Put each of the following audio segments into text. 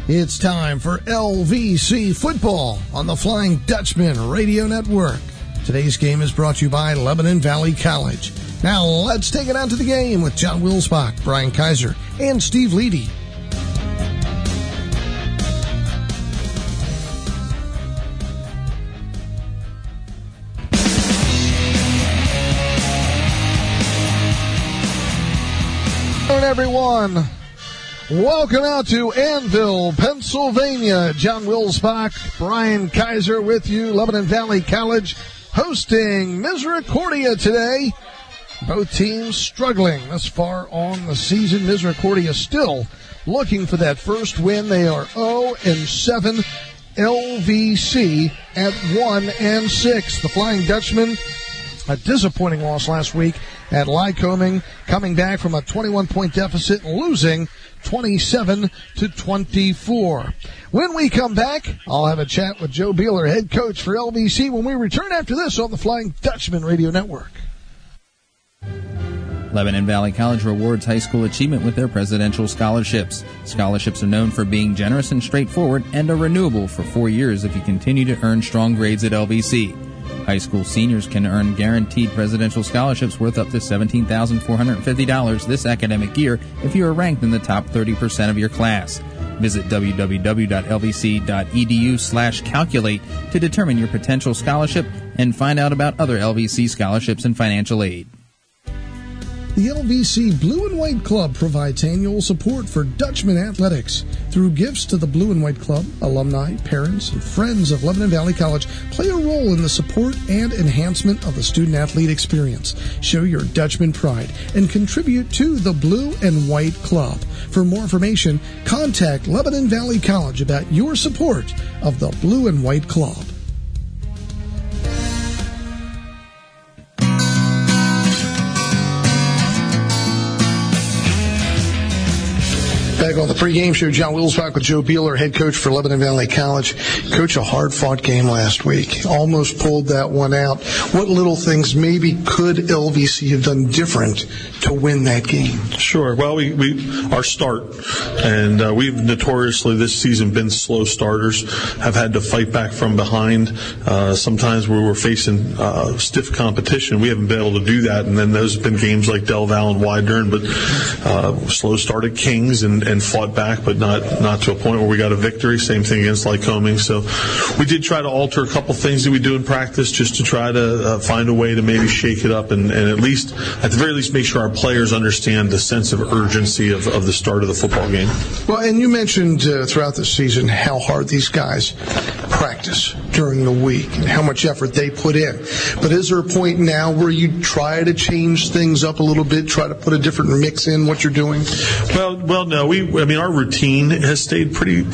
It's time for LVC football on the Flying Dutchman Radio Network. Today's game is brought to you by Lebanon Valley College. Now let's take it out to the game with John Wilsbach, Brian Kaiser, and Steve Leedy. Hello everyone. Welcome out to Annville, Pennsylvania. John Wilsbach, Brian Kaiser with you. Lebanon Valley College hosting Misericordia today. Both teams struggling thus far on the season. Misericordia still looking for that first win. They are 0-7. LVC at 1-6. The Flying Dutchman, a disappointing loss last week at Lycoming, coming back from a 21-point deficit and losing 27-24. When we come back, I'll have a chat with Joe Beeler, head coach for LVC, when we return after this on the Flying Dutchman Radio Network. Lebanon Valley College rewards high school achievement with their presidential scholarships. Scholarships are known for being generous and straightforward and are renewable for 4 years if you continue to earn strong grades at LVC. High school seniors can earn guaranteed presidential scholarships worth up to $17,450 this academic year if you are ranked in the top 30% of your class. Visit www.lvc.edu/calculate to determine your potential scholarship and find out about other LVC scholarships and financial aid. The LVC Blue and White Club provides annual support for Dutchman athletics. Through gifts to the Blue and White Club, alumni, parents, and friends of Lebanon Valley College play a role in the support and enhancement of the student-athlete experience. Show your Dutchman pride and contribute to the Blue and White Club. For more information, contact Lebanon Valley College about your support of the Blue and White Club. Back on the pregame show, John Wilsbach with Joe Beeler, head coach for Lebanon Valley College. Coach, a hard-fought game last week. Almost pulled that one out. What little things maybe could LVC have done different to win that game? Sure. Well, our start, and we've notoriously this season been slow starters, have had to fight back from behind. Sometimes we were facing stiff competition. We haven't been able to do that, and then those have been games like Del Val and Widener, but slow started Kings and fought back, but not to a point where we got a victory. Same thing against Lycoming. So we did try to alter a couple things that we do in practice just to try to find a way to maybe shake it up and at the very least make sure our players understand the sense of urgency of the start of the football game. Well, and you mentioned throughout the season how hard these guys practice during the week and how much effort they put in. But is there a point now where you try to change things up a little bit, try to put a different mix in what you're doing? Well, no. Our routine has stayed pretty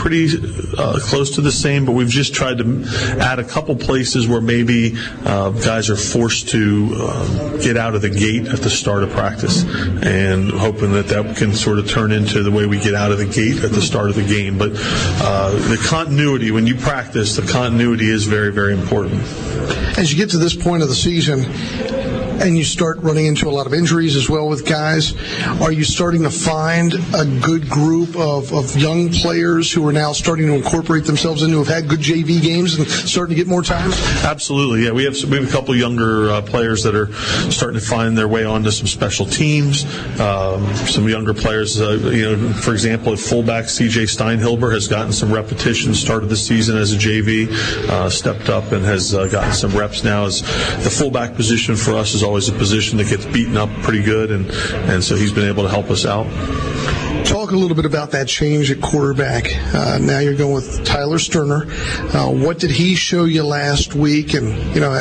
close to the same, but we've just tried to add a couple places where maybe guys are forced to get out of the gate at the start of practice, and hoping that can sort of turn into the way we get out of the gate at the start of the game. But the continuity, when you practice, the continuity is very, very important. As you get to this point of the season, and you start running into a lot of injuries as well with guys, are you starting to find a good group of young players who are now starting to incorporate themselves into, have had good JV games and starting to get more time? Absolutely, yeah. We have a couple younger players that are starting to find their way onto some special teams. Some younger players, for example, at fullback, C.J. Steinhilber has gotten some repetition, started the season as a JV, stepped up and has gotten some reps now. As the fullback position for us is always a position that gets beaten up pretty good, and so he's been able to help us out. Talk a little bit about that change at quarterback. Now you're going with Tyler Sterner. What did he show you last week? And,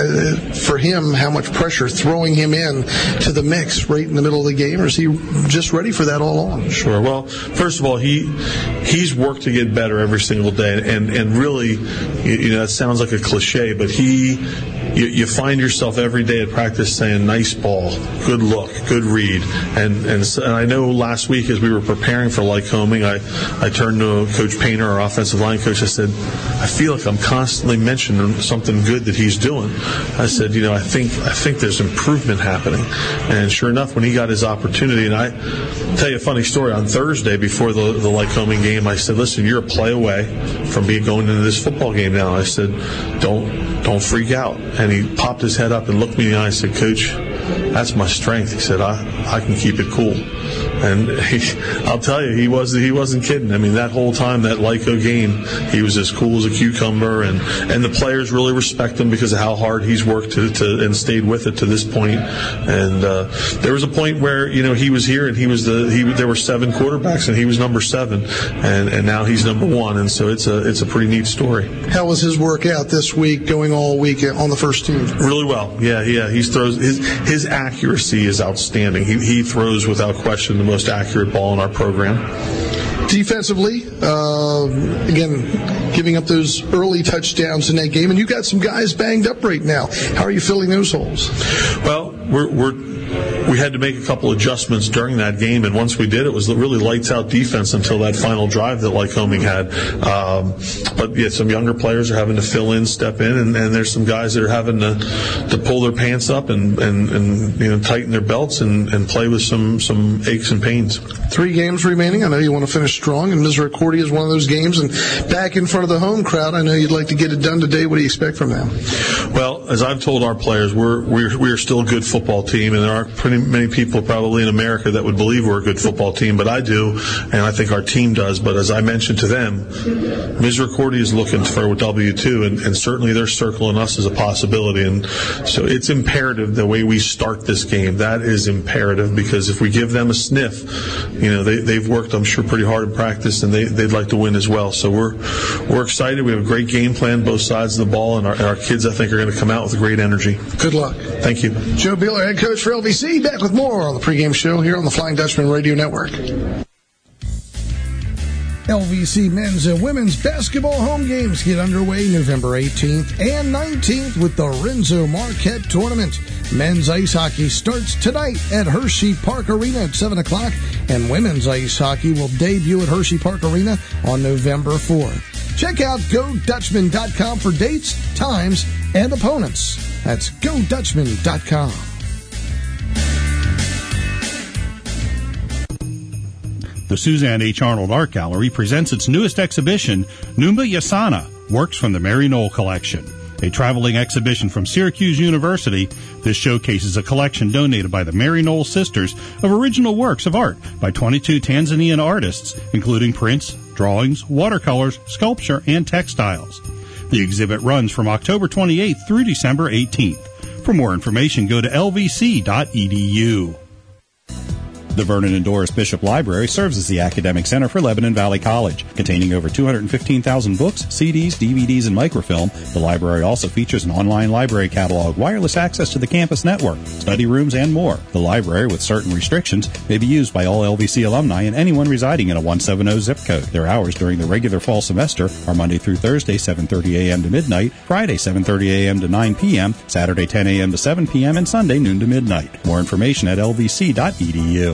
for him, how much pressure throwing him in to the mix right in the middle of the game, or is he just ready for that all along? Sure. Well, first of all, he's worked to get better every single day, and really, that sounds like a cliche, but he you find yourself every day at practice saying, nice ball, good look, good read. And I know last week as we were preparing for Lycoming, I turned to Coach Painter, our offensive line coach. I said, I feel like I'm constantly mentioning something good that he's doing. I said, I think there's improvement happening. And sure enough, when he got his opportunity, and I tell you a funny story, on Thursday before the Lycoming game, I said, listen, you're a play away from going into this football game now. I said, don't freak out. And he popped his head up and looked me in the eye and said, Coach, that's my strength. He said, I can keep it cool. And I'll tell you, he wasn't kidding. I mean, that whole time, that Lyco game, he was as cool as a cucumber, and the players really respect him because of how hard he's worked and stayed with it to this point. And there was a point where he was here, and there were 7 quarterbacks, and he was number 7, and now he's number 1, and so it's a pretty neat story. How was his workout this week, going all week on the first team? Really well. Yeah. He throws his accuracy is outstanding. He throws without question the most accurate ball in our program. Defensively, again, giving up those early touchdowns in that game, and you got some guys banged up right now. How are you filling those holes? Well, we had to make a couple adjustments during that game, and once we did, it was really lights out defense until that final drive that Lycoming had. But yeah, some younger players are having to fill in, step in, and there's some guys that are having to pull their pants up and tighten their belts and play with some aches and pains. 3 games remaining. I know you want to finish strong, and Misericordia is one of those games. And back in front of the home crowd, I know you'd like to get it done today. What do you expect from them? Well, as I've told our players, we're still a good football team, and there aren't pretty many people probably in America that would believe we're a good football team, but I do, and I think our team does. But as I mentioned to them, Misericordia is looking for a W2, and certainly they're circling us as a possibility. And so it's imperative the way we start this game. That is imperative, because if we give them a sniff, they've worked, I'm sure, pretty hard in practice, and they'd like to win as well. So we're excited. We have a great game plan, both sides of the ball, and our kids, I think, are going to come out with great energy. Good luck. Thank you. Joe Beeler, head coach for LVC, back with more on the pregame show here on the Flying Dutchman Radio Network. LVC men's and women's basketball home games get underway November 18th and 19th with the Renzo Marquette Tournament. Men's ice hockey starts tonight at Hershey Park Arena at 7 o'clock, and women's ice hockey will debut at Hershey Park Arena on November 4th. Check out GoDutchman.com for dates, times, and opponents. That's GoDutchman.com. The Suzanne H. Arnold Art Gallery presents its newest exhibition, Numba Yasana, Works from the Mary Knoll Collection. A traveling exhibition from Syracuse University, this showcases a collection donated by the Mary Knoll sisters of original works of art by 22 Tanzanian artists, including prints, drawings, watercolors, sculpture, and textiles. The exhibit runs from October 28th through December 18th. For more information, go to lvc.edu. The Vernon and Doris Bishop Library serves as the academic center for Lebanon Valley College. Containing over 215,000 books, CDs, DVDs, and microfilm, the library also features an online library catalog, wireless access to the campus network, study rooms, and more. The library, with certain restrictions, may be used by all LVC alumni and anyone residing in a 170 zip code. Their hours during the regular fall semester are Monday through Thursday, 7:30 a.m. to midnight, Friday, 7:30 a.m. to 9 p.m., Saturday, 10 a.m. to 7 p.m., and Sunday, noon to midnight. More information at lvc.edu.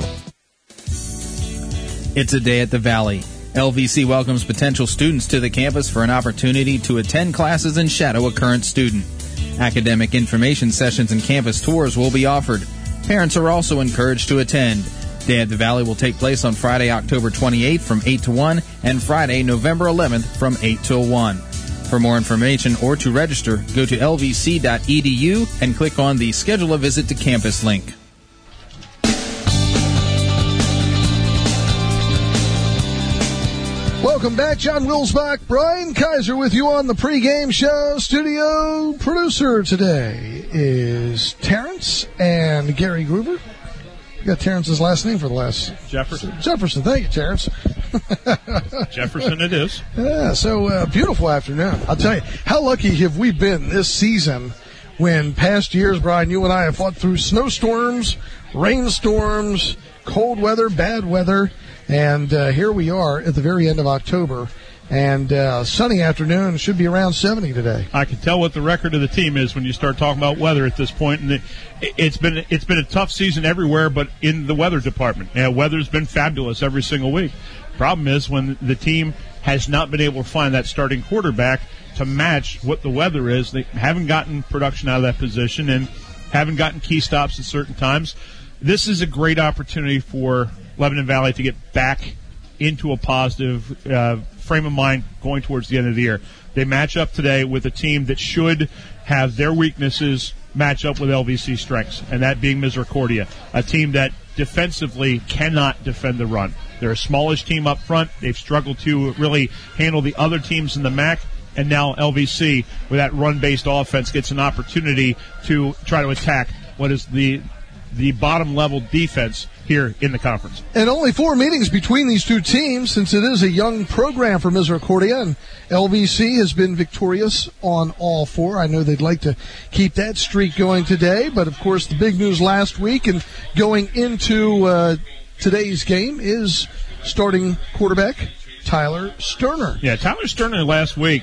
It's a day at the Valley. LVC welcomes potential students to the campus for an opportunity to attend classes and shadow a current student. Academic information sessions and campus tours will be offered. Parents are also encouraged to attend. Day at the Valley will take place on Friday, October 28th from 8 to 1 and Friday, November 11th from 8 till 1. For more information or to register, go to lvc.edu and click on the Schedule a Visit to Campus link. Welcome back. John Wilsbach, Brian Kaiser with you on the pregame show. Studio producer today is Terrence and Gary Gruber. You got Terrence's last name for the last... Jefferson. Jefferson. Thank you, Terrence. Jefferson it is. Yeah, so beautiful afternoon. I'll tell you, how lucky have we been this season when past years, Brian, you and I have fought through snowstorms, rainstorms, cold weather, bad weather, and here we are at the very end of October, And sunny afternoon, should be around 70 today. I can tell what the record of the team is when you start talking about weather at this point. And it's been a tough season everywhere, but in the weather department. Weather's been fabulous every single week. Problem is when the team has not been able to find that starting quarterback to match what the weather is. They haven't gotten production out of that position and haven't gotten key stops at certain times. This is a great opportunity for Lebanon Valley to get back into a positive frame of mind going towards the end of the year. They match up today with a team that should have their weaknesses match up with LVC strengths, and that being Misericordia, a team that defensively cannot defend the run. They're a smallish team up front. They've struggled to really handle the other teams in the MAC, and now LVC, with that run-based offense, gets an opportunity to try to attack what is the bottom-level defense here in the conference. And only 4 meetings between these two teams, since it is a young program for Misericordia, and LVC has been victorious on all 4. I know they'd like to keep that streak going today, but of course the big news last week and going into today's game is starting quarterback Tyler Sterner. Yeah, Tyler Sterner last week,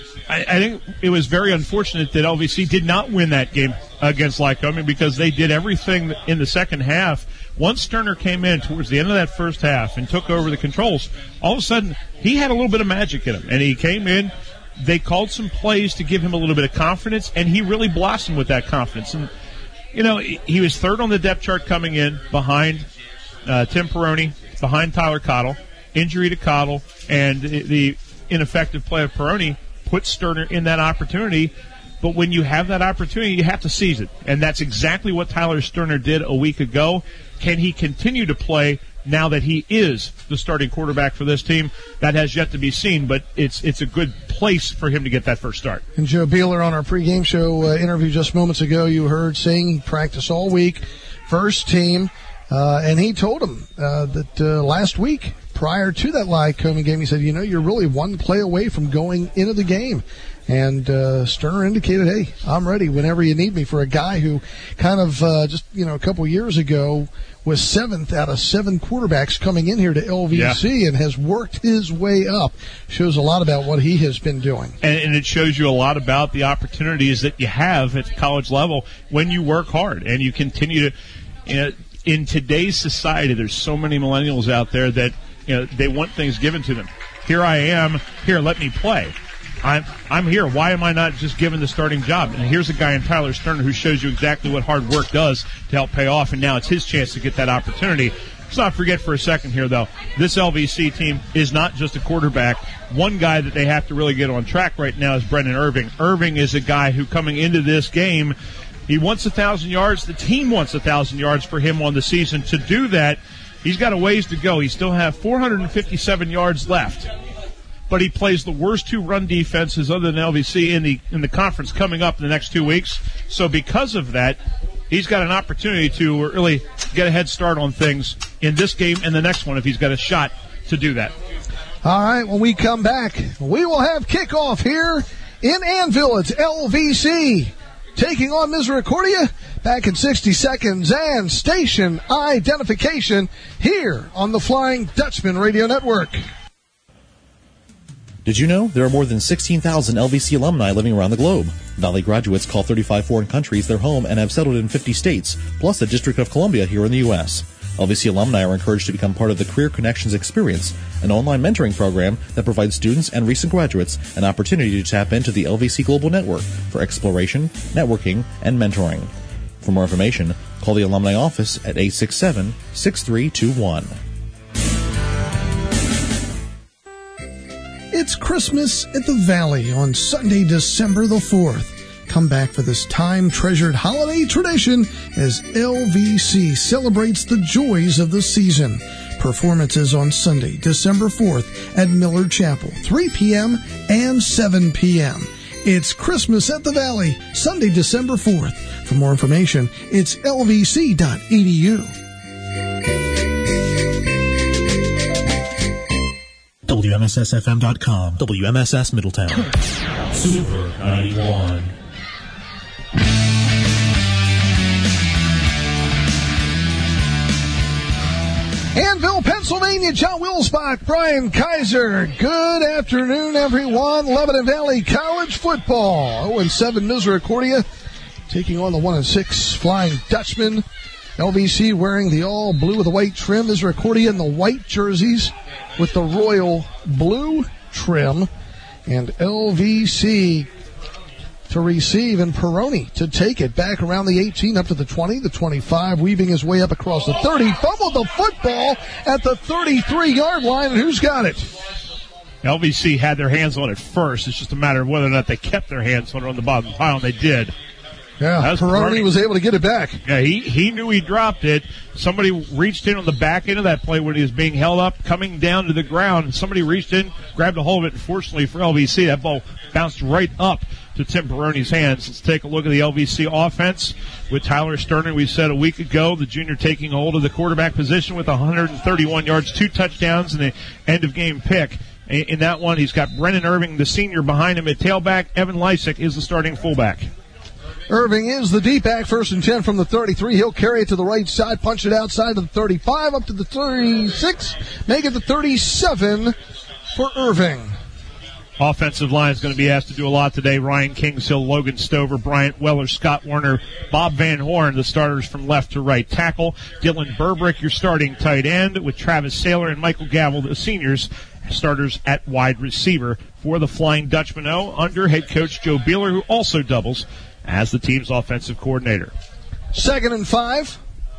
I think it was very unfortunate that LVC did not win that game against Lycoming because they did everything in the second half. Once Sterner came in towards the end of that first half and took over the controls, all of a sudden he had a little bit of magic in him. And he came in, they called some plays to give him a little bit of confidence, and he really blossomed with that confidence. And, you know, he was third on the depth chart coming in behind Tim Peroni, behind Tyler Cottle. Injury to Cottle and the ineffective play of Peroni put Sterner in that opportunity. But when you have that opportunity, you have to seize it. And that's exactly what Tyler Sterner did a week ago. Can he continue to play now that he is the starting quarterback for this team? That has yet to be seen, but it's a good place for him to get that first start. And Joe Beeler on our pregame show interview just moments ago, you heard saying he practiced all week, first team, and he told him that last week, prior to that Lycoming game, he said, you know, you're really one play away from going into the game. And Sterner indicated, hey, I'm ready whenever you need me, for a guy who kind of just, a couple years ago was 7th out of 7 quarterbacks coming in here to LVC and has worked his way up. Shows a lot about what he has been doing. And it shows you a lot about the opportunities that you have at the college level when you work hard and you continue to, in today's society, there's so many millennials out there that, they want things given to them. Here I am. Here, let me play. I'm here. Why am I not just given the starting job? And here's a guy in Tyler Sterner who shows you exactly what hard work does to help pay off, and now it's his chance to get that opportunity. Let's not forget for a second here, though, this LVC team is not just a quarterback. One guy that they have to really get on track right now is Brendan Irving. Irving is a guy who, coming into this game, he wants 1,000 yards. The team wants 1,000 yards for him on the season. To do that, he's got a ways to go. He still has 457 yards left. But he plays the worst 2 run defenses other than LVC in the conference coming up in the next 2 weeks. So because of that, he's got an opportunity to really get a head start on things in this game and the next one if he's got a shot to do that. All right, when we come back, we will have kickoff here in Annville. It's LVC taking on Misericordia. Back in 60 seconds and station identification here on the Flying Dutchman Radio Network. Did you know there are more than 16,000 LVC alumni living around the globe? Valley graduates call 35 foreign countries their home and have settled in 50 states, plus the District of Columbia here in the U.S. LVC alumni are encouraged to become part of the Career Connections Experience, an online mentoring program that provides students and recent graduates an opportunity to tap into the LVC Global Network for exploration, networking, and mentoring. For more information, call the Alumni Office at 867-6321. It's Christmas at the Valley on Sunday, December the 4th. Come back for this time-treasured holiday tradition as LVC celebrates the joys of the season. Performances on Sunday, December 4th at Millard Chapel, 3 p.m. and 7 p.m. It's Christmas at the Valley, Sunday, December 4th. For more information, it's lvc.edu. WMSSFM.com, WMSS Middletown. Super 91. Annville, Pennsylvania. Pennsylvania, John Wilsbach, Brian Kaiser. Good afternoon, everyone. Lebanon Valley College football. 0-7 Misericordia taking on the 1-6 Flying Dutchman. LVC wearing the all blue with the white trim. Misericordia in the white jerseys with the royal blue trim. And LVC to receive and Peroni to take it back around the 18 up to the 20, the 25, weaving his way up across the 30, fumbled the football at the 33-yard line, and who's got it? LVC had their hands on it first. It's just a matter of whether or not they kept their hands on it on the bottom pile, and they did. Yeah, Peroni was able to get it back. Yeah, he knew he dropped it. Somebody reached in on the back end of that play when he was being held up, coming down to the ground, and somebody reached in, grabbed a hold of it, and fortunately for LVC, that ball bounced right up to Tim Peroni's hands. Let's take a look at the LVC offense with Tyler Sterner. We said a week ago, the junior taking hold of the quarterback position with 131 yards, 2 touchdowns, and the end-of-game pick. In that one, he's got Brennan Irving, the senior, behind him at tailback. Evan Lysick is the starting fullback. Irving is the deep back, 1st and 10 from the 33. He'll carry it to the right side, punch it outside to the 35, up to the 36, make it the 37 for Irving. Offensive line is going to be asked to do a lot today. Ryan Kingshill, Logan Stover, Bryant Weller, Scott Warner, Bob Van Horn, the starters from left to right tackle. Dylan Burbrick, your starting tight end, with Travis Saylor and Michael Gavel, the seniors, starters at wide receiver for the Flying Dutchman under head coach Joe Beeler, who also doubles as the team's offensive coordinator. 2nd and 5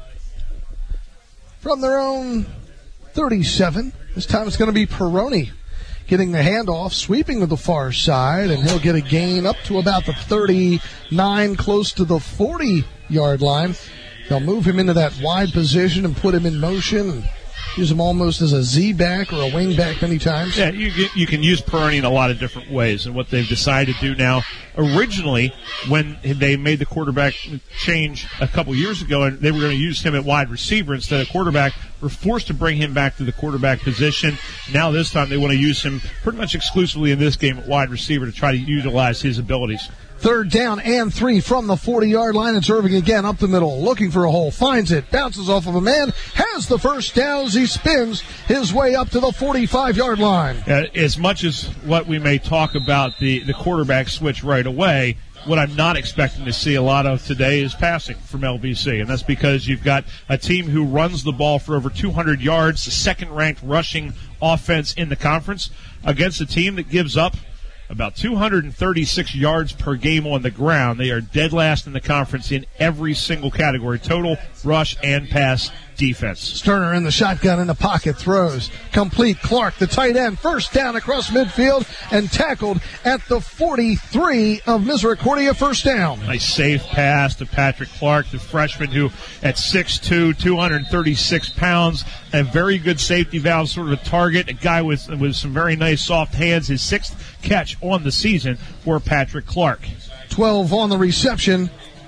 from their own 37. This time it's going to be Peroni getting the handoff, sweeping to the far side, and he'll get a gain up to about the 39, close to the 40-yard line. They'll move him into that wide position and put him in motion and use him almost as a Z-back or a wing-back many times. Yeah, you can use Peroni in a lot of different ways, and what they've decided to do now. Originally, when they made the quarterback change a couple years ago, and they were going to use him at wide receiver instead of quarterback, were forced to bring him back to the quarterback position. Now this time they want to use him pretty much exclusively in this game at wide receiver to try to utilize his abilities. 3rd down and 3 from the 40-yard line. It's Irving again up the middle, looking for a hole, finds it, bounces off of a man, has the first down as he spins his way up to the 45-yard line. As much as what we may talk about the quarterback switch right away, what I'm not expecting to see a lot of today is passing from LVC, and that's because you've got a team who runs the ball for over 200 yards, the second-ranked rushing offense in the conference, against a team that gives up about 236 yards per game on the ground. They are dead last in the conference in every single category, total, rush, and pass defense. Sterner in the shotgun in the pocket, throws complete. Clark, the tight end, first down across midfield and tackled at the 43 of Misericordia, first down. Nice safe pass to Patrick Clark, the freshman who at 6'2", 236 pounds, a very good safety valve, sort of a target, a guy with some very nice soft hands, his 6th catch on the season for Patrick Clark. 12 on the reception.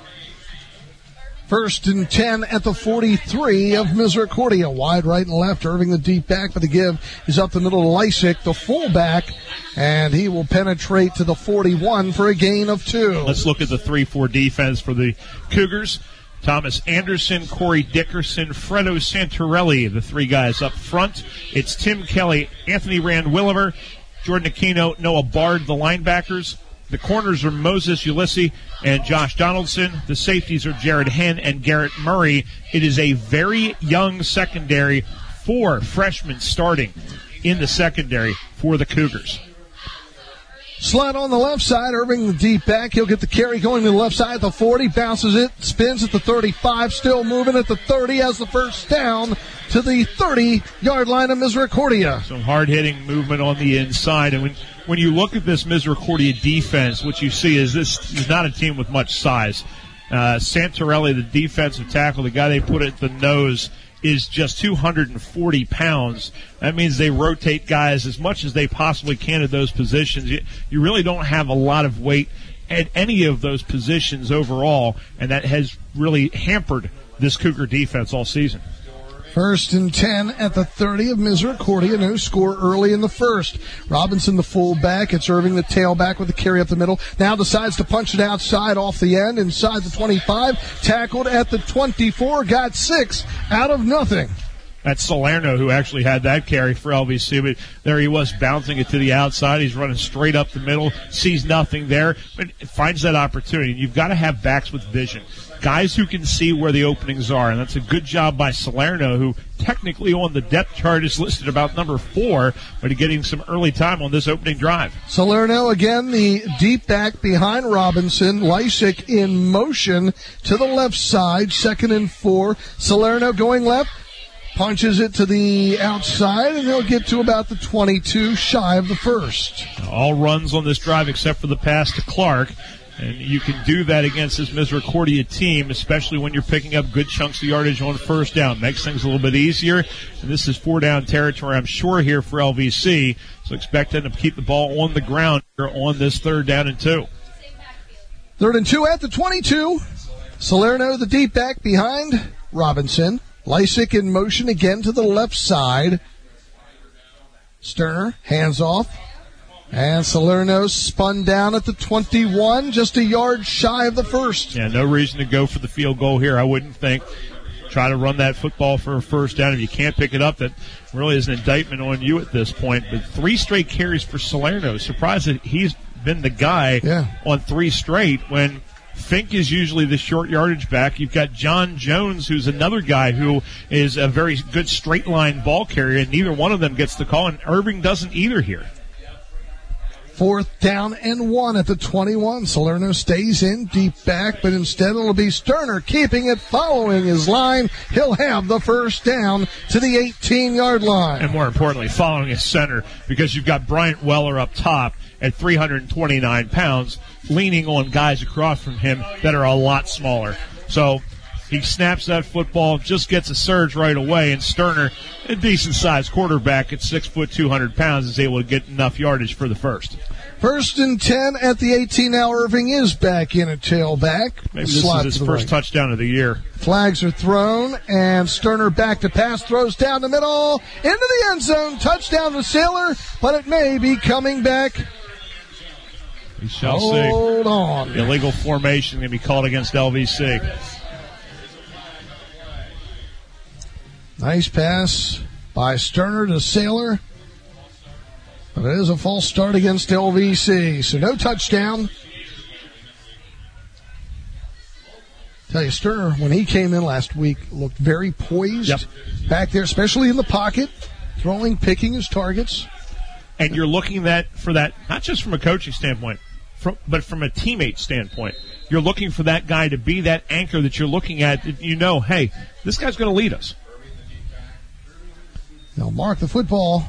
1st and 10 at the 43 of Misericordia. Wide right and left. Irving the deep back, but the give is up the middle to Lysick, the fullback, and he will penetrate to the 41 for a gain of 2. Let's look at the 3-4 defense for the Cougars. Thomas Anderson, Corey Dickerson, Fredo Santorelli, the 3 guys up front. It's Tim Kelly, Anthony Rand-Williver, Jordan Aquino, Noah Bard, the linebackers. The corners are Moses Ulysses and Josh Donaldson. The safeties are Jared Henn and Garrett Murray. It is a very young secondary, 4 freshmen starting in the secondary for the Cougars. Slot on the left side, Irving the deep back. He'll get the carry going to the left side at the 40, bounces it, spins at the 35, still moving at the 30, has the first down to the 30-yard line of Misericordia. Some hard-hitting movement on the inside. And when you look at this Misericordia defense, what you see is this is not a team with much size. Santorelli, the defensive tackle, the guy they put at the nose, is just 240 pounds. That means they rotate guys as much as they possibly can at those positions. You really don't have a lot of weight at any of those positions overall, and that has really hampered this Cougar defense all season. 1st and 10 at the 30 of Misericordia. No score early in the first. Robinson, the fullback. It's Irving, the tailback, with the carry up the middle. Now decides to punch it outside off the end, inside the 25. Tackled at the 24. Got 6 out of nothing. That's Salerno who actually had that carry for LVC, but there he was bouncing it to the outside. He's running straight up the middle, sees nothing there, but finds that opportunity. You've got to have backs with vision, guys who can see where the openings are, and that's a good job by Salerno, who technically on the depth chart is listed about number 4, but he's getting some early time on this opening drive. Salerno, again, the deep back behind Robinson. Lysick in motion to the left side, 2nd and 4. Salerno going left. Punches it to the outside, and they'll get to about the 22, shy of the first. All runs on this drive except for the pass to Clark. And you can do that against this Misericordia team, especially when you're picking up good chunks of yardage on first down. Makes things a little bit easier. And this is 4-down territory, I'm sure, here for LVC. So expect them to keep the ball on the ground here on this 3rd down and 2. 3rd and 2 at the 22. Salerno, the deep back behind Robinson. Lysick in motion again to the left side. Sterner, hands off. And Salerno spun down at the 21, just a yard shy of the first. Yeah, no reason to go for the field goal here, I wouldn't think. Try to run that football for a first down. If you can't pick it up, that really is an indictment on you at this point. But 3 straight carries for Salerno. Surprised that he's been the guy on 3 straight when Fink is usually the short yardage back. You've got John Jones, who's another guy who is a very good straight line ball carrier, and neither one of them gets the call, and Irving doesn't either here. 4th down and 1 at the 21. Salerno stays in deep back, but instead it'll be Sterner keeping it, following his line. He'll have the first down to the 18-yard line. And more importantly, following his center, because you've got Bryant Weller up top at 329 pounds, leaning on guys across from him that are a lot smaller. So he snaps that football, just gets a surge right away, and Sterner, a decent-sized quarterback at 6 foot 200 pounds, is able to get enough yardage for the first. 1st and 10 at the 18. Now Irving is back in a tailback. Maybe this is his first touchdown of the year. Flags are thrown, and Sterner back to pass, throws down the middle, into the end zone. Touchdown to Sailor, but it may be coming back. We shall see. Hold on. The illegal formation going to be called against LVC. Nice pass by Sterner to Sailor. But it is a false start against LVC, so no touchdown. Tell you, Sterner, when he came in last week, looked very poised back there, especially in the pocket, throwing, picking his targets. And you're looking for that, not just from a coaching standpoint, but from a teammate standpoint. You're looking for that guy to be that anchor that you're looking at. That you know, hey, this guy's going to lead us. They'll mark the football.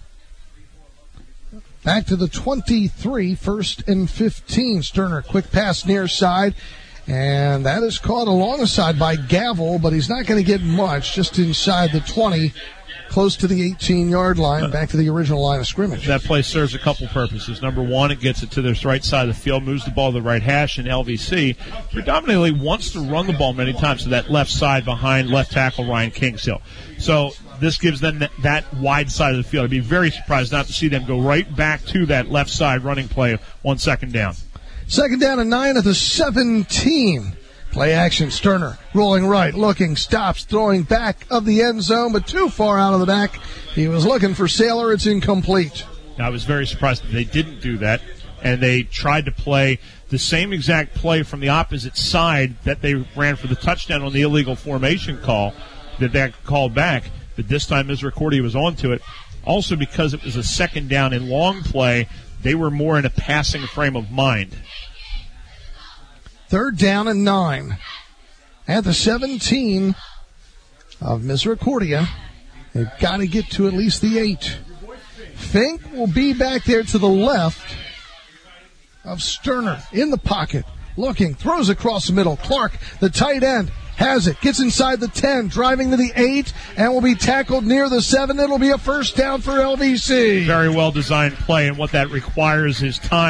Back to the 23, 1st and 15. Sterner, quick pass near side. And that is caught along the side by Gavel, but he's not going to get much, just inside the 20, close to the 18-yard line, back to the original line of scrimmage. That play serves a couple purposes. Number one, it gets it to their right side of the field, moves the ball to the right hash, and LVC predominantly wants to run the ball many times to that left side behind left tackle Ryan Kingshill. So this gives them that wide side of the field. I'd be very surprised not to see them go right back to that left side running play on 2nd down. 2nd down and 9 at the 17. Play action, Sterner rolling right, looking, stops, throwing back of the end zone, but too far out of the back. He was looking for Sailor. It's incomplete. I was very surprised that they didn't do that, and they tried to play the same exact play from the opposite side that they ran for the touchdown on the illegal formation call that called back, but this time Misericordia was onto it. Also because it was a 2nd down and long play, they were more in a passing frame of mind. 3rd down and 9 at the 17 of Misericordia. They've got to get to at least the 8. Fink will be back there to the left of Sterner in the pocket, looking, throws across the middle. Clark, the tight end, has it, gets inside the 10, driving to the 8, and will be tackled near the 7. It'll be a first down for LVC. Very well designed play, and what that requires is time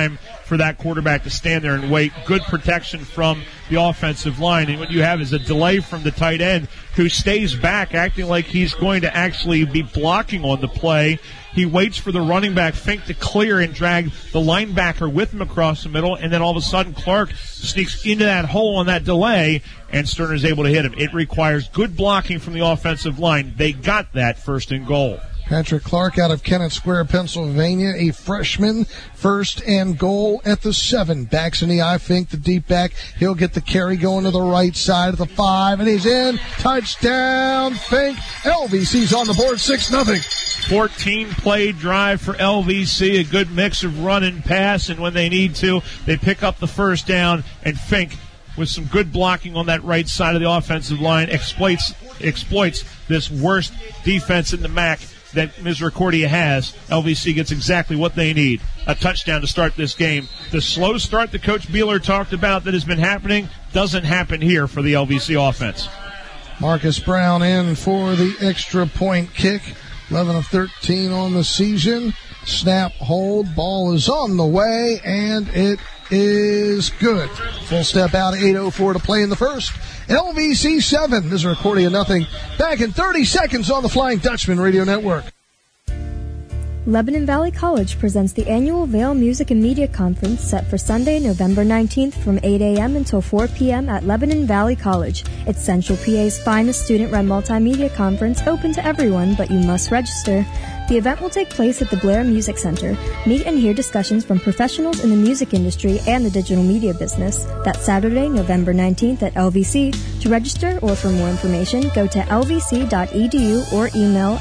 for that quarterback to stand there and wait. Good protection from the offensive line. And what you have is a delay from the tight end who stays back acting like he's going to actually be blocking on the play. He waits for the running back, Fink, to clear and drag the linebacker with him across the middle, and then all of a sudden Clark sneaks into that hole on that delay, and Sterner's able to hit him. It requires good blocking from the offensive line. They got that 1st and goal. Patrick Clark out of Kennett Square, Pennsylvania, a freshman, 1st and goal at the 7. Backs in the eye, Fink, the deep back. He'll get the carry going to the right side of the 5, and he's in. Touchdown, Fink. LVC's on the board, 6-0. 14-play drive for LVC, a good mix of run and pass, and when they need to, they pick up the first down, and Fink, with some good blocking on that right side of the offensive line, exploits this worst defense in the MAC that Misericordia has. LVC gets exactly what they need, a touchdown to start this game. The slow start that Coach Beeler talked about that has been happening doesn't happen here for the LVC offense. Marcus Brown in for the extra point kick. 11 of 13 on the season. Snap, hold, ball is on the way, and it is good. Full step out, 8:04 to play in the first. LVC 7, Misericordia nothing. Back in 30 seconds on the Flying Dutchman Radio Network. Lebanon Valley College presents the annual Vail Music and Media Conference set for Sunday, November 19th from 8 a.m. until 4 p.m. at Lebanon Valley College. It's Central PA's finest student-run multimedia conference, open to everyone, but you must register. The event will take place at the Blair Music Center. Meet and hear discussions from professionals in the music industry and the digital media business. That's Saturday, November 19th at LVC. To register or for more information, go to lvc.edu or email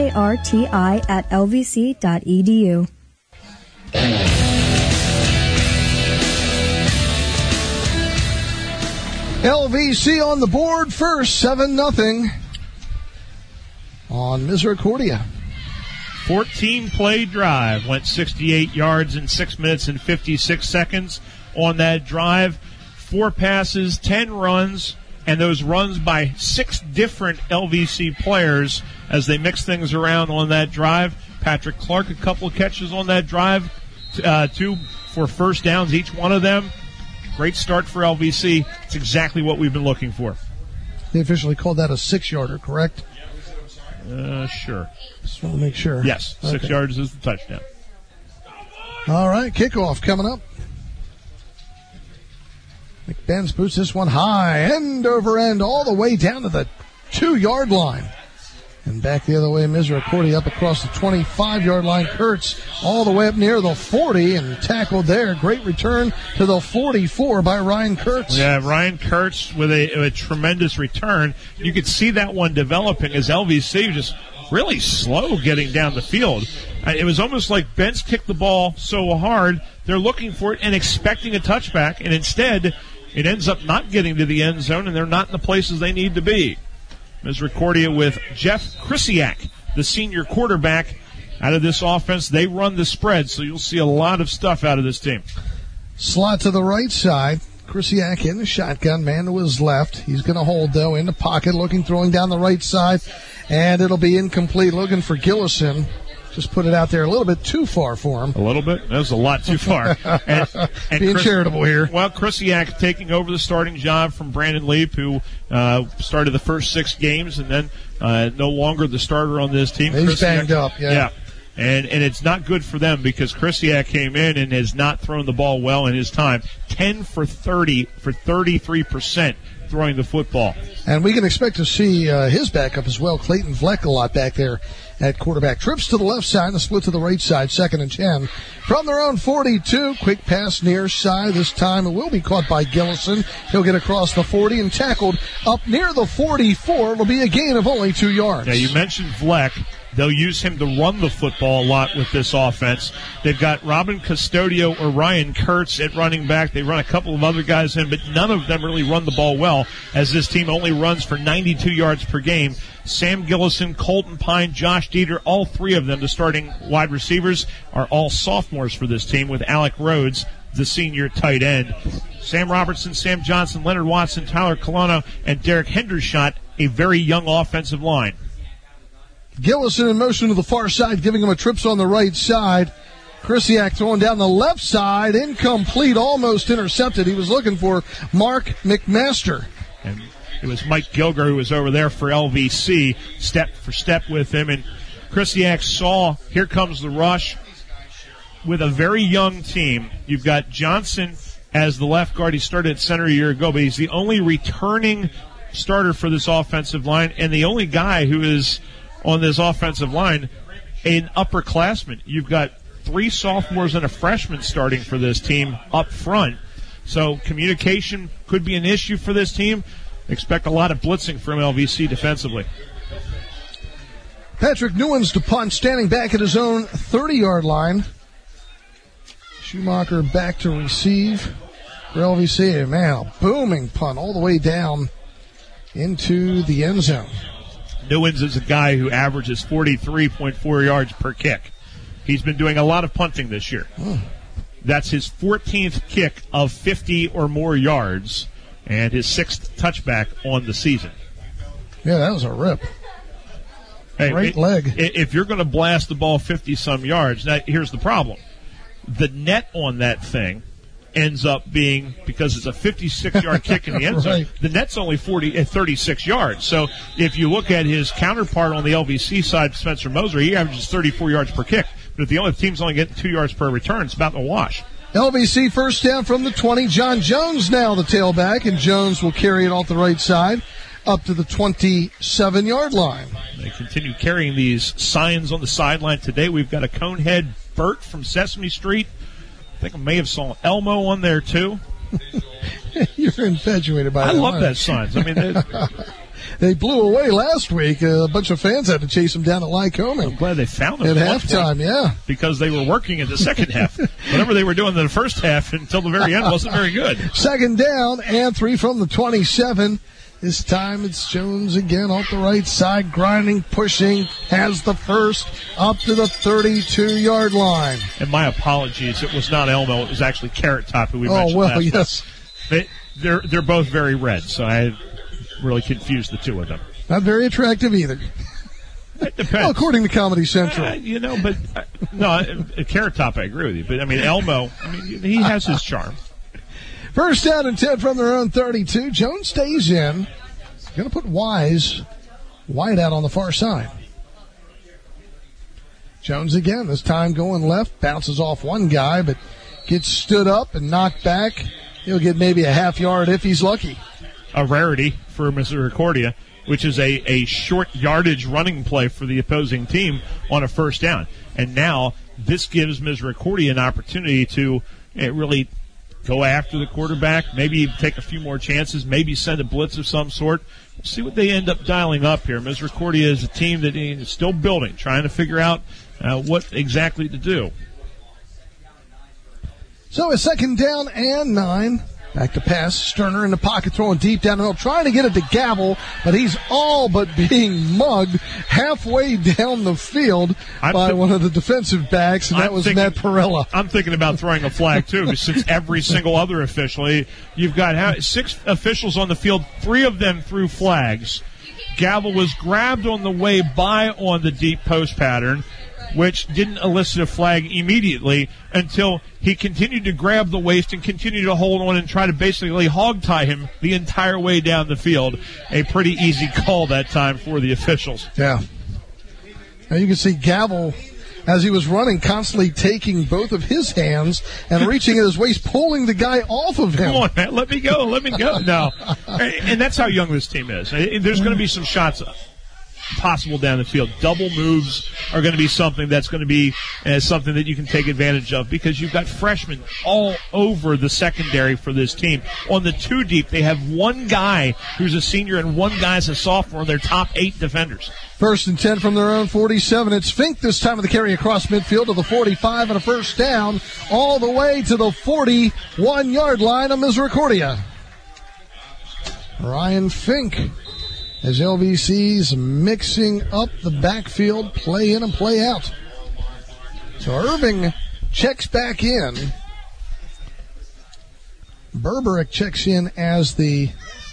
marti@lvc.edu. LVC on the board first, 7-0 on Misericordia. 14-play drive, went 68 yards in 6 minutes and 56 seconds on that drive. 4 passes, 10 runs, and those runs by 6 different LVC players as they mix things around on that drive. Patrick Clark, a couple of catches on that drive, 2 for first downs, each one of them. Great start for LVC. It's exactly what we've been looking for. They officially called that a 6-yarder, correct? Sure. Just want to make sure. Yes, 6 yards is the touchdown. All right, kickoff coming up. McBenz boots this one high, end over end, all the way down to the 2-yard line. And back the other way, Misericordia up across the 25-yard line. Kurtz all the way up near the 40 and tackled there. Great return to the 44 by Ryan Kurtz. Yeah, Ryan Kurtz with a tremendous return. You could see that one developing as LVC just really slow getting down the field. It was almost like Benz kicked the ball so hard, they're looking for it and expecting a touchback, and instead it ends up not getting to the end zone, and they're not in the places they need to be. Misericordia with Jeff Krisiak, the senior quarterback out of this offense. They run the spread, so you'll see a lot of stuff out of this team. Slot to the right side. Krisiak in the shotgun, man to his left. He's going to hold, though, in the pocket, throwing down the right side, and it'll be incomplete. Looking for Gillison. Just put it out there a little bit too far for him. A little bit? That was a lot too far. And being charitable here. Well, Krisiak taking over the starting job from Brandon Leap, who started the first 6 games and then no longer the starter on this team. He's banged up, yeah. And it's not good for them because Krisiak came in and has not thrown the ball well in his time. 10 for 30 for 33% throwing the football. And we can expect to see his backup as well, Clayton Vleck, a lot back there at quarterback. Trips to the left side and a split to the right side, 2nd and 10. From their own 42, quick pass near side. This time it will be caught by Gillison. He'll get across the 40 and tackled up near the 44. It'll be a gain of only 2 yards. Yeah, you mentioned Vleck. They'll use him to run the football a lot with this offense. They've got Robin Custodio or Ryan Kurtz at running back. They run a couple of other guys in, but none of them really run the ball well, as this team only runs for 92 yards per game. Sam Gillison, Colton Pine, Josh Dieter, all 3 of them, the starting wide receivers, are all sophomores for this team, with Alec Rhodes, the senior tight end. Sam Robertson, Sam Johnson, Leonard Watson, Tyler Colonna, and Derek Hendershot, a very young offensive line. Gillison in motion to the far side, giving him a trips on the right side. Krisiak throwing down the left side, incomplete, almost intercepted. He was looking for Mark McMaster. And it was Mike Gilger who was over there for LVC, step for step with him. And Krisiak saw, here comes the rush with a very young team. You've got Johnson as the left guard. He started at center a year ago, but he's the only returning starter for this offensive line and the only guy who is on this offensive line an upperclassman. You've got 3 sophomores and a freshman starting for this team up front. So communication could be an issue for this team. Expect a lot of blitzing from LVC defensively. Patrick Newens to punt, standing back at his own 30-yard line. Schumacher back to receive for LVC. Man, a booming punt all the way down into the end zone. Newens is a guy who averages 43.4 yards per kick. He's been doing a lot of punting this year. That's his 14th kick of 50 or more yards and his 6th touchback on the season. Yeah, that was a rip. Hey, great leg. If you're going to blast the ball 50-some yards, now here's the problem. The net on that thing ends up being, because it's a 56-yard kick in the end zone, right. The net's only 36 yards. So if you look at his counterpart on the LVC side, Spencer Moser, he averages 34 yards per kick. But if the team's only getting 2 yards per return, it's about to wash. LVC first down from the 20. John Jones now the tailback, and Jones will carry it off the right side up to the 27-yard line. They continue carrying these signs on the sideline today. We've got a Conehead Bert from Sesame Street. I think I may have saw Elmo on there, too. You're infatuated by that. I love that signs. I mean, they blew away last week. A bunch of fans had to chase them down at Lycoming. I'm glad they found them at halftime, yeah. Because they were working in the second half. Whatever they were doing in the first half until the very end wasn't very good. Second down and 3 from the 27. This time it's Jones again off the right side, grinding, pushing, has the first up to the 32-yard line. And my apologies, it was not Elmo, it was actually Carrot Top who we mentioned last week. Yes. They're both very red, so I really confused the two of them. Not very attractive either. It depends. Well, according to Comedy Central. Carrot Top, I agree with you. But, I mean, Elmo, he has his charm. First down and 10 from their own 32. Jones stays in. Going to put wide out on the far side. Jones again, this time going left. Bounces off one guy, but gets stood up and knocked back. He'll get maybe a half yard if he's lucky. A rarity for Misericordia, which is a short yardage running play for the opposing team on a first down. And now this gives Misericordia an opportunity to really go after the quarterback, maybe take a few more chances, maybe send a blitz of some sort. We'll see what they end up dialing up here. Misericordia is a team that is still building, trying to figure out what exactly to do. So a second down and 9. Back to pass. Sterner in the pocket, throwing deep down the middle, trying to get it to Gavel, but he's all but being mugged halfway down the field by one of the defensive backs, and that was Matt Perella. I'm thinking about throwing a flag, too, since every single other official. You've got 6 officials on the field, 3 of them threw flags. Gavel was grabbed on the way by on the deep post pattern, which didn't elicit a flag immediately until he continued to grab the waist and continue to hold on and try to basically hog-tie him the entire way down the field. A pretty easy call that time for the officials. Yeah. Now you can see Gavel, as he was running, constantly taking both of his hands and reaching at his waist, pulling the guy off of him. Come on, man, let me go. No. And that's how young this team is. There's going to be some shots possible down the field. Double moves are going to be something that's going to be something that you can take advantage of because you've got freshmen all over the secondary for this team. On the 2 deep, they have one guy who's a senior and one guy's a sophomore in their top 8 defenders. First and 10 from their own 47. It's Fink this time of the carry across midfield to the 45 and a first down all the way to the 41-yard line of Misericordia. Ryan Fink, as LVC's mixing up the backfield, play in and play out. So Irving checks back in. Berberick checks in as the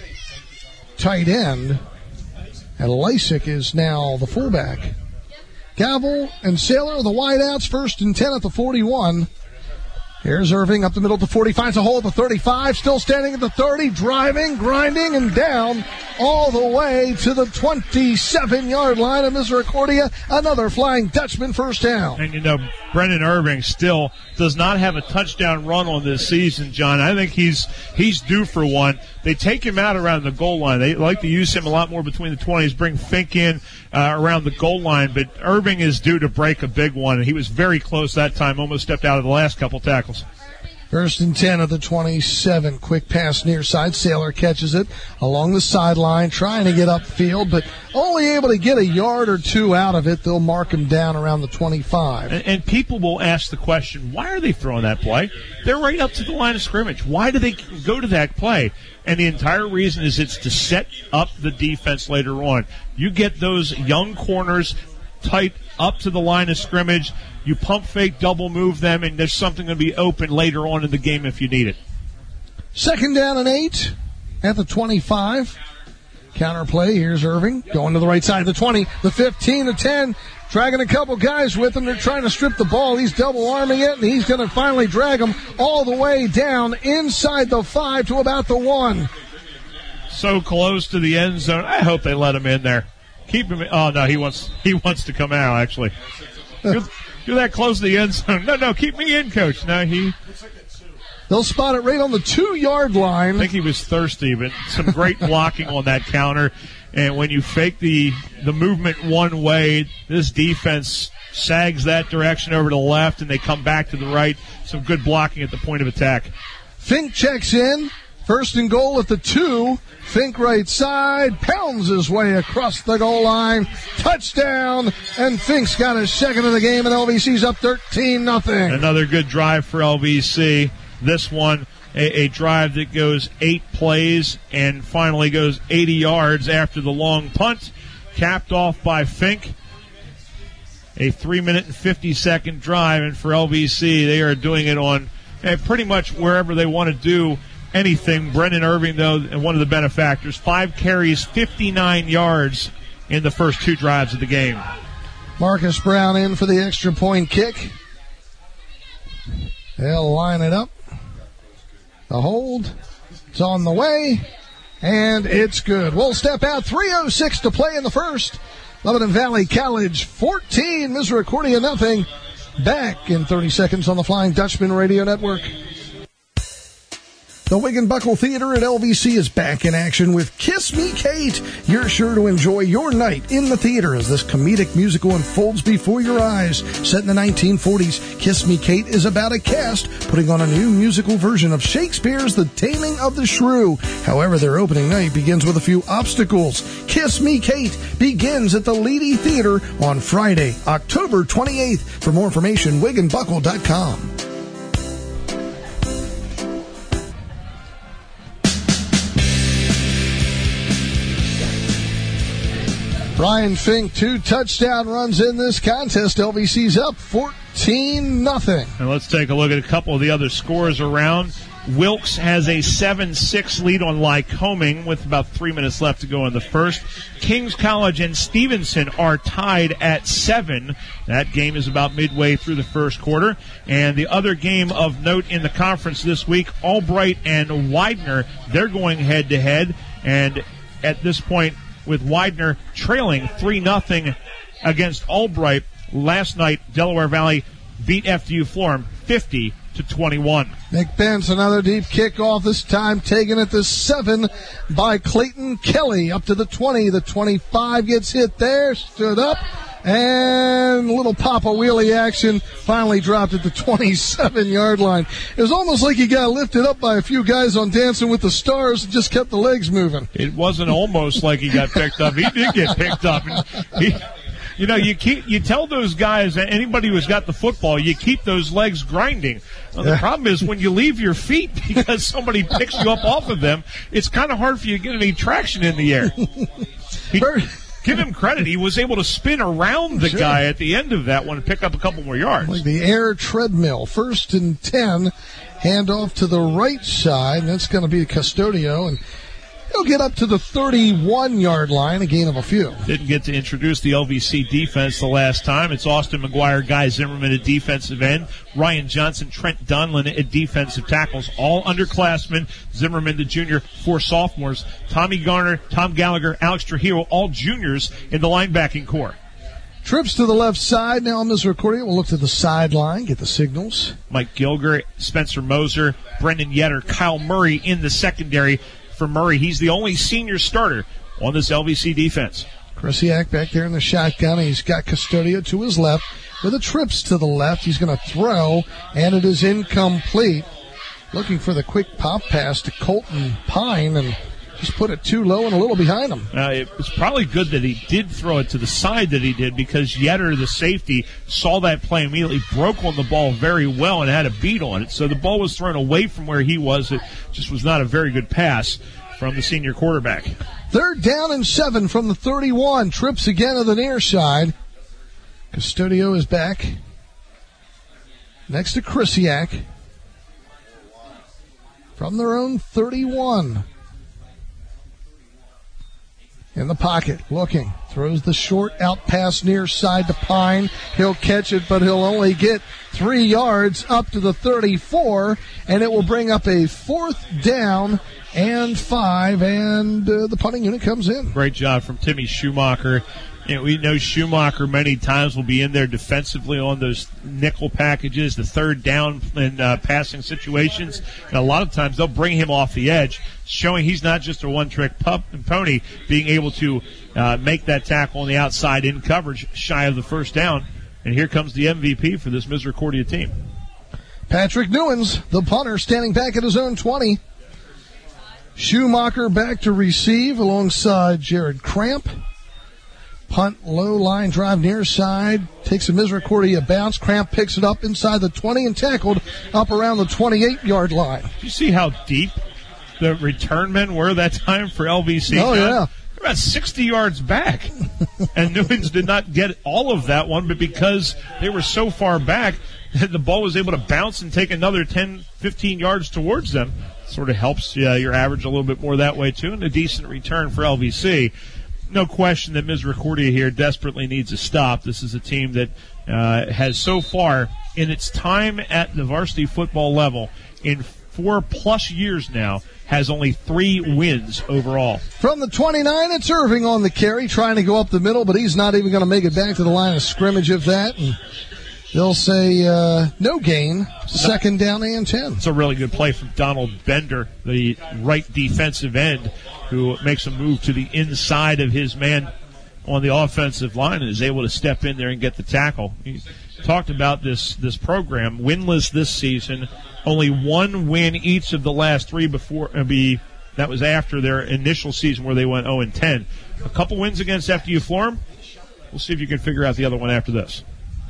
tight end. And Lysick is now the fullback. Gavel and Sailor, the wideouts, 1st and 10 at the 41. Here's Irving up the middle to 40, finds a hole at the 35, still standing at the 30, driving, grinding, and down all the way to the 27-yard line of Misericordia. Another Flying Dutchman first down. And, Brennan Irving still does not have a touchdown run on this season, John. I think he's due for one. They take him out around the goal line. They like to use him a lot more between the 20s, bring Fink in around the goal line, but Irving is due to break a big one, and he was very close that time, almost stepped out of the last couple tackles. 1st and 10 of the 27. Quick pass near side. Sailor catches it along the sideline, trying to get upfield, but only able to get a yard or two out of it. They'll mark him down around the 25. And people will ask the question, why are they throwing that play? They're right up to the line of scrimmage. Why do they go to that play? And the entire reason is it's to set up the defense later on. You get those young corners tight up to the line of scrimmage. You pump fake, double move them, and there's something going to be open later on in the game if you need it. 2nd down and 8 at the 25. Counter play. Here's Irving going to the right side of the 20, the 15, the 10, dragging a couple guys with him. They're trying to strip the ball. He's double arming it, and he's going to finally drag them all the way down inside the 5 to about the 1. So close to the end zone. I hope they let him in there. Keep him. Oh no, he wants to come out. Actually, you're that close to the end zone. No, keep me in, Coach. No, they'll spot it right on the 2-yard line. I think he was thirsty, but some great blocking on that counter. And when you fake the movement one way, this defense sags that direction over to the left, and they come back to the right. Some good blocking at the point of attack. Fink checks in. 1st and goal at the 2. Fink right side, pounds his way across the goal line. Touchdown, and Fink's got his second of the game, and LVC's up 13-0. Another good drive for LVC. This one, a drive that goes 8 plays and finally goes 80 yards after the long punt, capped off by Fink. A 3-minute and 50-second drive, and for LVC, they are doing it on pretty much wherever they want to do anything. Brennan Irving, though, one of the benefactors, 5 carries, 59 yards in the first 2 drives of the game. Marcus Brown in for the extra point kick. They'll line it up. The hold. It's on the way. And it's good. We'll step out. 3:06 to play in the first. Lebanon Valley College 14, Misericordia nothing. Back in 30 seconds on the Flying Dutchman Radio Network. The Wigginbuckle Theater at LVC is back in action with Kiss Me Kate. You're sure to enjoy your night in the theater as this comedic musical unfolds before your eyes. Set in the 1940s, Kiss Me Kate is about a cast putting on a new musical version of Shakespeare's The Taming of the Shrew. However, their opening night begins with a few obstacles. Kiss Me Kate begins at the Leedy Theater on Friday, October 28th. For more information, wigginbuckle.com. Brian Fink, 2 touchdown runs in this contest. LVC's up 14-0. And let's take a look at a couple of the other scores around. Wilkes has a 7-6 lead on Lycoming with about 3 minutes left to go in the first. Kings College and Stevenson are tied at 7. That game is about midway through the first quarter. And the other game of note in the conference this week, Albright and Widener, they're going head-to-head. And at this point, with Widener trailing 3-0 against Albright. Last night, Delaware Valley beat FDU Florham 50-21. Nick Bentz, another deep kickoff, this time taken at the 7 by Clayton Kelly. Up to the 20. The 25 gets hit there, stood up, and a little Papa Wheelie action, finally dropped at the 27-yard line. It was almost like he got lifted up by a few guys on Dancing with the Stars and just kept the legs moving. It wasn't almost like he got picked up. He did get picked up. You tell those guys, anybody who's got the football, you keep those legs grinding. Well, the problem is when you leave your feet because somebody picks you up off of them, it's kind of hard for you to get any traction in the air. Give him credit. He was able to spin around the guy at the end of that one and pick up a couple more yards. Like the air treadmill. 1st and 10. Handoff to the right side. And that's going to be Custodio. And he'll get up to the 31-yard line, a gain of a few. Didn't get to introduce the LVC defense the last time. It's Austin McGuire, Guy Zimmerman at defensive end, Ryan Johnson, Trent Dunlin at defensive tackles, all underclassmen. Zimmerman, the junior, 4 sophomores. Tommy Garner, Tom Gallagher, Alex Trujillo, all juniors in the linebacking core. Trips to the left side now. Misericordia will look to the sideline, get the signals. Mike Gilger, Spencer Moser, Brendan Yetter, Kyle Murray in the secondary. For Murray, he's the only senior starter on this LVC defense. Krisiak back there in the shotgun. He's got Custodio to his left with a trips to the left. He's going to throw, and it is incomplete. Looking for the quick pop pass to Colton Pine, and just put it too low and a little behind him. It was probably good that he did throw it to the side that he did, because Yetter, the safety, saw that play immediately, broke on the ball very well and had a beat on it. So the ball was thrown away from where he was. It just was not a very good pass from the senior quarterback. 3rd down and 7 from the 31. Trips again to the near side. Custodio is back next to Krisiak from their own 31. In the pocket, looking, throws the short out pass near side to Pine. He'll catch it, but he'll only get 3 yards up to the 34, and it will bring up a 4th down and 5, and the punting unit comes in. Great job from Timmy Schumacher. We know Schumacher many times will be in there defensively on those nickel packages, the 3rd down and passing situations. And a lot of times they'll bring him off the edge, showing he's not just a one-trick pony, being able to make that tackle on the outside in coverage shy of the 1st down. And here comes the MVP for this Misericordia team. Patrick Newens, the punter, standing back at his own 20. Schumacher back to receive alongside Jared Cramp. Punt, low line drive near side, takes a Misericordia bounce. Cramp picks it up inside the 20 and tackled up around the 28-yard line. You see how deep the return men were that time for LVC? Oh, yeah. They're about 60 yards back. And Newens did not get all of that one, but because they were so far back, the ball was able to bounce and take another 10, 15 yards towards them. Sort of helps your average a little bit more that way, too, and a decent return for LVC. No question that Misericordia here desperately needs a stop. This is a team that has so far, in its time at the varsity football level, in 4+ years now, has only 3 wins overall. From the 29, it's Irving on the carry, trying to go up the middle, but he's not even going to make it back to the line of scrimmage of that. And they'll say no gain, 2nd down and 10. It's a really good play from Donald Bender, the right defensive end, who makes a move to the inside of his man on the offensive line and is able to step in there and get the tackle. He talked about this program, winless this season, only 1 win each of the last 3 before that was after their initial season where they went 0-10. A couple wins against FDU Florham. We'll see if you can figure out the other one after this.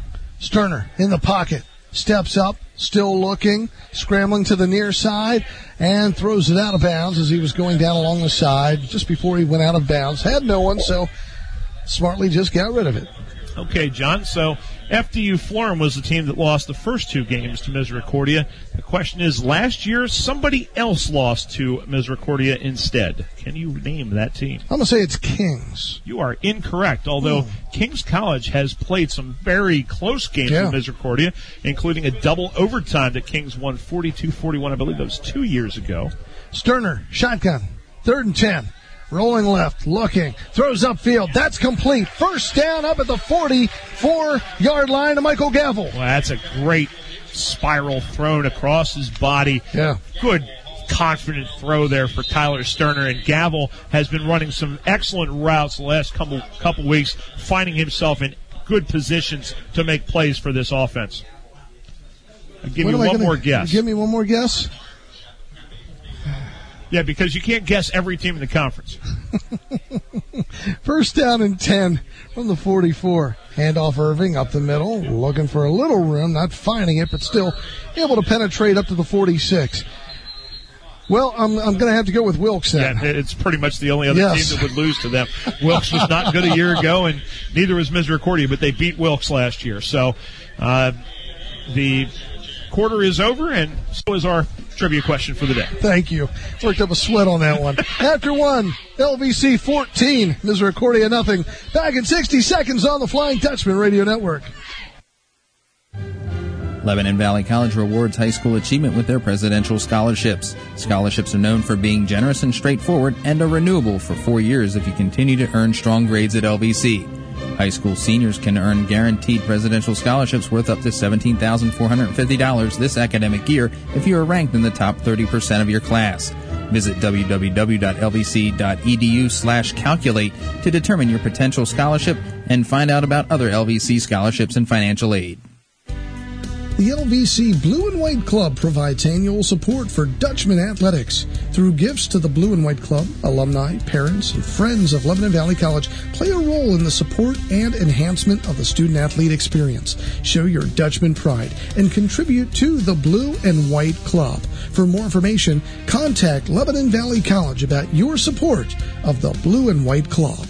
Sterner in the pocket, steps up, still looking, scrambling to the near side, and throws it out of bounds as he was going down along the side just before he went out of bounds. Had no one, so smartly just got rid of it. Okay, John, so FDU Florham was the team that lost the first 2 games to Misericordia. The question is, last year somebody else lost to Misericordia instead. Can you name that team? I'm going to say it's Kings. You are incorrect, although Kings College has played some very close games with Misericordia, including a double overtime that Kings won 42-41, I believe that was 2 years ago. Sterner, shotgun, 3rd and 10. Rolling left, looking, throws upfield. That's complete. 1st down up at the 44-yard line to Michael Gavel. Well, that's a great spiral thrown across his body. Yeah. Good, confident throw there for Tyler Sterner. And Gavel has been running some excellent routes the last couple weeks, finding himself in good positions to make plays for this offense. I'll give you one more guess. Give me one more guess? Yeah, because you can't guess every team in the conference. 1st down and 10 from the 44. Handoff Irving up the middle, looking for a little room, not finding it, but still able to penetrate up to the 46. Well, I'm going to have to go with Wilkes then. Yeah, it's pretty much the only other team that would lose to them. Wilkes was not good a year ago, and neither was Misericordia, but they beat Wilkes last year. So the quarter is over, and so is our trivia question for the day. Thank you. Worked up a sweat on that one. After one, LVC 14, Misericordia nothing. Back in 60 seconds on the Flying Dutchman Radio Network. Lebanon Valley College rewards high school achievement with their presidential scholarships. Scholarships are known for being generous and straightforward and are renewable for 4 years if you continue to earn strong grades at LVC. High school seniors can earn guaranteed presidential scholarships worth up to $17,450 this academic year if you are ranked in the top 30% of your class. Visit www.lvc.edu/calculate to determine your potential scholarship and find out about other LVC scholarships and financial aid. The LVC Blue and White Club provides annual support for Dutchman athletics. Through gifts to the Blue and White Club, alumni, parents, and friends of Lebanon Valley College play a role in the support and enhancement of the student-athlete experience. Show your Dutchman pride and contribute to the Blue and White Club. For more information, contact Lebanon Valley College about your support of the Blue and White Club.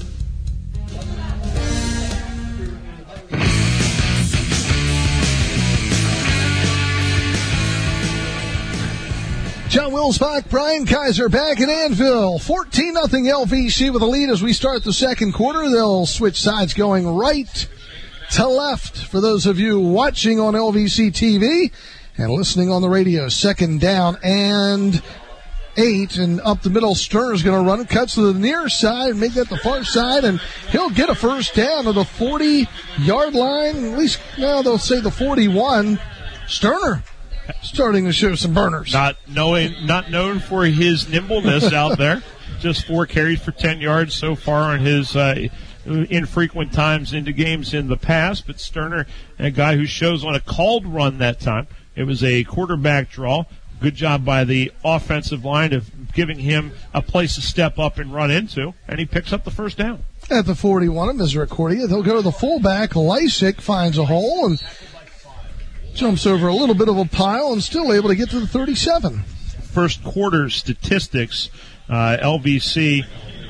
John Wilsbach, Brian Kaiser back in Anvil. 14-0 LVC with a lead as we start the second quarter. They'll switch sides going right to left for those of you watching on LVC TV and listening on the radio. Second down and 8, and up the middle, Sterner's going to run it, cuts to the near side, make that the far side, and he'll get a first down to the 40-yard line. At least now they'll say the 41. Sterner starting to show some burners. Not known for his nimbleness out there. Just 4 carries for 10 yards so far on his infrequent times into games in the past. But Sterner, a guy who shows on a called run that time. It was a quarterback draw. Good job by the offensive line of giving him a place to step up and run into, and he picks up the first down. At the 41 of Misericordia, they'll go to the fullback. Lysick finds a hole and jumps over a little bit of a pile and still able to get to the 37. First quarter statistics, LVC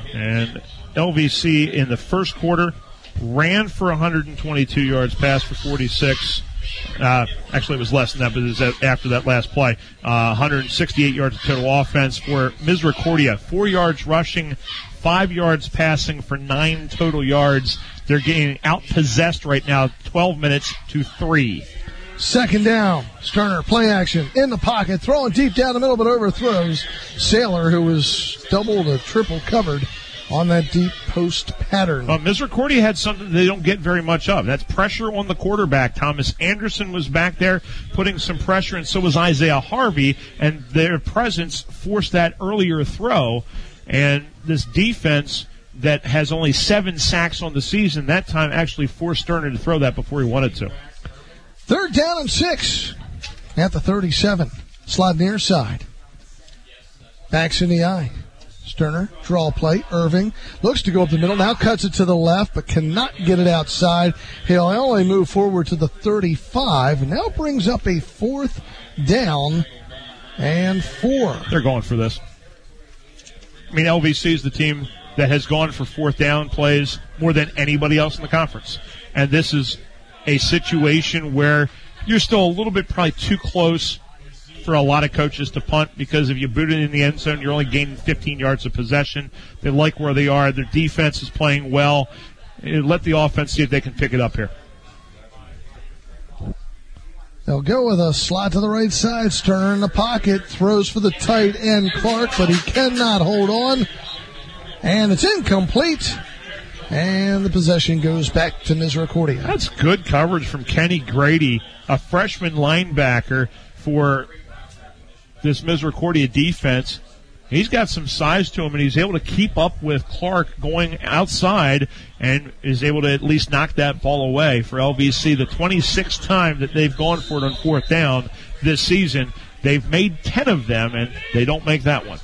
in the first quarter ran for 122 yards, passed for 46. Actually, it was less than that, but it was after that last play. 168 yards of total offense for Misericordia. 4 yards rushing, 5 yards passing for 9 total yards. They're getting out-possessed right now, 12 minutes to 3. Second down. Sterner, play action, in the pocket, throwing deep down the middle, but overthrows Saylor, who was double to triple covered on that deep post pattern. Misericordia had something they don't get very much of. That's pressure on the quarterback. Thomas Anderson was back there putting some pressure, and so was Isaiah Harvey, and their presence forced that earlier throw. And this defense that has only 7 sacks on the season, that time actually forced Sterner to throw that before he wanted to. Third down and 6 at the 37. Slide near side. Backs in the eye. Sterner, draw play. Irving looks to go up the middle. Now cuts it to the left, but cannot get it outside. He'll only move forward to the 35. Now brings up a 4th down and 4. They're going for this. I mean, LVC is the team that has gone for 4th down plays more than anybody else in the conference. And this is a situation where you're still a little bit probably too close for a lot of coaches to punt, because if you boot it in the end zone, you're only gaining 15 yards of possession. They like where they are. Their defense is playing well. Let the offense see if they can pick it up here. They'll go with a slot to the right side. Sterner in the pocket, throws for the tight end Clark, but he cannot hold on. And it's incomplete. And the possession goes back to Misericordia. That's good coverage from Kenny Grady, a freshman linebacker for this Misericordia defense. He's got some size to him, and he's able to keep up with Clark going outside and is able to at least knock that ball away for LVC. The 26th time that they've gone for it on 4th down this season, they've made 10 of them, and they don't make that one.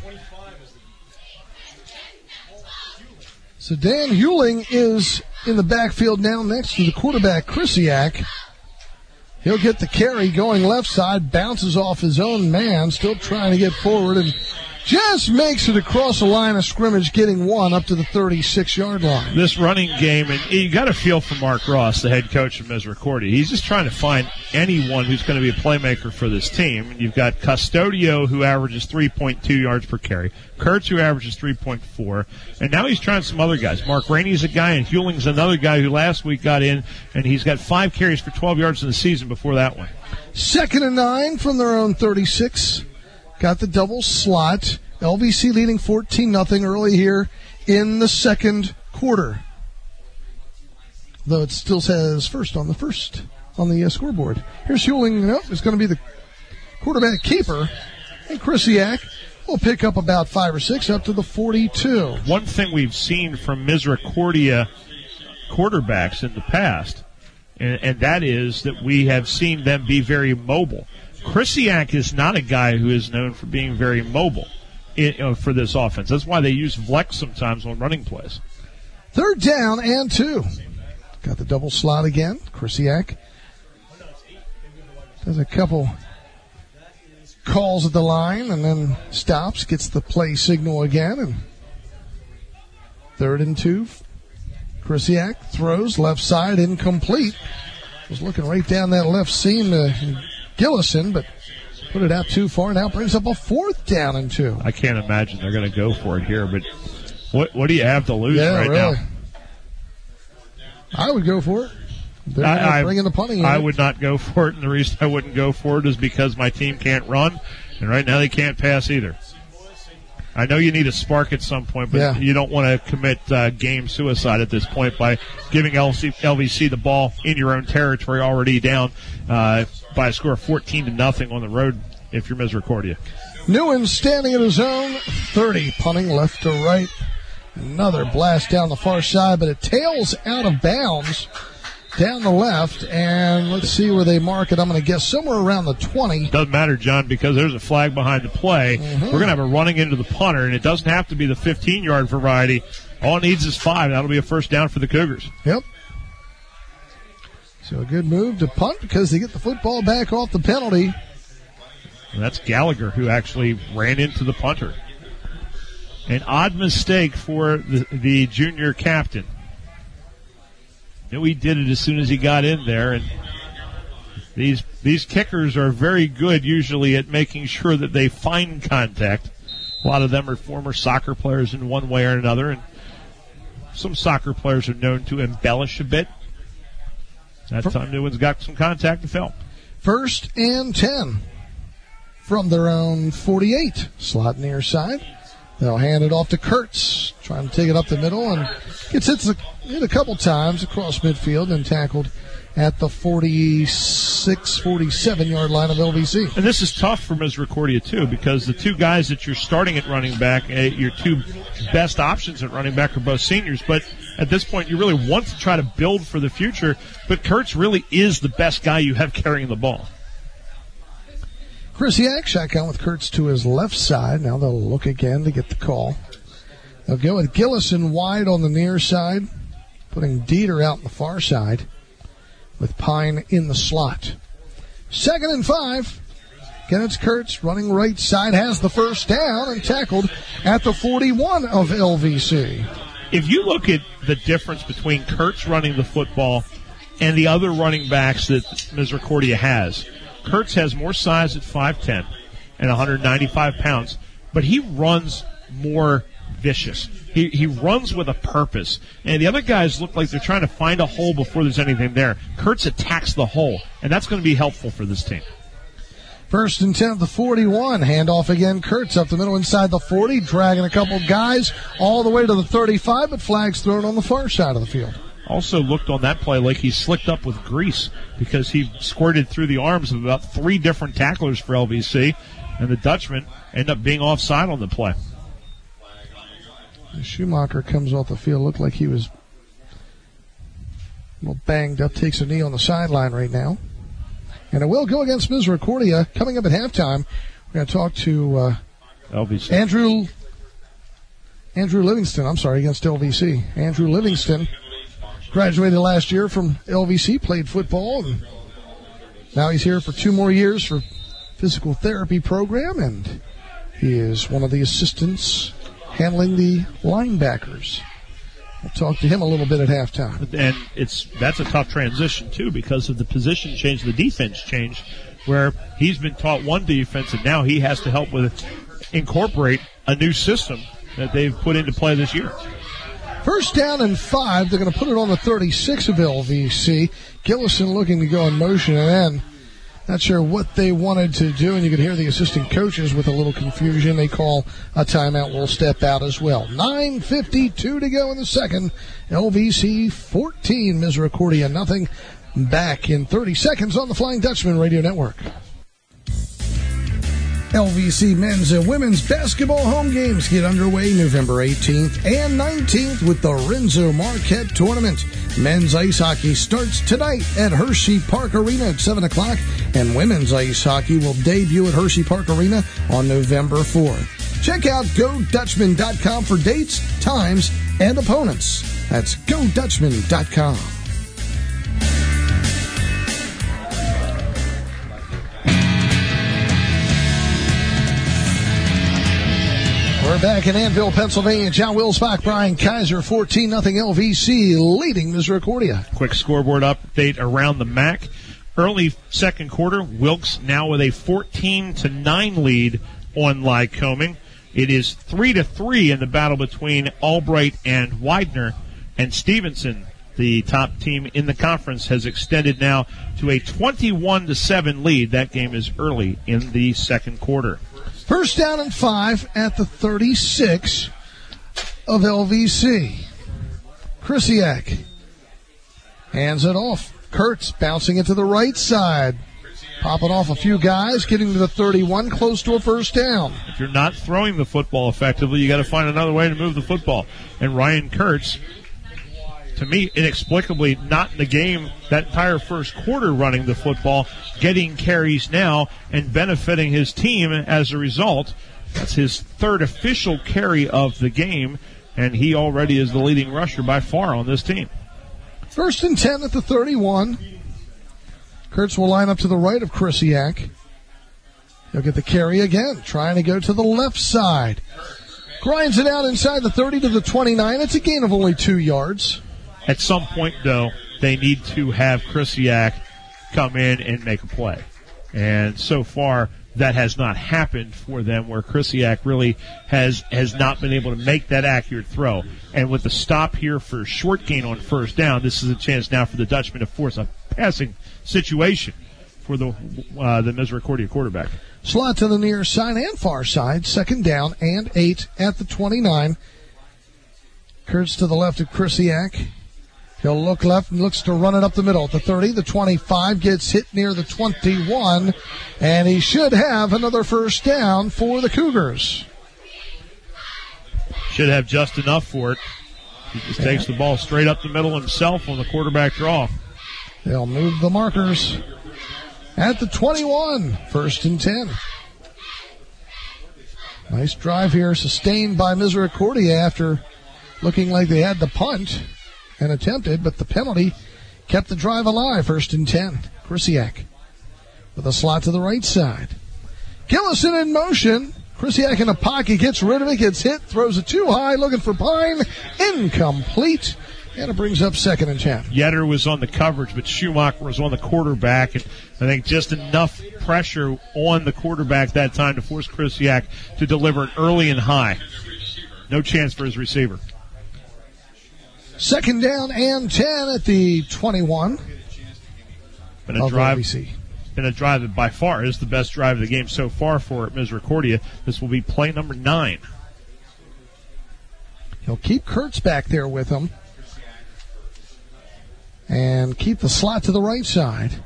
So Dan Hewling is in the backfield now next to the quarterback, Krisiak. He'll get the carry going left side, bounces off his own man, still trying to get forward and just makes it across the line of scrimmage, getting one up to the 36-yard line. This running game, and you got to feel for Mark Ross, the head coach of Misericordia. He's just trying to find anyone who's going to be a playmaker for this team. And you've got Custodio, who averages 3.2 yards per carry. Kurtz, who averages 3.4. And now he's trying some other guys. Mark Rainey's a guy, and Hewling's another guy who last week got in, and he's got 5 carries for 12 yards in the season before that one. 2nd and 9 from their own 36. Got the double slot. LVC leading 14-0 early here in the second quarter. Though it still says first on the scoreboard. Here's Hewling. Nope, it's going to be the quarterback keeper. And Krisiak will pick up about 5 or 6 up to the 42. One thing we've seen from Misericordia quarterbacks in the past, and that is that we have seen them be very mobile. Krisiak is not a guy who is known for being very mobile for this offense. That's why they use Vleck sometimes on running plays. 3rd down and 2. Got the double slot again. Krisiak does a couple calls at the line and then stops, gets the play signal again. And 3rd and 2. Krisiak throws left side, incomplete. Was looking right down that left seam to Gillison, but put it out too far. Now brings up a 4th down and 2. I can't imagine they're going to go for it here, but what do you have to lose right really. now? I would go for it. They're bringing the punting in. I would not go for it, and the reason I wouldn't go for it is because my team can't run, and right now they can't pass either. I know you need a spark at some point, but you don't want to commit game suicide at this point by giving LVC the ball in your own territory, already down by a score of 14-0 on the road if you're Misericordia. Newen standing at his own 30, punting left to right. Another blast down the far side, but it tails out of bounds down the left, and let's see where they mark it. I'm going to guess somewhere around the 20. Doesn't matter, John, because there's a flag behind the play. We're going to have a running into the punter, and it doesn't have to be the 15-yard variety. All it needs is 5. That'll be a first down for the Cougars. Yep. So a good move to punt because they get the football back off the penalty. And that's Gallagher who actually ran into the punter. An odd mistake for the junior captain. Knew he did it as soon as he got in there, and these kickers are very good usually at making sure that they find contact. A lot of them are former soccer players in one way or another, and some soccer players are known to embellish a bit. That time Newen's got some contact to film. 1st and 10 from their own 48. Slot near side. They'll hand it off to Kurtz, trying to take it up the middle, and gets hit a couple times across midfield and tackled at the 46, 47-yard line of LVC. And this is tough for Misericordia, too, because the 2 guys that you're starting at running back, your 2 best options at running back are both seniors, but at this point you really want to try to build for the future, but Kurtz really is the best guy you have carrying the ball. Krisiak shotgun with Kurtz to his left side. Now they'll look again to get the call. They'll go with Gillison wide on the near side, putting Dieter out on the far side with Pine in the slot. 2nd and 5. Again, it's Kurtz running right side, has the first down and tackled at the 41 of LVC. If you look at the difference between Kurtz running the football and the other running backs that Misericordia has, Kurtz has more size at 5'10" and 195 pounds, but he runs more vicious. He runs with a purpose. And the other guys look like they're trying to find a hole before there's anything there. Kurtz attacks the hole, and that's going to be helpful for this team. 1st and 10 at the 41. Handoff again. Kurtz up the middle inside the 40, dragging a couple guys all the way to the 35, but flags thrown on the far side of the field. Also looked on that play like he slicked up with grease because he squirted through the arms of about 3 different tacklers for LVC, and the Dutchman ended up being offside on the play. Schumacher comes off the field. Looked like he was a little banged up, takes a knee on the sideline right now. And it will go against Misericordia. Coming up at halftime, we're going to talk to LVC. Andrew Livingston, against LVC. Andrew Livingston graduated last year from LVC, played football, and now he's here for 2 more years for physical therapy program, and He is one of the assistants handling the linebackers. We'll talk to him a little bit at halftime. And that's a tough transition, too, because of the position change, the defense change, where he's been taught one defense, and now he has to help incorporate a new system that they've put into play this year. First down and 5. They're going to put it on the 36 of LVC. Gillison looking to go in motion, and then not sure what they wanted to do, and you could hear the assistant coaches with a little confusion. They call a timeout. We'll step out as well. 9:52 to go in the second. LVC 14, Misericordia nothing. Back in 30 seconds on the Flying Dutchman Radio Network. LVC men's and women's basketball home games get underway November 18th and 19th with the Renzo Marquette Tournament. Men's ice hockey starts tonight at Hershey Park Arena at 7 o'clock, and women's ice hockey will debut at Hershey Park Arena on November 4th. Check out GoDutchman.com for dates, times, and opponents. That's GoDutchman.com. We're back in Annville, Pennsylvania. John Wilsbach, Brian Kaiser, 14-0 LVC, leading Misericordia. Quick scoreboard update around the MAC. Early second quarter, Wilkes now with a 14-9 lead on Lycoming. It is 3-3 in the battle between Albright and Widener. And Stevenson, the top team in the conference, has extended now to a 21-7 lead. That game is early in the second quarter. First down and 5 at the 36 of LVC. Krisiak hands it off. Kurtz bouncing it to the right side. Popping off a few guys, getting to the 31, close to a first down. If you're not throwing the football effectively, you got to find another way to move the football. And Ryan Kurtz, to me, inexplicably not in the game that entire first quarter running the football, getting carries now and benefiting his team as a result. That's his third official carry of the game, and he already is the leading rusher by far on this team. First and 10 at the 31. Kurtz will line up to the right of Krisiak. He'll get the carry again, trying to go to the left side. Grinds it out inside the 30 to the 29. It's a gain of only 2 yards. At some point, though, they need to have Krisiak come in and make a play. And so far, that has not happened for them, where Krisiak really has not been able to make that accurate throw. And with the stop here for short gain on first down, this is a chance now for the Dutchman to force a passing situation for the Misericordia quarterback. Slot to the near side and far side. Second down and 8 at the 29. Kurtz to the left of Krisiak. He'll look left and looks to run it up the middle. The 30, the 25, gets hit near the 21, and he should have another first down for the Cougars. Should have just enough for it. He just takes the ball straight up the middle himself on the quarterback draw. They'll move the markers at the 21, first and 10. Nice drive here, sustained by Misericordia after looking like they had the punt and attempted, but the penalty kept the drive alive. First and 10. Krisiak with a slot to the right side. Gillison in motion. Krisiak in a pocket, gets rid of it, gets hit, throws it too high, looking for Pine. Incomplete. And it brings up second and 10. Yetter was on the coverage, but Schumacher was on the quarterback. And I think just enough pressure on the quarterback that time to force Krisiak to deliver it early and high. No chance for his receiver. Second down and 10 at the 21. Been a drive that by far is the best drive of the game so far for Misericordia. This will be play number 9. He'll keep Kurtz back there with him. And keep the slot to the right side.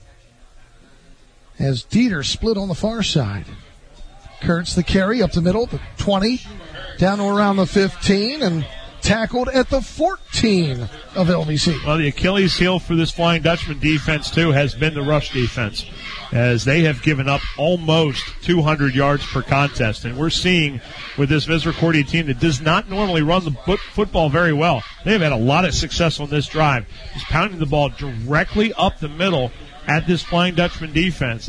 As Dieter split on the far side. Kurtz the carry up the middle, the 20, down to around the 15, and tackled at the 14 of LVC. Well, the Achilles heel for this Flying Dutchman defense, too, has been the rush defense, as they have given up almost 200 yards per contest. And we're seeing with this Misericordia team that does not normally run the football very well, they've had a lot of success on this drive, just pounding the ball directly up the middle at this Flying Dutchman defense. And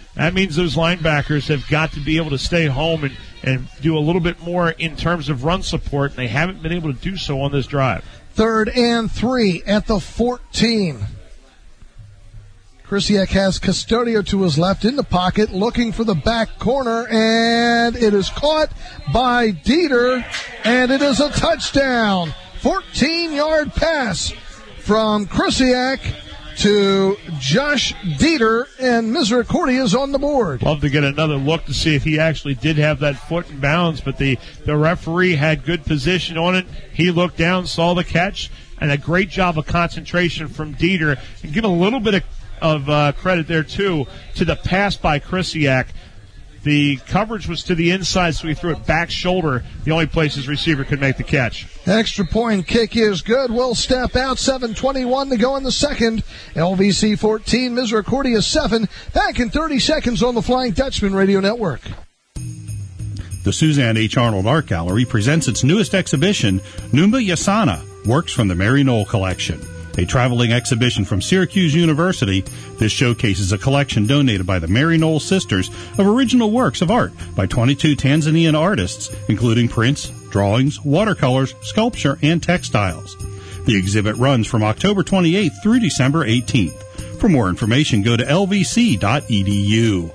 That means those linebackers have got to be able to stay home and do a little bit more in terms of run support, and they haven't been able to do so on this drive. 3rd and 3 at the 14. Krisiak has Custodio to his left in the pocket, looking for the back corner, and it is caught by Dieter, and it is a touchdown. 14-yard pass from Krisiak to Josh Dieter, and Misericordia is on the board. Love to get another look to see if he actually did have that foot in bounds, but the referee had good position on it. He looked down, saw the catch, and a great job of concentration from Dieter. And give a little bit of credit there, too, to the pass by Krisiak. The coverage was to the inside, so he threw it back shoulder, the only place his receiver could make the catch. Extra point kick is good. Will step out. 7:21 to go in the second. LVC 14, Misericordia 7. Back in 30 seconds on the Flying Dutchman Radio Network. The Suzanne H. Arnold Art Gallery presents its newest exhibition, Numba Yasana, Works from the Mary Knoll Collection. A traveling exhibition from Syracuse University, this showcases a collection donated by the Mary Knoll sisters of original works of art by 22 Tanzanian artists, including prints, drawings, watercolors, sculpture, and textiles. The exhibit runs from October 28th through December 18th. For more information, go to lvc.edu.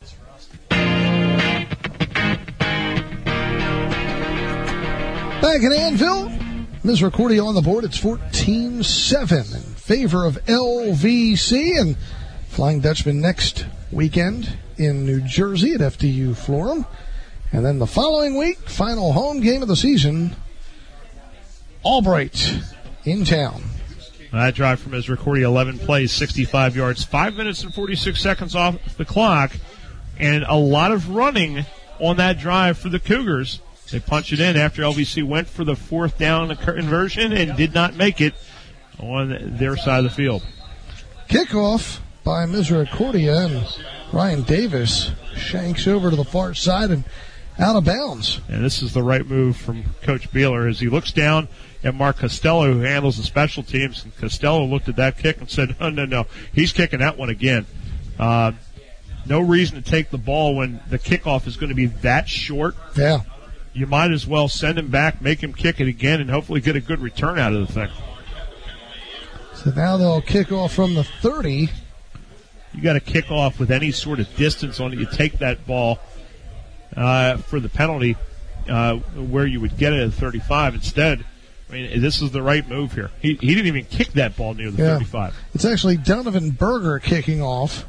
Back in Anvil, Misericordia on the board. It's 14-7 in favor of LVC, and Flying Dutchman next weekend in New Jersey at FDU Florham. And then the following week, final home game of the season, Albright in town. That drive from Misericordia, 11 plays, 65 yards, 5 minutes and 46 seconds off the clock, and a lot of running on that drive for the Cougars. They punch it in after LVC went for the 4th down conversion and did not make it on their side of the field. Kickoff by Misericordia, and Ryan Davis shanks over to the far side and out of bounds. And this is the right move from Coach Beeler as he looks down at Mark Costello, who handles the special teams. And Costello looked at that kick and said, no, he's kicking that one again. No reason to take the ball when the kickoff is going to be that short. Yeah. You might as well send him back, make him kick it again, and hopefully get a good return out of the thing. So now they'll kick off from the 30. You got to kick off with any sort of distance on it. You take that ball for the penalty where you would get it at 35 instead. I mean, this is the right move here. He didn't even kick that ball near the 35. It's actually Donovan Berger kicking off.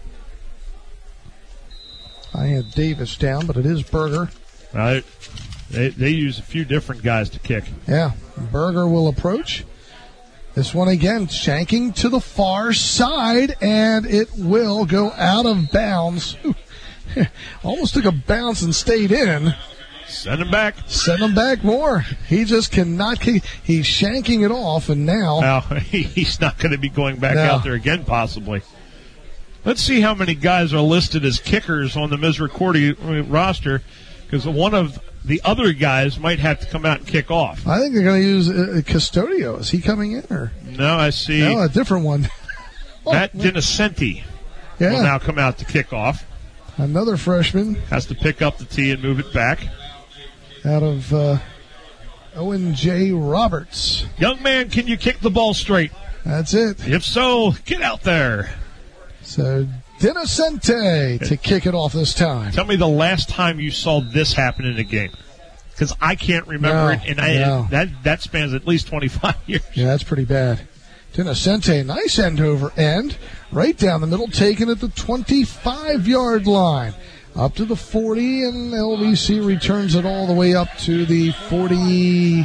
I had Davis down, but it is Berger. They use a few different guys to kick. Yeah, Berger will approach. This one again, shanking to the far side, and it will go out of bounds. Almost took a bounce and stayed in. Send him back. Send him back more. He just cannot kick. He's shanking it off, and now he's not going to be going back out there again, possibly. Let's see how many guys are listed as kickers on the Misericordia roster, because one of the other guys might have to come out and kick off. I think they're going to use Custodio. Is he coming in? Or no, I see. No, a different one. Matt Dinacenti will now come out to kick off. Another freshman. Has to pick up the tee and move it back. Out of Owen J. Roberts. Young man, can you kick the ball straight? That's it. If so, get out there. So Dinacenti to kick it off this time. Tell me the last time you saw this happen in a game, because I can't remember it, and that spans at least 25 years. Yeah, that's pretty bad. Dinacenti, nice end over end, right down the middle, taken at the 25-yard line, up to the 40, and LVC returns it all the way up to the 42.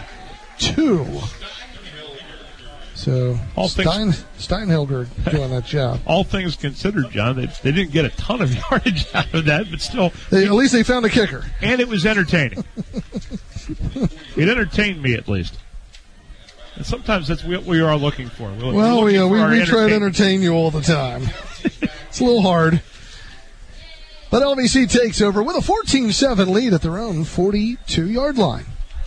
So Steinhelger doing that job. All things considered, John, they didn't get a ton of yardage out of that, but still. At least they found a kicker. And it was entertaining. It entertained me, at least. And sometimes that's what we are looking for. We try to entertain you all the time. It's a little hard. But LVC takes over with a 14-7 lead at their own 42-yard line.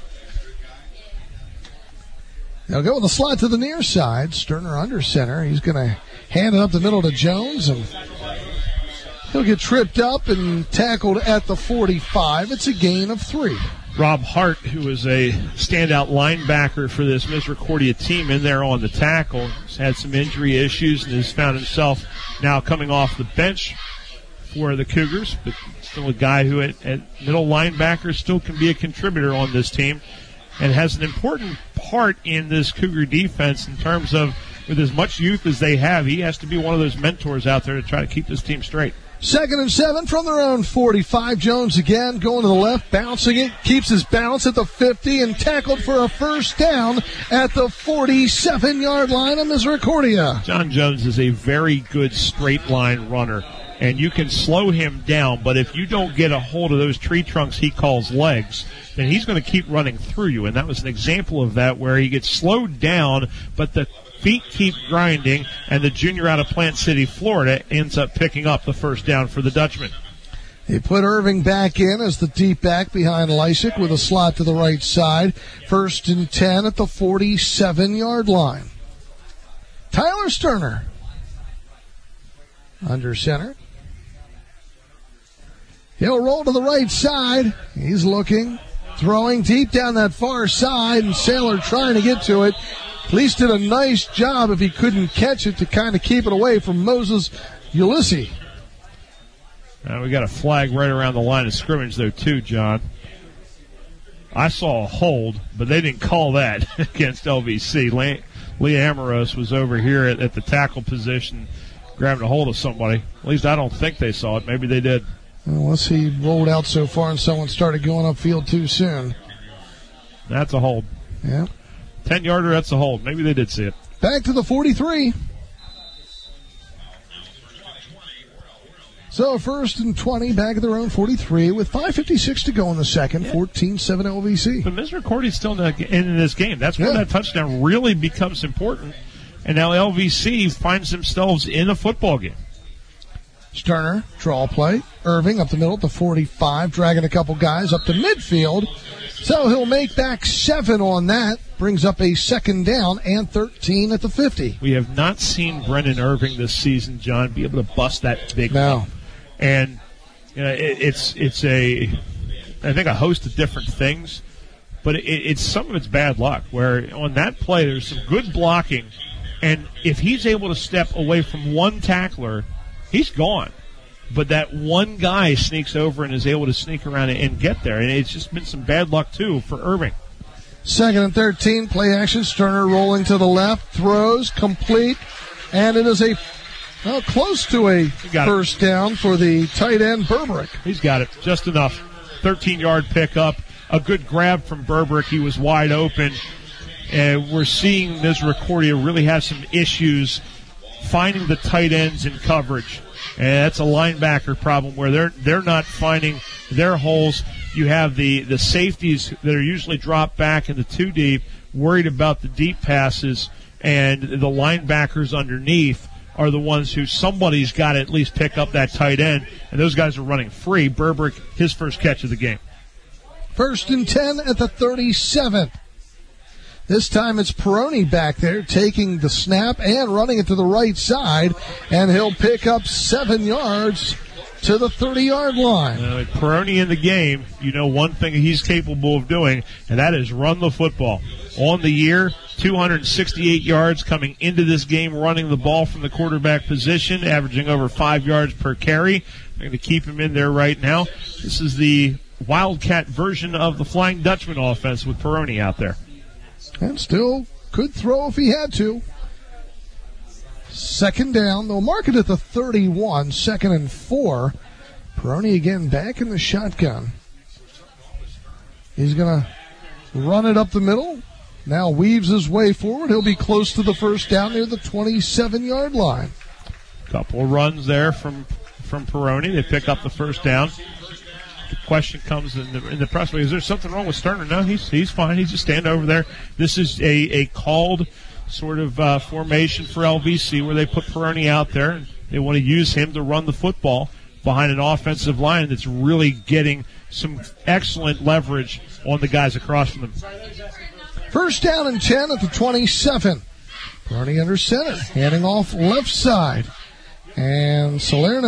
They'll go with the slot to the near side. Sterner under center. He's going to hand it up the middle to Jones. And He'll get tripped up and tackled at the 45. It's a gain of 3. Rob Hart, who is a standout linebacker for this Misericordia team, in there on the tackle. He's had some injury issues and has found himself now coming off the bench for the Cougars, but still a guy who at middle linebacker still can be a contributor on this team and has an important part in this Cougar defense in terms of, with as much youth as they have, he has to be one of those mentors out there to try to keep this team straight. 2nd and 7 from their own 45. Jones again going to the left, bouncing it, keeps his balance at the 50 and tackled for a first down at the 47-yard line of Misericordia. John Jones is a very good straight line runner, and you can slow him down, but if you don't get a hold of those tree trunks he calls legs, then he's going to keep running through you, and that was an example of that where he gets slowed down, but the feet keep grinding, and the junior out of Plant City, Florida, ends up picking up the first down for the Dutchman. They put Irving back in as the deep back behind Lysick with a slot to the right side. 1st and 10 at the 47-yard line. Tyler Sterner under center. He'll roll to the right side. He's looking, throwing deep down that far side, and Saylor trying to get to it. Police did a nice job, if he couldn't catch it, to kind of keep it away from Moses Ulysses. We got a flag right around the line of scrimmage, though, too, John. I saw a hold, but they didn't call that against LVC. Leah Amoros was over here at the tackle position grabbing a hold of somebody. At least I don't think they saw it. Maybe they did. Unless he rolled out so far and someone started going upfield too soon. That's a hold. Yeah. 10-yarder, that's a hold. Maybe they did see it. Back to the 43. So 1st and 20 back at their own 43 with 5:56 to go in the second. 14-7 LVC. But Misericordia's still in this game. That's where that touchdown really becomes important. And now LVC finds themselves in a football game. Sterner, draw play. Irving up the middle at the 45, dragging a couple guys up to midfield. So he'll make back 7 on that. Brings up a 2nd down and 13 at the 50. We have not seen Brendan Irving this season, John, be able to bust that big one. And you know, it's I think a host of different things, but it's some of it's bad luck. Where on that play, there's some good blocking, and if he's able to step away from one tackler, he's gone. But that one guy sneaks over and is able to sneak around and get there, and it's just been some bad luck too for Irving. 2nd and 13, play action. Sterner rolling to the left, throws, complete, and it is close to a first down for the tight end, Burbrick. He's got it, just enough. 13-yard pickup, a good grab from Burbrick. He was wide open, and we're seeing Misericordia really have some issues finding the tight ends in coverage. And that's a linebacker problem where they're not finding their holes. You have the safeties that are usually dropped back in the 2 deep, worried about the deep passes, and the linebackers underneath are the ones who somebody's got to at least pick up that tight end, and those guys are running free. Burbrick, his first catch of the game. 1st and 10 at the 37. This time it's Peroni back there taking the snap and running it to the right side, and he'll pick up 7 yards to the 30-yard line. Peroni in the game, you know one thing he's capable of doing, and that is run the football. On the year, 268 yards coming into this game, running the ball from the quarterback position, averaging over 5 yards per carry. They're going to keep him in there right now. This is the Wildcat version of the Flying Dutchman offense with Peroni out there. And still could throw if he had to. 2nd down. They'll mark it at the 31. 2nd and 4. Peroni again back in the shotgun. He's going to run it up the middle. Now weaves his way forward. He'll be close to the first down near the 27-yard line. Couple of runs there from Peroni. They pick up the first down. The question comes in the press. Is there something wrong with Sterner? No, he's fine. He's just standing over there. This is a called sort of formation for LVC where they put Peroni out there, and they want to use him to run the football behind an offensive line that's really getting some excellent leverage on the guys across from them. 1st down and 10 at the 27. Peroni under center, handing off left side. And Salerno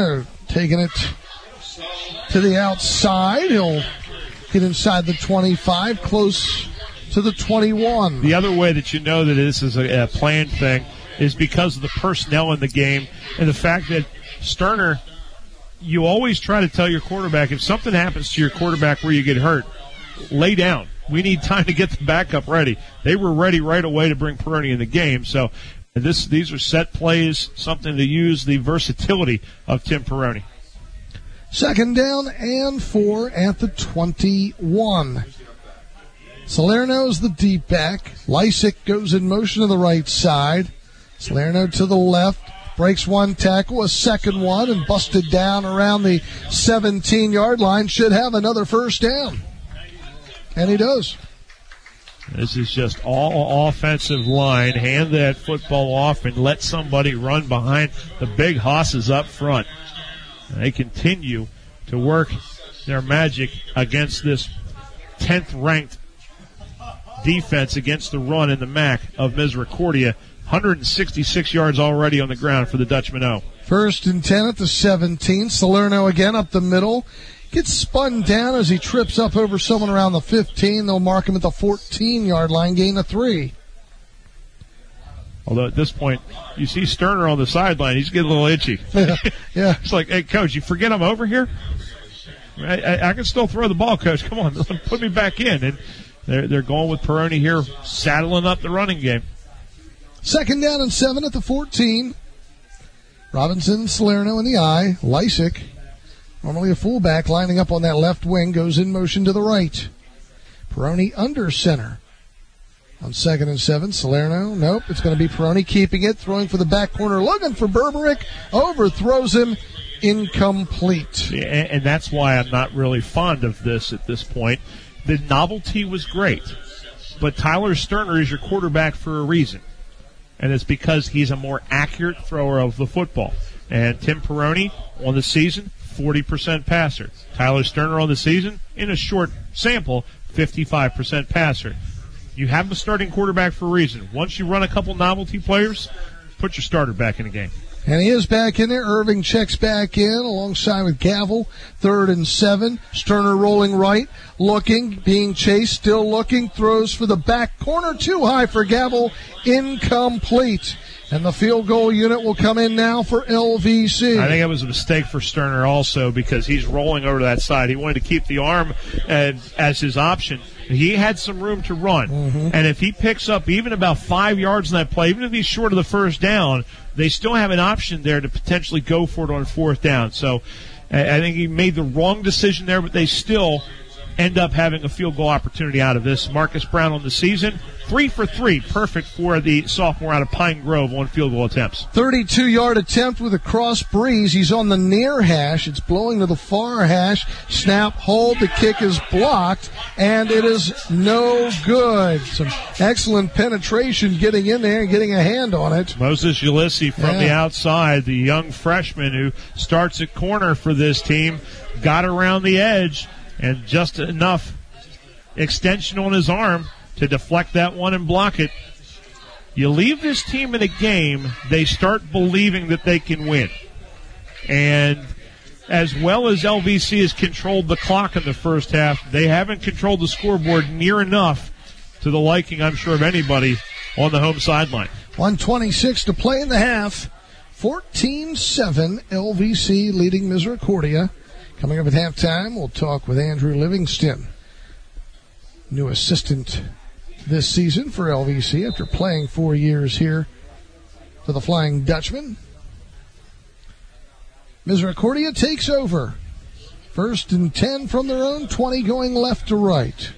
taking it to the outside. He'll get inside the 25, close to the 21. The other way that you know that this is a planned thing is because of the personnel in the game and the fact that Sterner, you always try to tell your quarterback, if something happens to your quarterback where you get hurt, lay down. We need time to get the backup ready. They were ready right away to bring Peroni in the game. So these are set plays, something to use the versatility of Tim Peroni. 2nd down and 4 at the 21. Salerno's the deep back. Lysick goes in motion to the right side. Salerno to the left. Breaks one tackle, a second one, and busted down around the 17-yard line. Should have another first down. And he does. This is just all offensive line. Hand that football off and let somebody run behind the big hosses up front. And they continue to work their magic against this 10th-ranked defense against the run in the MAC of Misericordia. 166 yards already on the ground for the Dutchman O. 1st and 10 at the 17. Salerno again up the middle. Gets spun down as he trips up over someone around the 15. They'll mark him at the 14-yard line, gain of 3. Although at this point, you see Sterner on the sideline. He's getting a little itchy. Yeah. It's like, hey, Coach, you forget I'm over here? I can still throw the ball, Coach. Come on, put me back in. And they're going with Peroni here, saddling up the running game. 2nd down and 7 at the 14. Robinson, Salerno in the eye. Lysick, normally a fullback, lining up on that left wing, goes in motion to the right. Peroni under center. On 2nd and 7, Salerno, nope, it's going to be Peroni keeping it, throwing for the back corner, looking for Berberick, overthrows him, incomplete. Yeah, and that's why I'm not really fond of this at this point. The novelty was great, but Tyler Sterner is your quarterback for a reason. And it's because he's a more accurate thrower of the football. And Tim Peroni on the season, 40% passer. Tyler Sterner on the season, in a short sample, 55% passer. You have a starting quarterback for a reason. Once you run a couple novelty players, put your starter back in the game. And he is back in there. Irving checks back in alongside with Gavel. 3rd and 7. Sterner rolling right, looking, being chased, still looking, throws for the back corner, too high for Gavel, incomplete. And the field goal unit will come in now for LVC. I think it was a mistake for Sterner also because he's rolling over to that side. He wanted to keep the arm as his option. He had some room to run. Mm-hmm. And if he picks up even about 5 yards in that play, even if he's short of the first down, they still have an option there to potentially go for it on 4th down. So I think he made the wrong decision there, but they still end up having a field goal opportunity out of this. Marcus Brown on the season, 3 for 3, perfect for the sophomore out of Pine Grove on field goal attempts. 32-yard attempt with a cross breeze. He's on the near hash. It's blowing to the far hash. Snap, hold. The kick is blocked, and it is no good. Some excellent penetration getting in there and getting a hand on it. Moses Ulysses from the outside, the young freshman who starts at corner for this team, got around the edge, and just enough extension on his arm to deflect that one and block it. You leave this team in a game, they start believing that they can win. And as well as LVC has controlled the clock in the first half, they haven't controlled the scoreboard near enough to the liking, I'm sure, of anybody on the home sideline. 1:26 to play in the half. 14-7, LVC leading Misericordia. Coming up at halftime, we'll talk with Andrew Livingston, new assistant this season for LVC after playing 4 years here for the Flying Dutchman. Misericordia takes over. 1st and 10 from their own 20, going left to right.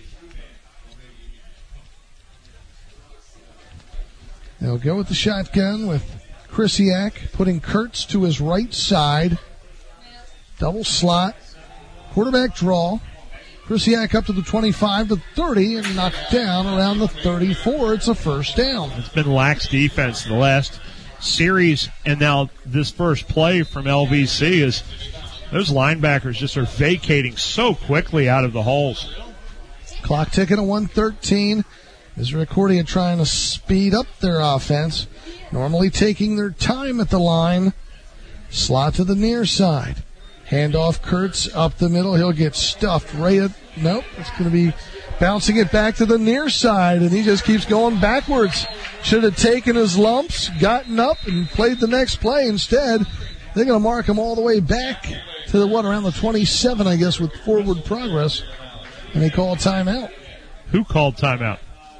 They'll go with the shotgun with Krisiak, putting Kurtz to his right side. Double slot, quarterback draw. Krisiak up to the 25 to 30 and knocked down around the 34. It's a first down. It's been lax defense in the last series, and now this first play from LVC is those linebackers just are vacating so quickly out of the holes. Clock ticking at 1:13. Misericordia trying to speed up their offense, normally taking their time at the line. Slot to the near side. Handoff, Kurtz up the middle. He'll get stuffed right at, nope, it's going to be bouncing it back to the near side, and he just keeps going backwards. Should have taken his lumps, gotten up, and played the next play. Instead, they're going to mark him all the way back to around the 27, I guess, with forward progress. And they call a timeout. Who called timeout?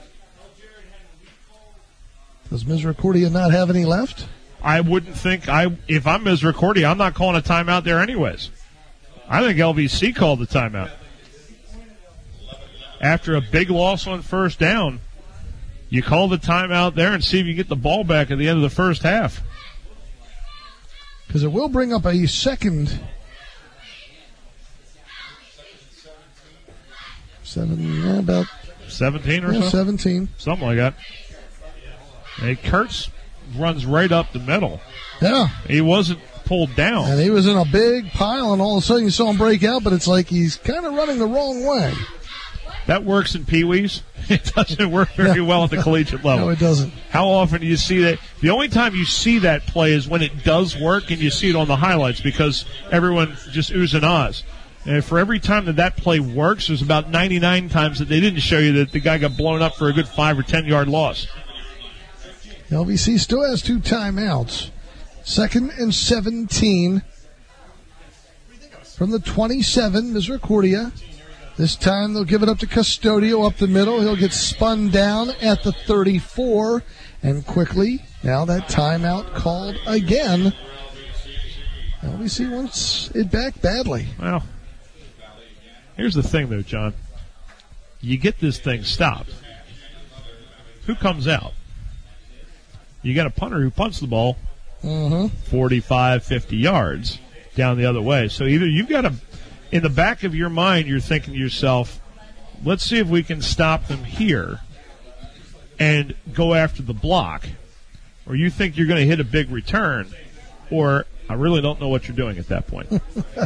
Does Misericordia not have any left? I wouldn't think. If I'm Misericordia, I'm not calling a timeout there anyways. I think LVC called the timeout. After a big loss on first down, you call the timeout there and see if you get the ball back at the end of the first half. Because it will bring up a second. 17 or so? 17. Something like that. Hey, Kurtz runs right up the middle. Yeah. He wasn't pulled down. And he was in a big pile, and all of a sudden you saw him break out, but it's like he's kind of running the wrong way. That works in Pee-wees. It doesn't work very well at the collegiate level. No, it doesn't. How often do you see that? The only time you see that play is when it does work and you see it on the highlights because everyone just oohs and ahs. And for every time that play works, there's about 99 times that they didn't show you that the guy got blown up for a good 5 or 10 yard loss. LVC still has 2 timeouts. 2nd and 17 from the 27, Misericordia. This time they'll give it up to Custodio up the middle. He'll get spun down at the 34. And quickly, now that timeout called again. LVC wants it back badly. Well, here's the thing, though, John. You get this thing stopped. Who comes out? You got a punter who punts the ball 45, 50 yards down the other way. So either you've got to, in the back of your mind, you're thinking to yourself, let's see if we can stop them here and go after the block. Or you think you're going to hit a big return, or I really don't know what you're doing at that point.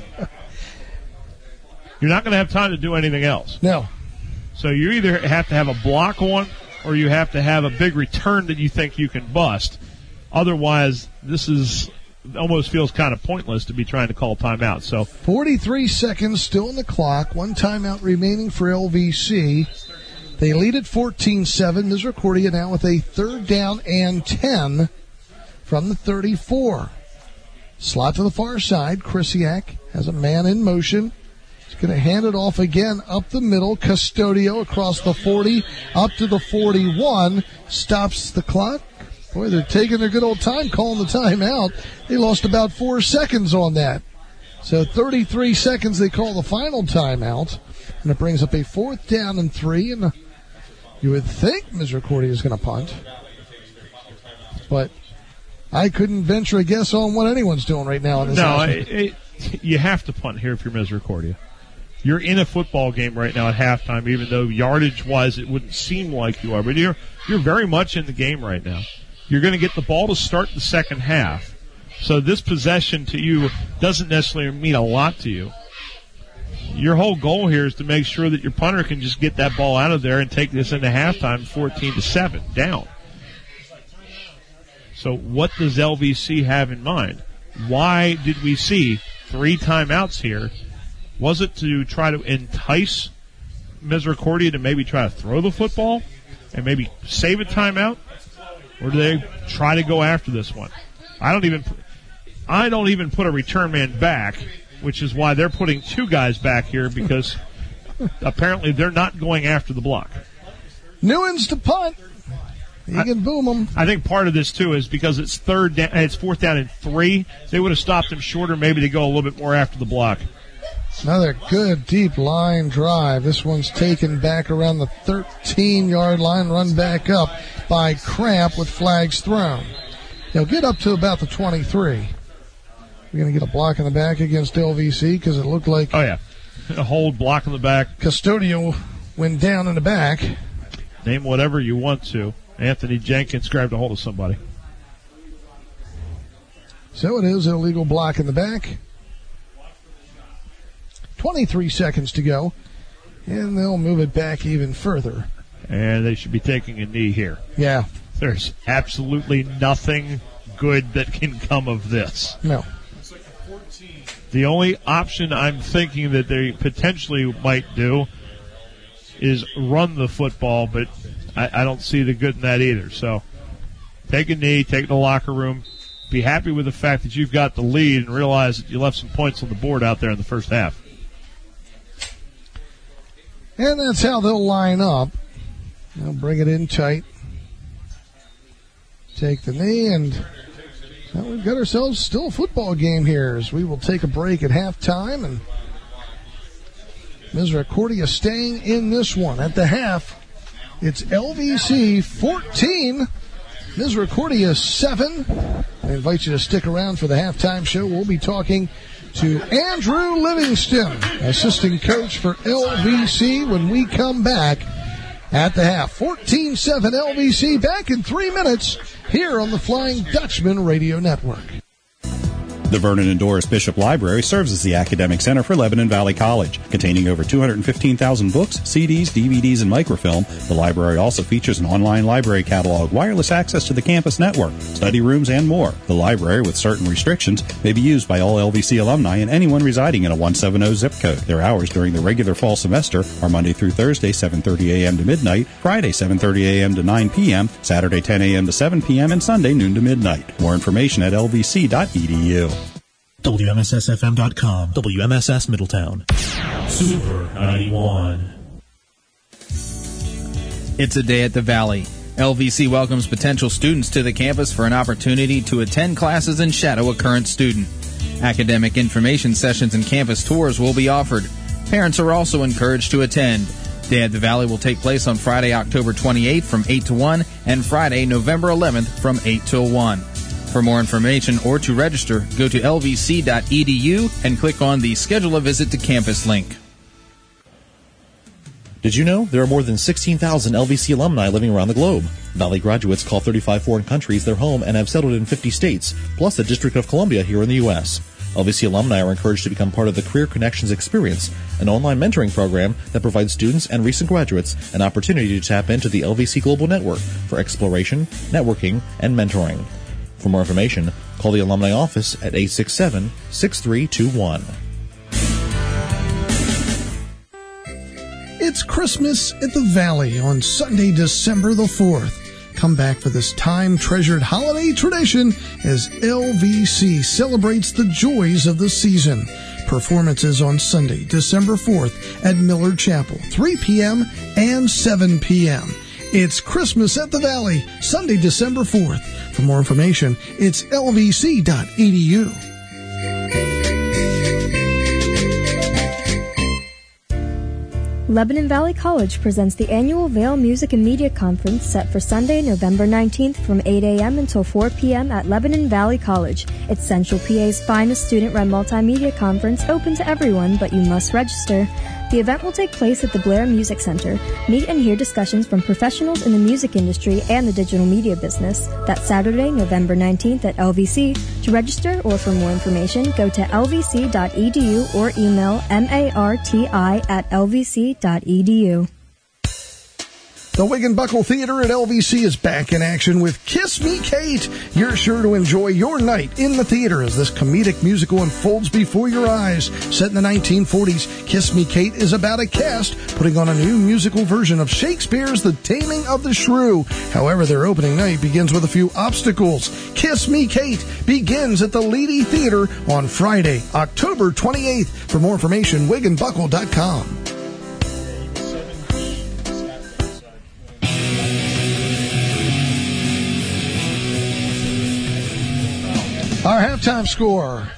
You're not going to have time to do anything else. No. So you either have to have a block on or you have to have a big return that you think you can bust. Otherwise, this is almost feels kind of pointless to be trying to call timeout. So 43 seconds still in the clock. 1 timeout remaining for LVC. They lead at 14-7. Misericordia now with a 3rd down and 10 from the 34. Slot to the far side. Krisiak has a man in motion. He's going to hand it off again up the middle. Custodio across the 40, up to the 41. Stops the clock. Boy, they're taking their good old time calling the timeout. They lost about 4 seconds on that. So 33 seconds they call the final timeout. And it brings up a 4th down and 3. And you would think Misericordia is going to punt. But I couldn't venture a guess on what anyone's doing right now in this No, you have to punt here if you're Misericordia. You're in a football game right now at halftime, even though yardage-wise it wouldn't seem like you are. But you're very much in the game right now. You're going to get the ball to start the second half. So this possession to you doesn't necessarily mean a lot to you. Your whole goal here is to make sure that your punter can just get that ball out of there and take this into halftime 14-7 down. So what does LVC have in mind? Why did we see 3 timeouts here? Was it to try to entice Misericordia to maybe try to throw the football and maybe save a timeout? Or do they try to go after this one? I don't even put a return man back, which is why they're putting 2 guys back here because apparently they're not going after the block. Newens to punt. You can boom them. I think part of this, too, is because it's 4th down and 3. They would have stopped him shorter, maybe to go a little bit more after the block. Another good deep line drive. This one's taken back around the 13-yard line, run back up by Cramp with flags thrown. He'll get up to about the 23. We're going to get a block in the back against LVC because it looked like... Oh, yeah. A hold, block in the back. Custodio went down in the back. Name whatever you want to. Anthony Jenkins grabbed a hold of somebody. So it is an illegal block in the back. 23 seconds to go. And they'll move it back even further. And they should be taking a knee here. Yeah. There's absolutely nothing good that can come of this. No. The only option I'm thinking that they potentially might do is run the football, but I don't see the good in that either. So take a knee, take it to the locker room, be happy with the fact that you've got the lead and realize that you left some points on the board out there in the first half. And that's how they'll line up. They'll bring it in tight. Take the knee, and well, we've got ourselves still a football game here as we will take a break at halftime. And Misericordia staying in this one. At the half, it's LVC 14, Misericordia 7. I invite you to stick around for the halftime show. We'll be talking to Andrew Livingston, assistant coach for LVC, when we come back at the half. 14-7 LVC, back in 3 minutes here on the Flying Dutchman Radio Network. The Vernon and Doris Bishop Library serves as the academic center for Lebanon Valley College. Containing over 215,000 books, CDs, DVDs, and microfilm, the library also features an online library catalog, wireless access to the campus network, study rooms, and more. The library, with certain restrictions, may be used by all LVC alumni and anyone residing in a 170 zip code. Their hours during the regular fall semester are Monday through Thursday, 7:30 a.m. to midnight, Friday, 7:30 a.m. to 9 p.m., Saturday, 10 a.m. to 7 p.m., and Sunday, noon to midnight. More information at lvc.edu. WMSSFM.com, WMSS Middletown. Super 91. It's a day at the Valley. LVC welcomes potential students to the campus for an opportunity to attend classes and shadow a current student. Academic information sessions and campus tours will be offered. Parents are also encouraged to attend. Day at the Valley will take place on Friday, October 28th from 8 to 1 and Friday, November 11th from 8 till 1. For more information or to register, go to lvc.edu and click on the Schedule a Visit to Campus link. Did you know there are more than 16,000 LVC alumni living around the globe? Valley graduates call 35 foreign countries their home and have settled in 50 states, plus the District of Columbia here in the U.S. LVC alumni are encouraged to become part of the Career Connections Experience, an online mentoring program that provides students and recent graduates an opportunity to tap into the LVC Global Network for exploration, networking, and mentoring. For more information, call the Alumni Office at 867-6321. It's Christmas at the Valley on Sunday, December the 4th. Come back for this time-treasured holiday tradition as LVC celebrates the joys of the season. Performances on Sunday, December 4th at Millard Chapel, 3 p.m. and 7 p.m. It's Christmas at the Valley, Sunday, December 4th. For more information, it's lvc.edu. Lebanon Valley College presents the annual Vail Music and Media Conference set for Sunday, November 19th from 8 a.m. until 4 p.m. at Lebanon Valley College. It's Central PA's finest student-run multimedia conference, open to everyone, but you must register. The event will take place at the Blair Music Center. Meet and hear discussions from professionals in the music industry and the digital media business. That's Saturday, November 19th at LVC. To register or for more information, go to lvc.edu or email marti@lvc.edu. The Wigginbuckle Theater at LVC is back in action with Kiss Me Kate. You're sure to enjoy your night in the theater as this comedic musical unfolds before your eyes. Set in the 1940s, Kiss Me Kate is about a cast putting on a new musical version of Shakespeare's The Taming of the Shrew. However, their opening night begins with a few obstacles. Kiss Me Kate begins at the Leedy Theater on Friday, October 28th. For more information, wigginbuckle.com. Our halftime score,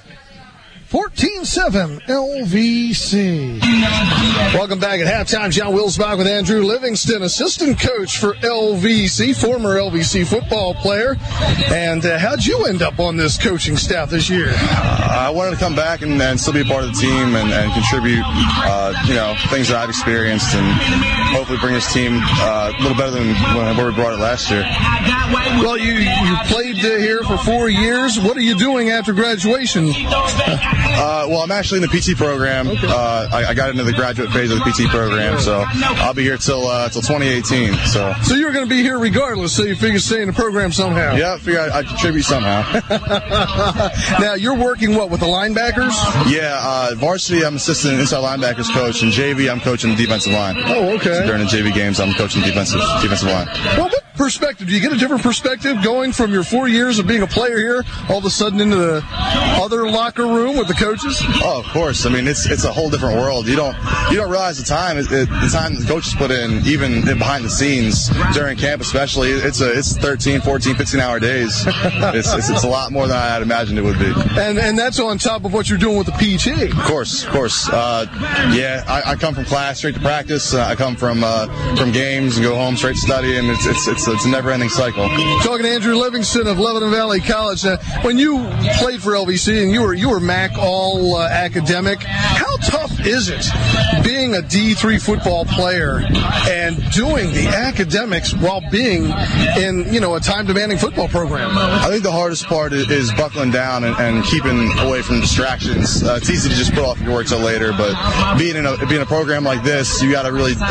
14-7 LVC. Welcome back at halftime. John Wilsbach with Andrew Livingston, assistant coach for LVC, former LVC football player. And how'd you end up on this coaching staff this year? I wanted to come back and still be a part of the team and contribute, things that I've experienced and hopefully bring this team a little better than where we brought it last year. Well, you played here for 4 years. What are you doing after graduation? Well, I'm actually in the PT program. Okay. I got into the graduate phase of the PT program, so I'll be here till 2018. So you're going to be here regardless, so you figure stay in the program somehow. Yeah, I figure I'd contribute somehow. Now, you're working, with the linebackers? Yeah, varsity, I'm assistant inside linebackers coach, and JV, I'm coaching the defensive line. Oh, okay. So during the JV games, I'm coaching defensive line. Well, what perspective? Do you get a different perspective going from your 4 years of being a player here, all of a sudden into the other locker room with the coaches? Oh, of course. I mean, it's a whole different world. You don't realize the time the coaches put in, even behind the scenes during camp, especially. It's 13, 14, 15-hour days. It's a lot more than I had imagined it would be. And that's on top of what you're doing with the PT. Of course. I come from class straight to practice. I come from games and go home straight to study, and it's a never-ending cycle. Talking to Andrew Livingston of Lebanon Valley College. When you played for LVC and you were MAC all academic, how tough is it being a D3 football player and doing the academics while being in a time-demanding football program? I think the hardest part is buckling down and keeping away from distractions. It's easy to just put off your work till later, but being in a program like this, you got to really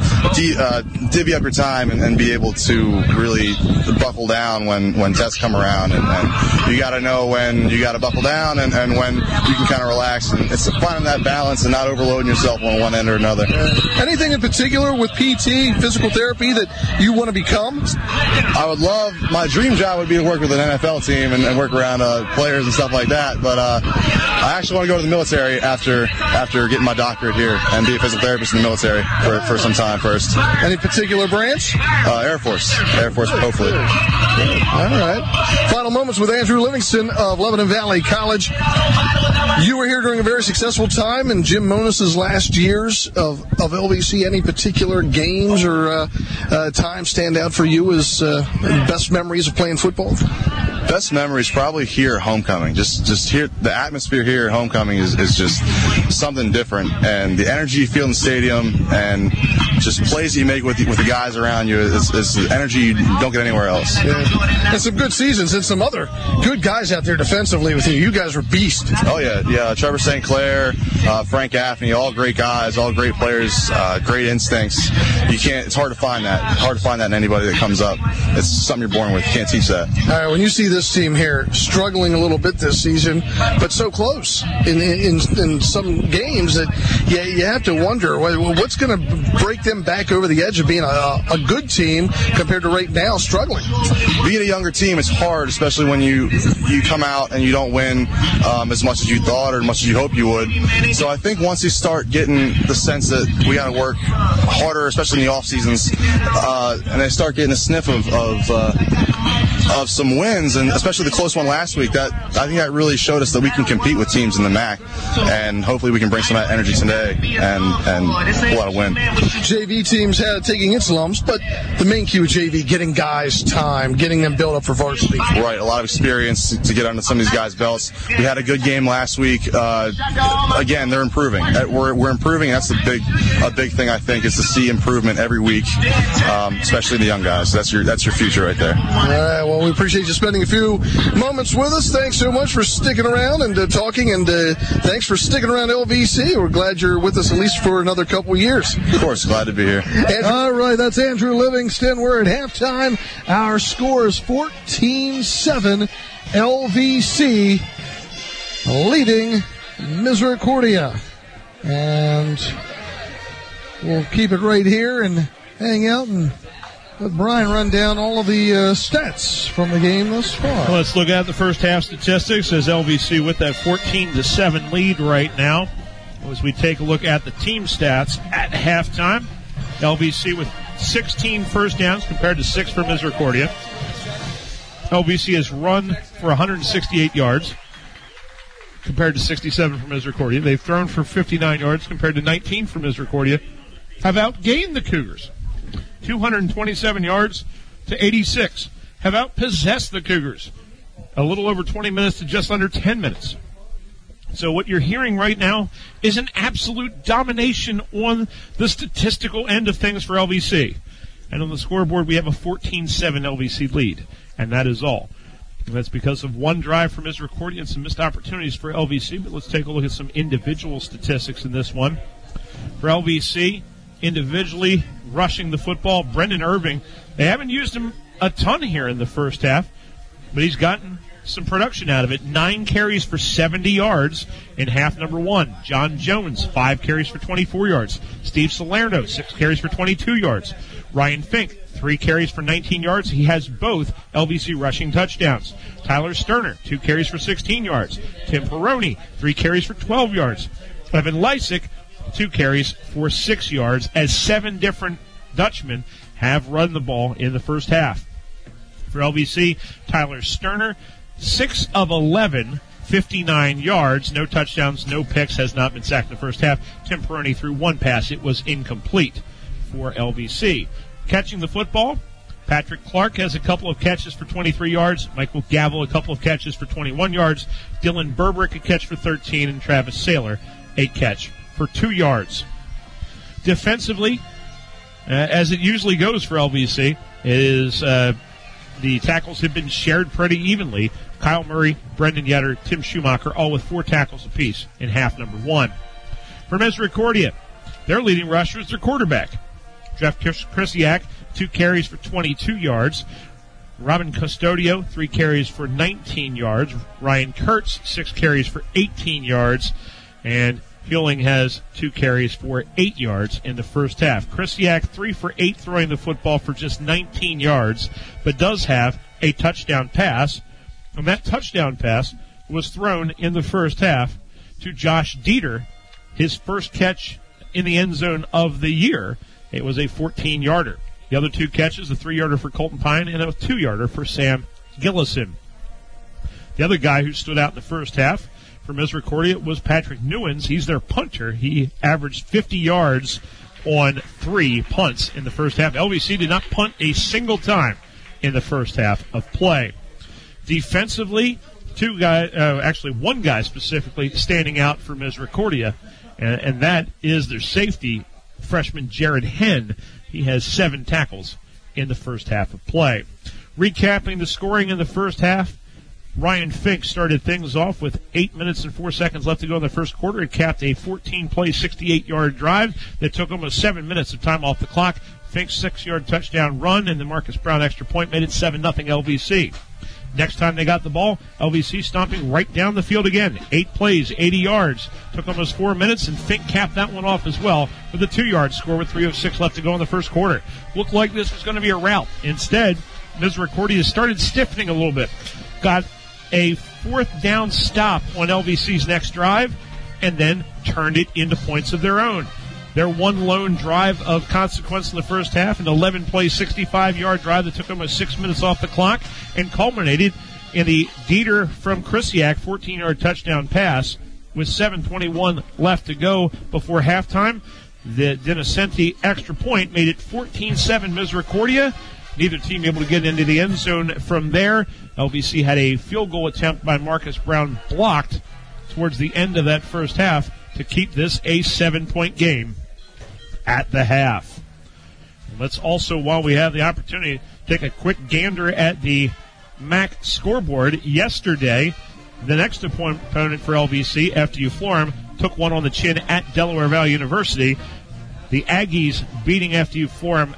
divvy up your time and be able to really buckle down when tests come around, and you got to know when you got to buckle down and when you can kind of relax, and it's finding that balance and not overloading yourself on one end or another. Anything in particular with PT, physical therapy, that you want to become? I would love, my dream job would be to work with an NFL team and work around players and stuff like that, but I actually want to go to the military after getting my doctorate here and be a physical therapist in the military for some time first. Any particular branch? Air Force, hopefully. All right. Final moments with Andrew Livingston of Lebanon Valley College. You were here during a very successful time in Jim Monis's last years of LVC. Any particular games or times stand out for you as best memories of playing football? Best memories probably here at homecoming. Just here, the atmosphere here at homecoming is just something different, and the energy you feel in the stadium and just plays you make with the guys around you is energy you don't get anywhere else. Yeah. And some good seasons and some other good guys out there defensively with you. You guys were beasts. Oh yeah. Trevor St. Clair, Frank Gaffney, all great guys, all great players, great instincts. It's hard to find that. Hard to find that in anybody that comes up. It's something you're born with. You can't teach that. All right. When you see this team here struggling a little bit this season, but so close in some games that you have to wonder what's going to break them back over the edge of being a good team compared to right now struggling. Being a younger team is hard, especially when you come out and you don't win as much as you thought or as much as you hoped you would. So I think once you start getting the sense that we got to work harder, especially in the off seasons, and they start getting a sniff of some wins, and especially the close one last week, I think that really showed us that we can compete with teams in the MAC, and hopefully we can bring some of that energy today and pull out a win. JV teams had taking its lumps, but the main key with JV, getting guys time, getting them built up for varsity. Right, a lot of experience to get under some of these guys' belts. We had a good game last week. Again, they're improving. We're improving. That's a big thing, I think, is to see improvement every week, especially the young guys. That's your future right there. All right, well, we appreciate you spending a few moments with us. Thanks so much for sticking around and talking, and thanks for sticking around LVC. We're glad you're with us at least for another couple of years. Of course, glad to be here. All right, that's Andrew Livingston. We're at halftime. Our score is 14-7. LVC leading Misericordia. And we'll keep it right here and hang out and let Brian run down all of the stats from the game thus far. Let's look at the first half statistics as LVC with that 14-7 lead right now. As we take a look at the team stats at halftime, LVC with 16 first downs compared to 6 for Misericordia. LVC has run for 168 yards compared to 67 for Misericordia. They've thrown for 59 yards compared to 19 for Misericordia. Have outgained the Cougars, 227 yards to 86. Have outpossessed the Cougars, a little over 20 minutes to just under 10 minutes. So what you're hearing right now is an absolute domination on the statistical end of things for LVC. And on the scoreboard, we have a 14-7 LVC lead, and that is all. And that's because of one drive for Misericordia and some missed opportunities for LVC. But let's take a look at some individual statistics in this one. For LVC, individually rushing the football, Brendan Irving. They haven't used him a ton here in the first half, but he's gotten some production out of it. 9 carries for 70 yards in half number 1. John Jones, 5 carries for 24 yards. Steve Salerno, 6 carries for 22 yards. Ryan Fink, 3 carries for 19 yards. He has both LVC rushing touchdowns. Tyler Sterner, 2 carries for 16 yards. Tim Perrone, 3 carries for 12 yards. Evan Lysick, 2 carries for 6 yards, as 7 different Dutchmen have run the ball in the first half. For LVC, Tyler Sterner, 6 of 11, 59 yards, no touchdowns, no picks, has not been sacked in the first half. Tim Perrone threw 1 pass. It was incomplete for LVC. Catching the football, Patrick Clark has a couple of catches for 23 yards. Michael Gavel, a couple of catches for 21 yards. Dylan Burbrick, a catch for 13, and Travis Saylor, a catch for 2 yards. Defensively, as it usually goes for LVC, the tackles have been shared pretty evenly. Kyle Murray, Brendan Yetter, Tim Schumacher, all with 4 tackles apiece in half number 1. For Misericordia, their leading rusher is their quarterback, Jeff Krisiak, 2 carries for 22 yards. Robin Custodio, 3 carries for 19 yards. Ryan Kurtz, 6 carries for 18 yards. And Hewling has 2 carries for 8 yards in the first half. Krisiak, 3 for 8, throwing the football for just 19 yards, but does have a touchdown pass. And that touchdown pass was thrown in the first half to Josh Dieter, his first catch in the end zone of the year. It was a 14-yarder. The other 2 catches, a 3-yarder for Colton Pine and a 2-yarder for Sam Gillison. The other guy who stood out in the first half for Misericordia was Patrick Newens. He's their punter. He averaged 50 yards on 3 punts in the first half. LVC did not punt a single time in the first half of play. Defensively, one guy specifically standing out for Misericordia, and that is their safety, freshman Jared Henn. He has 7 tackles in the first half of play. Recapping the scoring in the first half, Ryan Fink started things off with 8 minutes and 4 seconds left to go in the first quarter. It capped a 14-play, 68-yard drive that took almost 7 minutes of time off the clock. Fink's 6-yard touchdown run and the Marcus Brown extra point made it 7-0 LVC. Next time they got the ball, LVC stomping right down the field again. 8 plays, 80 yards. Took almost 4 minutes, and Fink capped that one off as well with a 2-yard score with 3:06 left to go in the first quarter. Looked like this was going to be a rout. Instead, Misericordia started stiffening a little bit. Got a 4th down stop on LVC's next drive, and then turned it into points of their own. Their one lone drive of consequence in the first half, an 11-play, 65-yard drive that took almost 6 minutes off the clock and culminated in the Dieter from Krisiak 14-yard touchdown pass with 7:21 left to go before halftime. The Dinicenti extra point made it 14-7 Misericordia. Neither team able to get into the end zone from there. LVC had a field goal attempt by Marcus Brown blocked towards the end of that first half to keep this a 7-point game at the half. Let's also, while we have the opportunity, take a quick gander at the MAC scoreboard. Yesterday, the next opponent for LVC, FDU Florham, took one on the chin at Delaware Valley University. The Aggies beating FDU Florham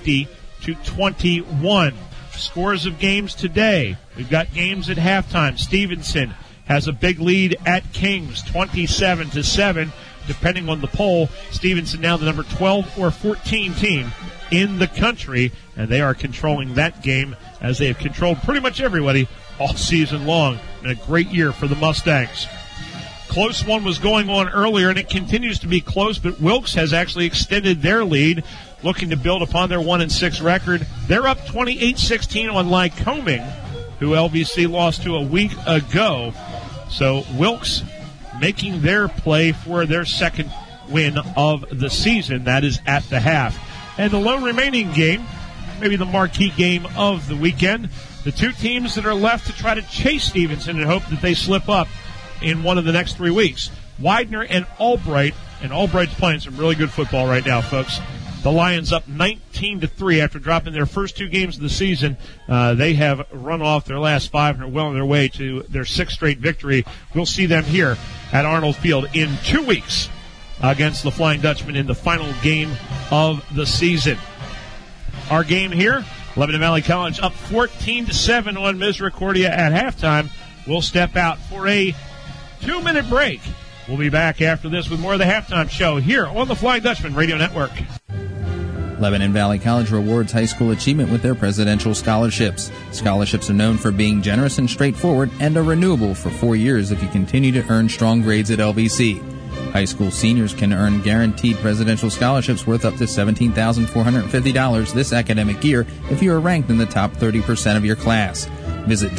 50-21. Scores of games today. We've got games at halftime. Stevenson has a big lead at Kings, 27-7. Depending on the poll, Stevenson now the number 12 or 14 team in the country, and they are controlling that game as they have controlled pretty much everybody all season long. And a great year for the Mustangs. Close one was going on earlier, and it continues to be close, but Wilkes has actually extended their lead, looking to build upon their 1-6 record. They're up 28-16 on Lycoming, who LVC lost to a week ago. So Wilkes making their play for their second win of the season. That is at the half. And the lone remaining game, maybe the marquee game of the weekend, the 2 teams that are left to try to chase Stevenson and hope that they slip up in one of the next 3 weeks. Widener and Albright, and Albright's playing some really good football right now, folks. The Lions up 19-3 after dropping their first 2 games of the season. They have run off their last 5 and are well on their way to their 6th straight victory. We'll see them here at Arnold Field in 2 weeks against the Flying Dutchman in the final game of the season. Our game here, Lebanon Valley College up 14-7 on Misericordia at halftime. We'll step out for a 2-minute break. We'll be back after this with more of the halftime show here on the Flying Dutchman Radio Network. Lebanon Valley College rewards high school achievement with their presidential scholarships. Scholarships are known for being generous and straightforward and are renewable for 4 years if you continue to earn strong grades at LVC. High school seniors can earn guaranteed presidential scholarships worth up to $17,450 this academic year if you are ranked in the top 30% of your class. Visit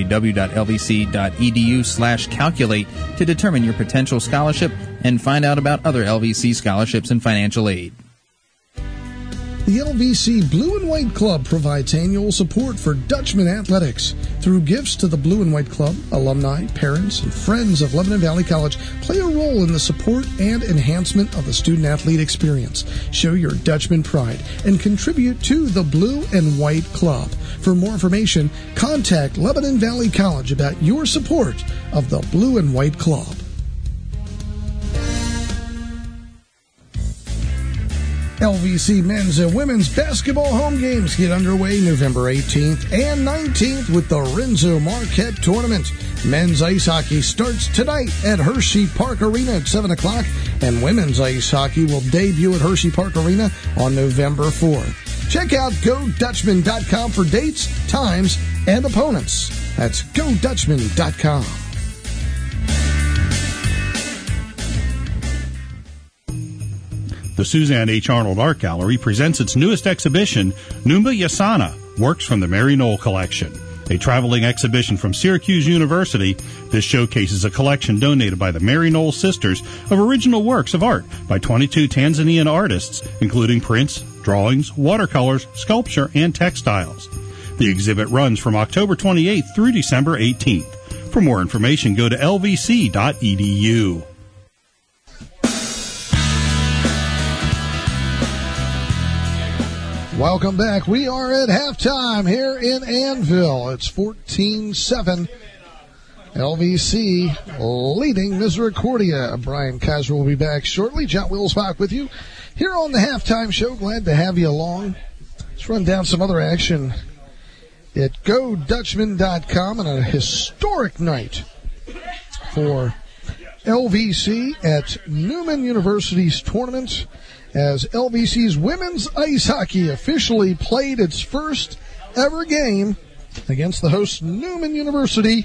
www.lvc.edu/calculate to determine your potential scholarship and find out about other LVC scholarships and financial aid. The LVC Blue and White Club provides annual support for Dutchman athletics. Through gifts to the Blue and White Club, alumni, parents, and friends of Lebanon Valley College play a role in the support and enhancement of the student-athlete experience. Show your Dutchman pride and contribute to the Blue and White Club. For more information, contact Lebanon Valley College about your support of the Blue and White Club. LVC men's and women's basketball home games get underway November 18th and 19th with the Renzo Marquette Tournament. Men's ice hockey starts tonight at Hershey Park Arena at 7 o'clock, and women's ice hockey will debut at Hershey Park Arena on November 4th. Check out GoDutchman.com for dates, times, and opponents. That's GoDutchman.com. The Suzanne H. Arnold Art Gallery presents its newest exhibition, Numba Yasana, Works from the Mary Knoll Collection. A traveling exhibition from Syracuse University, this showcases a collection donated by the Mary Knoll sisters of original works of art by 22 Tanzanian artists, including prints, drawings, watercolors, sculpture, and textiles. The exhibit runs from October 28th through December 18th. For more information, go to lvc.edu. Welcome back. We are at halftime here in Annville. It's 14-7. LVC leading Misericordia. Brian Kaiser will be back shortly. John Wilsbach with you here on the halftime show. Glad to have you along. Let's run down some other action at GoDutchman.com on a historic night for LVC at Newman University's tournament, as LVC's women's ice hockey officially played its first ever game against the host Newman University.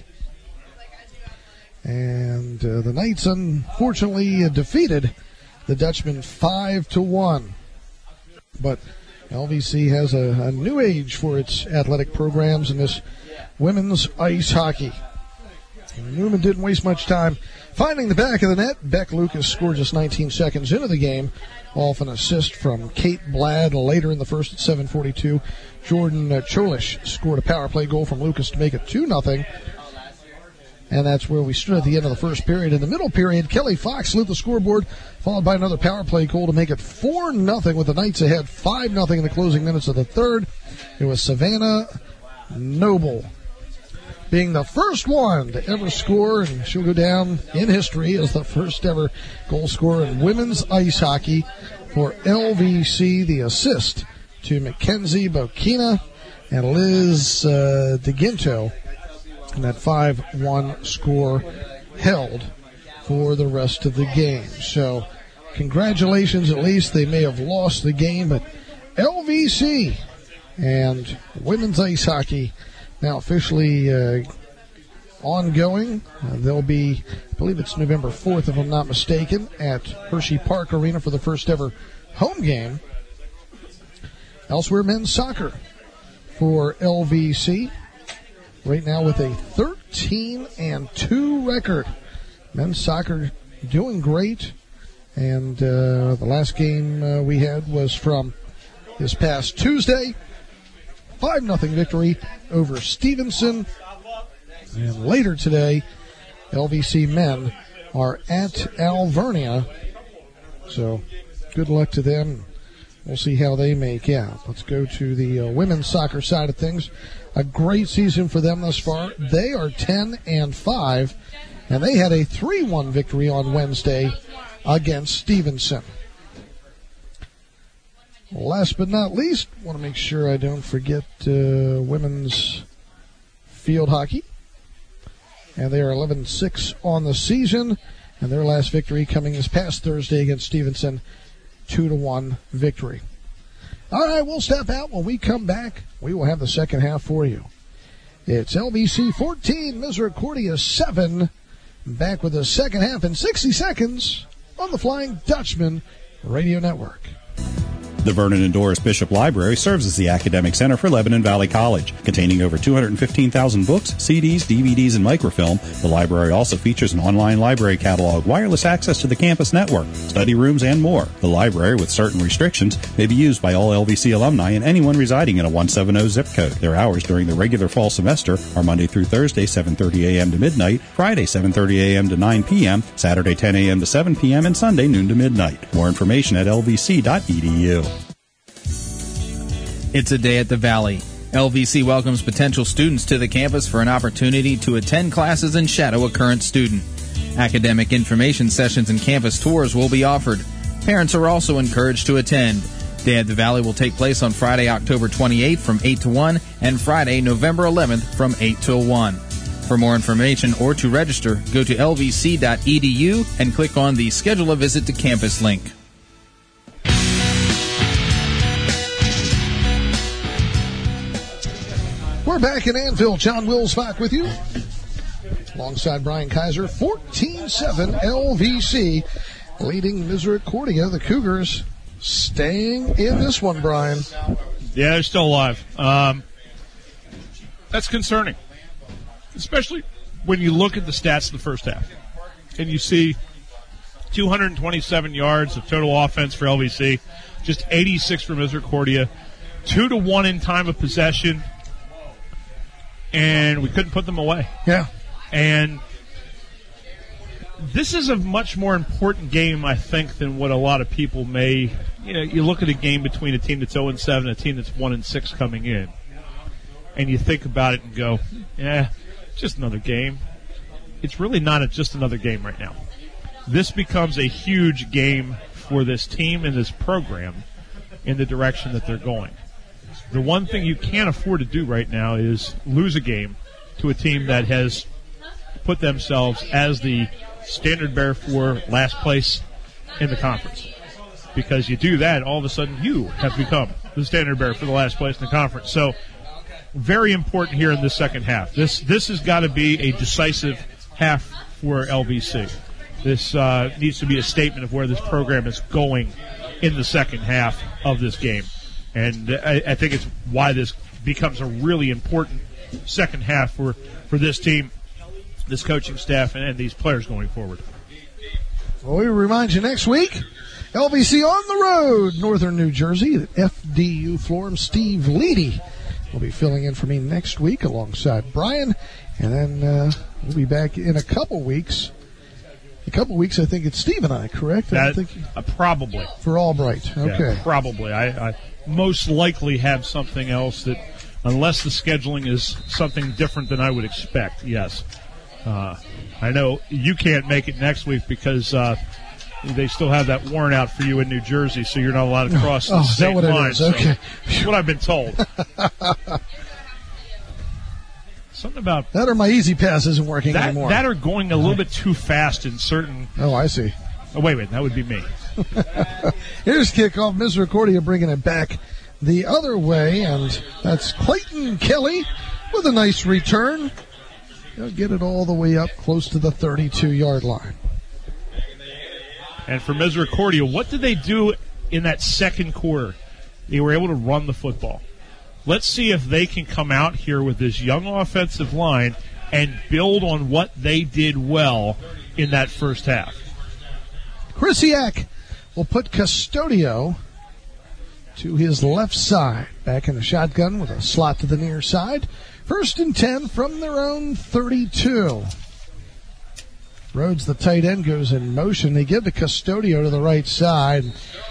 And the Knights unfortunately defeated the Dutchmen 5-1. But LVC has a new age for its athletic programs in this women's ice hockey. And Newman didn't waste much time finding the back of the net. Beck Lucas scored just 19 seconds into the game off an assist from Kate Blad later in the first at 7:42. Jordan Cholish scored a power play goal from Lucas to make it 2-0. And that's where we stood at the end of the first period. In the middle period, Kelly Fox lit the scoreboard, followed by another power play goal to make it 4-0 with the Knights ahead 5-0 in the closing minutes of the third. It was Savannah Noble being the first one to ever score, and she'll go down in history as the first ever goal scorer in women's ice hockey for LVC. The assist to Mackenzie Bokina and Liz DeGinto, and that 5-1 score held for the rest of the game. So congratulations, at least. They may have lost the game, but LVC and women's ice hockey now officially ongoing. They'll be, I believe it's November 4th, if I'm not mistaken, at Hershey Park Arena for the first ever home game. Elsewhere, men's soccer for LVC. Right now with a 13-2 record. Men's soccer doing great. And the last game we had was from this past Tuesday. 5-0 victory over Stevenson. And later today, LVC men are at Alvernia. So good luck to them. We'll see how they make out. Let's go to the women's soccer side of things. A great season for them thus far. They are 10-5, and they had a 3-1 victory on Wednesday against Stevenson. Last but not least, want to make sure I don't forget women's field hockey. And they are 11-6 on the season, and their last victory coming this past Thursday against Stevenson, 2-1 victory. All right, we'll step out. When we come back, we will have the second half for you. It's LVC 14, Misericordia 7. Back with the second half in 60 seconds on the Flying Dutchman Radio Network. The Vernon and Doris Bishop Library serves as the academic center for Lebanon Valley College. Containing over 215,000 books, CDs, DVDs, and microfilm, the library also features an online library catalog, wireless access to the campus network, study rooms, and more. The library, with certain restrictions, may be used by all LVC alumni and anyone residing in a 170 zip code. Their hours during the regular fall semester are Monday through Thursday, 7:30 a.m. to midnight, Friday, 7:30 a.m. to 9 p.m., Saturday, 10 a.m. to 7 p.m., and Sunday, noon to midnight. More information at lvc.edu. It's a day at the Valley. LVC welcomes potential students to the campus for an opportunity to attend classes and shadow a current student. Academic information sessions and campus tours will be offered. Parents are also encouraged to attend. Day at the Valley will take place on Friday, October 28th from 8 to 1 and Friday, November 11th from 8 till 1. For more information or to register, go to lvc.edu and click on the Schedule a Visit to Campus link. We're back in Anvil. John Wilsbach with you. Alongside Brian Kaiser, 14-7 LVC leading Misericordia. The Cougars staying in this one, Brian. Yeah, they're still alive. That's concerning, especially when you look at the stats in the first half and you see 227 yards of total offense for LVC, just 86 for Misericordia, 2-1 in time of possession, and we couldn't put them away. Yeah. And this is a much more important game, I think, than what a lot of people may. You look at a game between a team that's 0-7 and a team that's 1-6 coming in, and you think about it and go, just another game. It's really not just another game right now. This becomes a huge game for this team and this program in the direction that they're going. The one thing you can't afford to do right now is lose a game to a team that has put themselves as the standard bearer for last place in the conference. Because you do that, all of a sudden you have become the standard bearer for the last place in the conference. So, very important here in the second half. This has got to be a decisive half for LVC. This needs to be a statement of where this program is going in the second half of this game. And I think it's why this becomes a really important second half for this team, this coaching staff, and these players going forward. Well, we remind you next week, LVC on the road, Northern New Jersey, at FDU Florham. Steve Leedy will be filling in for me next week alongside Brian. And then we'll be back in a couple weeks. I think it's Steve and I, correct? Probably. For Albright. Okay. Yeah, probably. I most likely have something else that, unless the scheduling is something different than I would expect, yes. I know you can't make it next week because they still have that warrant out for you in New Jersey, so you're not allowed to cross the state line. It is? Okay. That's what I've been told. Something about that, or my Easy Pass isn't working anymore. That or going a little bit too fast in certain. Oh, I see. Oh, wait, that would be me. Here's kickoff. Misericordia bringing it back the other way, and that's Clayton Kelly with a nice return. They'll get it all the way up close to the 32-yard line. And for Misericordia, what did they do in that second quarter? They were able to run the football. Let's see if they can come out here with this young offensive line and build on what they did well in that first half. Krisiak will put Custodio to his left side. Back in the shotgun with a slot to the near side. 1st and 10 from their own 32. Rhodes, the tight end, goes in motion. They give to Custodio to the right side.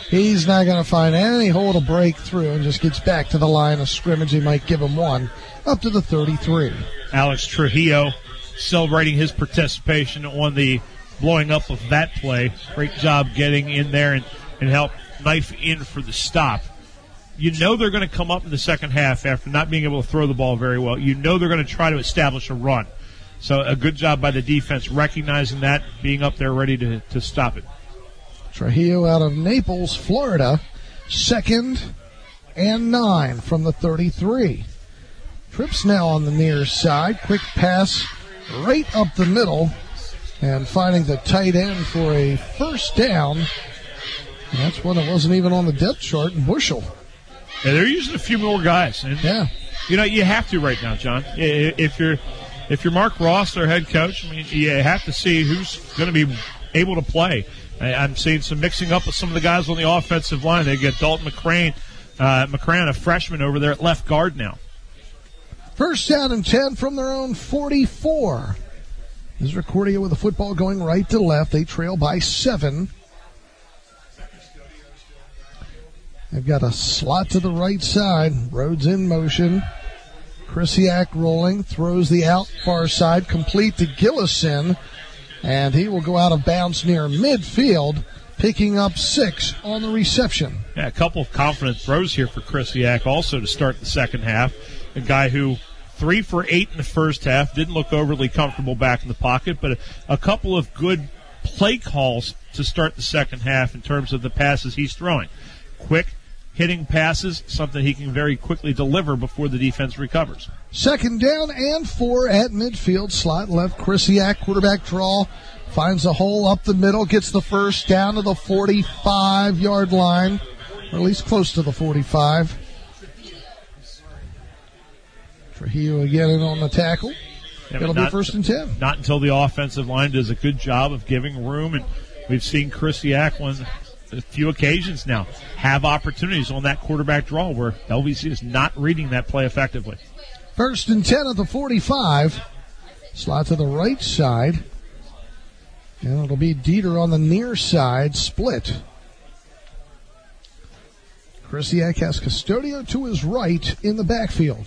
He's not going to find any hole to break through and just gets back to the line of scrimmage. He might give him one up to the 33. Alex Trujillo celebrating his participation on the blowing up of that play. Great job getting in there and help knife in for the stop. You know they're going to come up in the second half after not being able to throw the ball very well. You know they're going to try to establish a run. So a good job by the defense recognizing that, being up there ready to stop it. Trujillo out of Naples, Florida, 2nd and 9 from the 33. Trips now on the near side. Quick pass right up the middle and finding the tight end for a first down. And that's one that wasn't even on the depth chart, Bushel. Yeah, they're using a few more guys. And, yeah. You know, you have to right now, John. If you're Mark Ross, their head coach, I mean, you have to see who's going to be able to play. I'm seeing some mixing up with some of the guys on the offensive line. They get Dalton McCrane, a freshman over there at left guard now. First down and 10 from their own 44. Misericordia with the football going right to left. They trail by 7. They've got a slot to the right side. Rhodes in motion. Krisiak rolling. Throws the out far side. Complete to Gillison. And he will go out of bounds near midfield, picking up 6 on the reception. Yeah, a couple of confident throws here for Krisiak also to start the second half. A guy who 3 for 8 in the first half, didn't look overly comfortable back in the pocket, but a couple of good play calls to start the second half in terms of the passes he's throwing. Quick hitting passes, something he can very quickly deliver before the defense recovers. 2nd down and 4 at midfield. Slot left. Krisiak, quarterback draw. Finds a hole up the middle. Gets the first down to the 45-yard line. Or at least close to the 45. Trujillo again in on the tackle. It'll be 1st and 10. Not until the offensive line does a good job of giving room. And we've seen Krisiak on a few occasions now have opportunities on that quarterback draw where LVC is not reading that play effectively. 1st and 10 at the 45. Slot to the right side. And it'll be Dieter on the near side, split. Krisiak has Custodio to his right in the backfield.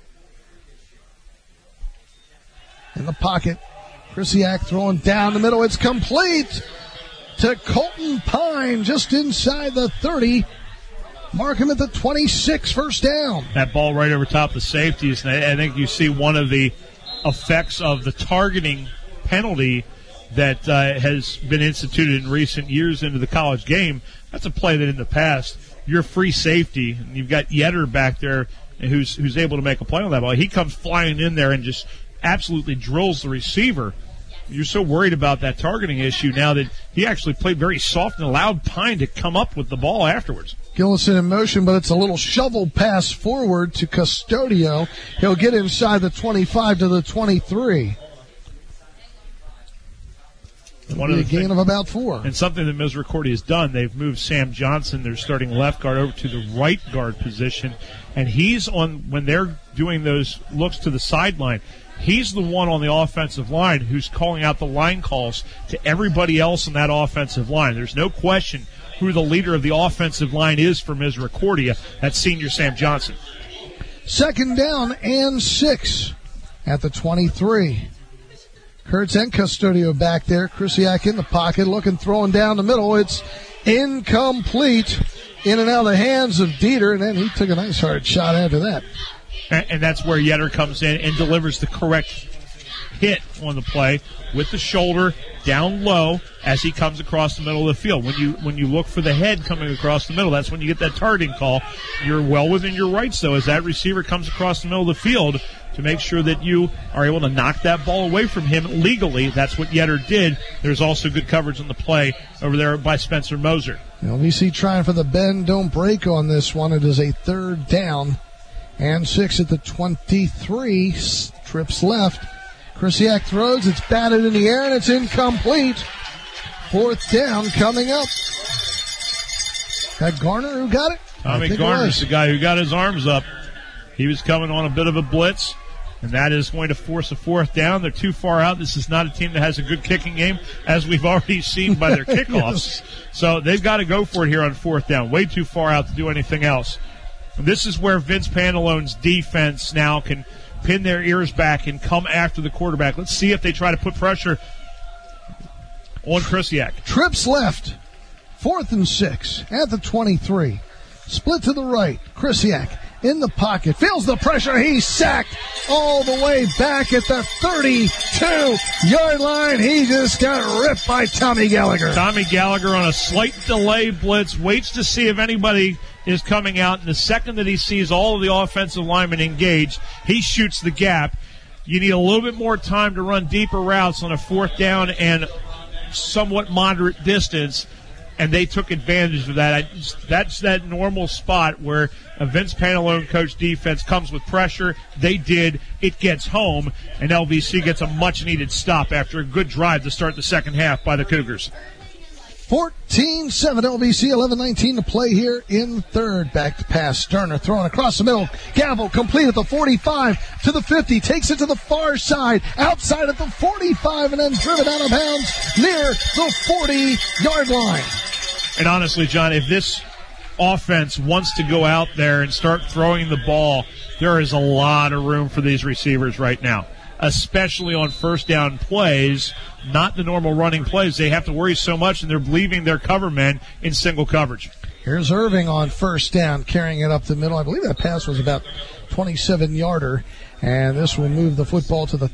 In the pocket, Krisiak throwing down the middle. It's complete to Colton Pine just inside the 30. Mark him at the 26, first down. That ball right over top of the safeties. And I think you see one of the effects of the targeting penalty that has been instituted in recent years into the college game. That's a play that in the past, you're free safety, and you've got Yetter back there who's able to make a play on that ball. He comes flying in there and just absolutely drills the receiver. You're so worried about that targeting issue now that he actually played very soft and allowed Pine to come up with the ball afterwards. Gillison in motion, but it's a little shovel pass forward to Custodio. He'll get inside the 25 to the 23. A gain of about 4. And something that Misericordia has done, they've moved Sam Johnson, their starting left guard, over to the right guard position. And he's on, when they're doing those looks to the sideline, he's the one on the offensive line who's calling out the line calls to everybody else on that offensive line. There's no question who the leader of the offensive line is for Misericordia. That's senior Sam Johnson. 2nd down and 6 at the 23. Kurtz and Custodio back there. Krisiak in the pocket, looking, throwing down the middle. It's incomplete. In and out of the hands of Dieter, and then he took a nice hard shot after that. And that's where Yetter comes in and delivers the correct hit on the play with the shoulder down low as he comes across the middle of the field. When you look for the head coming across the middle, that's when you get that targeting call. You're well within your rights, though, as that receiver comes across the middle of the field to make sure that you are able to knock that ball away from him legally. That's what Yetter did. There's also good coverage on the play over there by Spencer Moser. LVC trying for the bend, don't break on this one. It is a 3rd down and 6 at the 23. Trips left. Krisiak throws. It's batted in the air, and it's incomplete. 4th down coming up. That Garner who got it? Tommy Garner's the guy who got his arms up. He was coming on a bit of a blitz, And that is going to force a fourth down. They're too far out. This is not a team that has a good kicking game, as we've already seen by their kickoffs. Yes. So they've got to go for it here on fourth down. Way too far out to do anything else. And this is where Vince Pantallone's defense now can pin their ears back and come after the quarterback. Let's see if they try to put pressure on Krisiak. Trips left. 4th and 6 at the 23. Split to the right. Krisiak in the pocket. Feels the pressure. He's sacked all the way back at the 32-yard line. He just got ripped by Tommy Gallagher. Tommy Gallagher on a slight delay blitz. Waits to see if anybody is coming out. And the second that he sees all of the offensive linemen engaged, he shoots the gap. You need a little bit more time to run deeper routes on a fourth down and somewhat moderate distance, and they took advantage of that. That's that normal spot where a Vince Pantalone coach defense comes with pressure. They did. It gets home, and LVC gets a much-needed stop after a good drive to start the second half by the Cougars. 14-7 LVC, 11-19 to play here in third. Back to pass. Sterner throwing across the middle. Gavel complete at the 45 to the 50. Takes it to the far side. Outside at the 45 and then driven out of bounds near the 40-yard line. And honestly, John, if this offense wants to go out there and start throwing the ball, there is a lot of room for these receivers right now, especially on first down plays, not the normal running plays. They have to worry so much, and they're leaving their cover men in single coverage. Here's Irving on first down, carrying it up the middle. I believe that pass was about 27-yarder, and this will move the football to the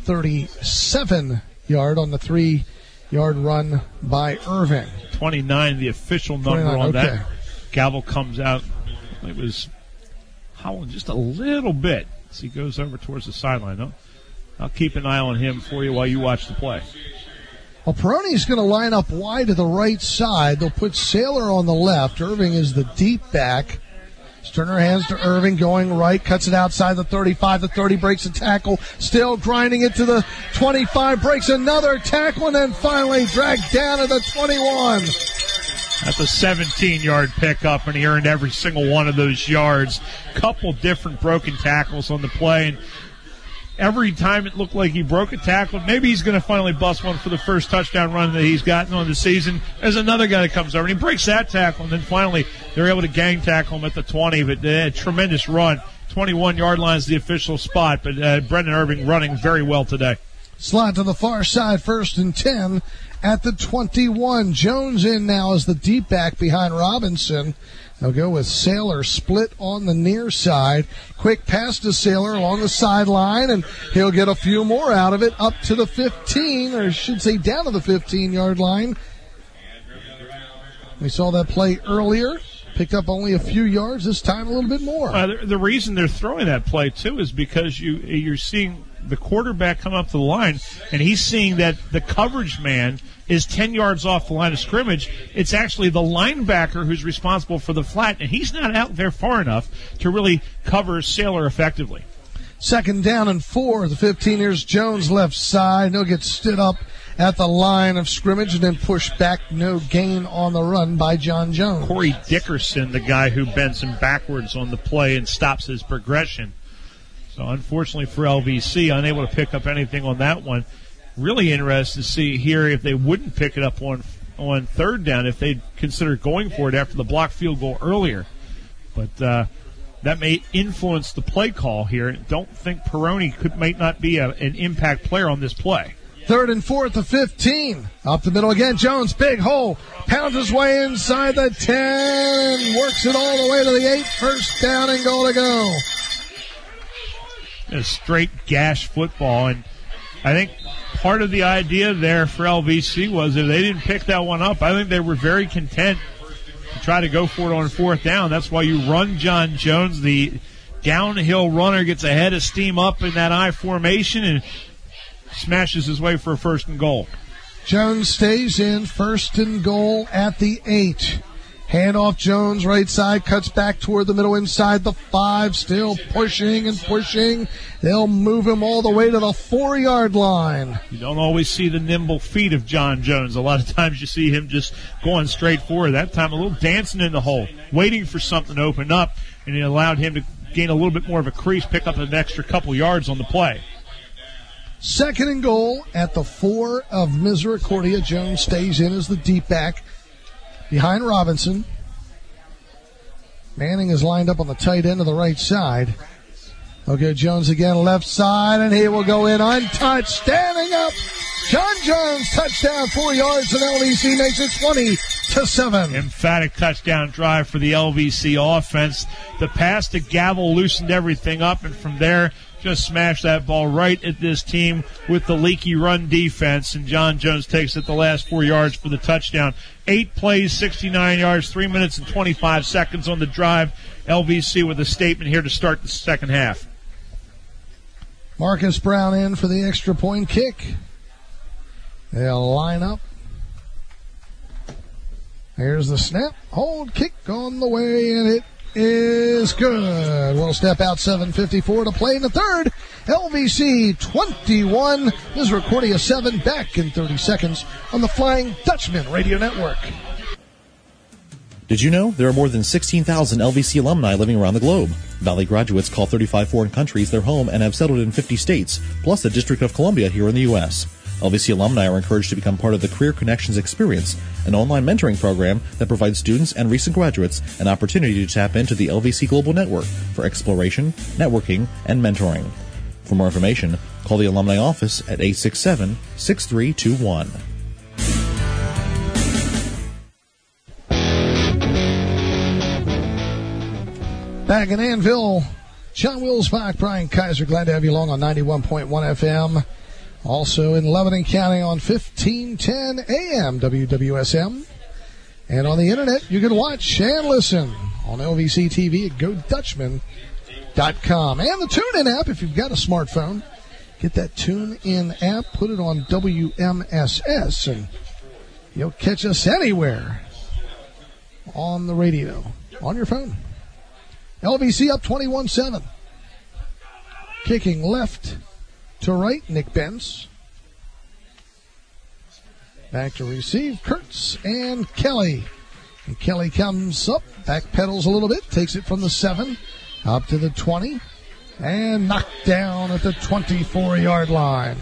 37-yard on the 3-yard run by Irving. 29, the official number on that. Gavel comes out. It was howling just a little bit as he goes over towards the sideline. I'll keep an eye on him for you while you watch the play. Well, Peroni's going to line up wide to the right side. They'll put Saylor on the left. Irving is the deep back. Sterner hands to Irving, going right, cuts it outside the 35, the 30, breaks a tackle, still grinding it to the 25, breaks another tackle, and then finally dragged down to the 21. That's a 17-yard pickup, and he earned every single one of those yards. Couple different broken tackles on the play, and every time it looked like he broke a tackle, maybe he's going to finally bust one for the first touchdown run that he's gotten on the season. There's another guy that comes over, and he breaks that tackle, and then finally they're able to gang tackle him at the 20. But a tremendous run. 21-yard line is the official spot, but Brendan Irving running very well today. Slot to the far side, 1st and 10 at the 21. Jones in now as the deep back behind Robinson. They'll go with Saylor split on the near side. Quick pass to Saylor along the sideline, and he'll get a few more out of it up to the 15, or I should say down to the 15-yard line. We saw that play earlier. Picked up only a few yards, this time a little bit more. The reason they're throwing that play, too, is because you're seeing the quarterback come up to the line, and he's seeing that the coverage man is 10 yards off the line of scrimmage. It's actually the linebacker who's responsible for the flat, and he's not out there far enough to really cover Saylor effectively. 2nd down and 4. The 15 years Jones left side. He'll get stood up at the line of scrimmage and then pushed back. No gain on the run by John Jones. Corey Dickerson, the guy who bends him backwards on the play and stops his progression. So unfortunately for LVC, unable to pick up anything on that one. Really interested to see here if they wouldn't pick it up on 3rd down, if they'd consider going for it after the blocked field goal earlier. But that may influence the play call here. Don't think Peroni might not be an impact player on this play. 3rd and 4 at the 15. Up the middle again. Jones, big hole. Pounds his way inside the 10. Works it all the way to the 8. 1st down and goal to go. A straight gash football. And I think part of the idea there for LVC was if they didn't pick that one up, I think they were very content to try to go for it on 4th down. That's why you run John Jones. The downhill runner gets a head of steam up in that I formation and smashes his way for a 1st and goal. Jones stays in, 1st and goal at the 8. Handoff Jones, right side, cuts back toward the middle inside the 5, still pushing and pushing. They'll move him all the way to the 4-yard line. You don't always see the nimble feet of John Jones. A lot of times you see him just going straight forward. That time a little dancing in the hole, waiting for something to open up, and it allowed him to gain a little bit more of a crease, pick up an extra couple yards on the play. Second and goal at the 4 of Misericordia. Jones stays in as the deep back behind Robinson. Manning is lined up on the tight end of the right side. Okay, Jones again, left side, and he will go in untouched. Standing up, John Jones, touchdown, 4 yards, and LVC makes it 20-7. Emphatic touchdown drive for the LVC offense. The pass to Gavel loosened everything up, and from there, just smashed that ball right at this team with the leaky run defense, and John Jones takes it the last 4 yards for the touchdown. 8 plays, 69 yards, 3 minutes and 25 seconds on the drive. LVC with a statement here to start the second half. Marcus Brown in for the extra point kick. They'll line up. Here's the snap. Hold kick on the way, and it is good. We'll step out, 7:54 to play in the third. LVC 21, Misericordia 7, back in 30 seconds on the Flying Dutchman Radio Network. Did you know there are more than 16,000 LVC alumni living around the globe? Valley graduates call 35 foreign countries their home and have settled in 50 states, plus the District of Columbia here in the U.S. LVC alumni are encouraged to become part of the Career Connections Experience, an online mentoring program that provides students and recent graduates an opportunity to tap into the LVC Global Network for exploration, networking, and mentoring. For more information, call the Alumni Office at 867-6321. Back in Annville, John Wilsbach, Brian Kaiser, glad to have you along on 91.1 FM. Also in Lebanon County on 1510 AM WWSM. And on the internet, you can watch and listen on LVC TV at GoDutchman.com. And the TuneIn app, if you've got a smartphone, get that TuneIn app, put it on WMSS, and you'll catch us anywhere on the radio, on your phone. LVC up 21-7. Kicking left to right, Nick Benz. Back to receive, Kurtz and Kelly. And Kelly comes up, backpedals a little bit, takes it from the 7 up to the 20, and knocked down at the 24-yard line.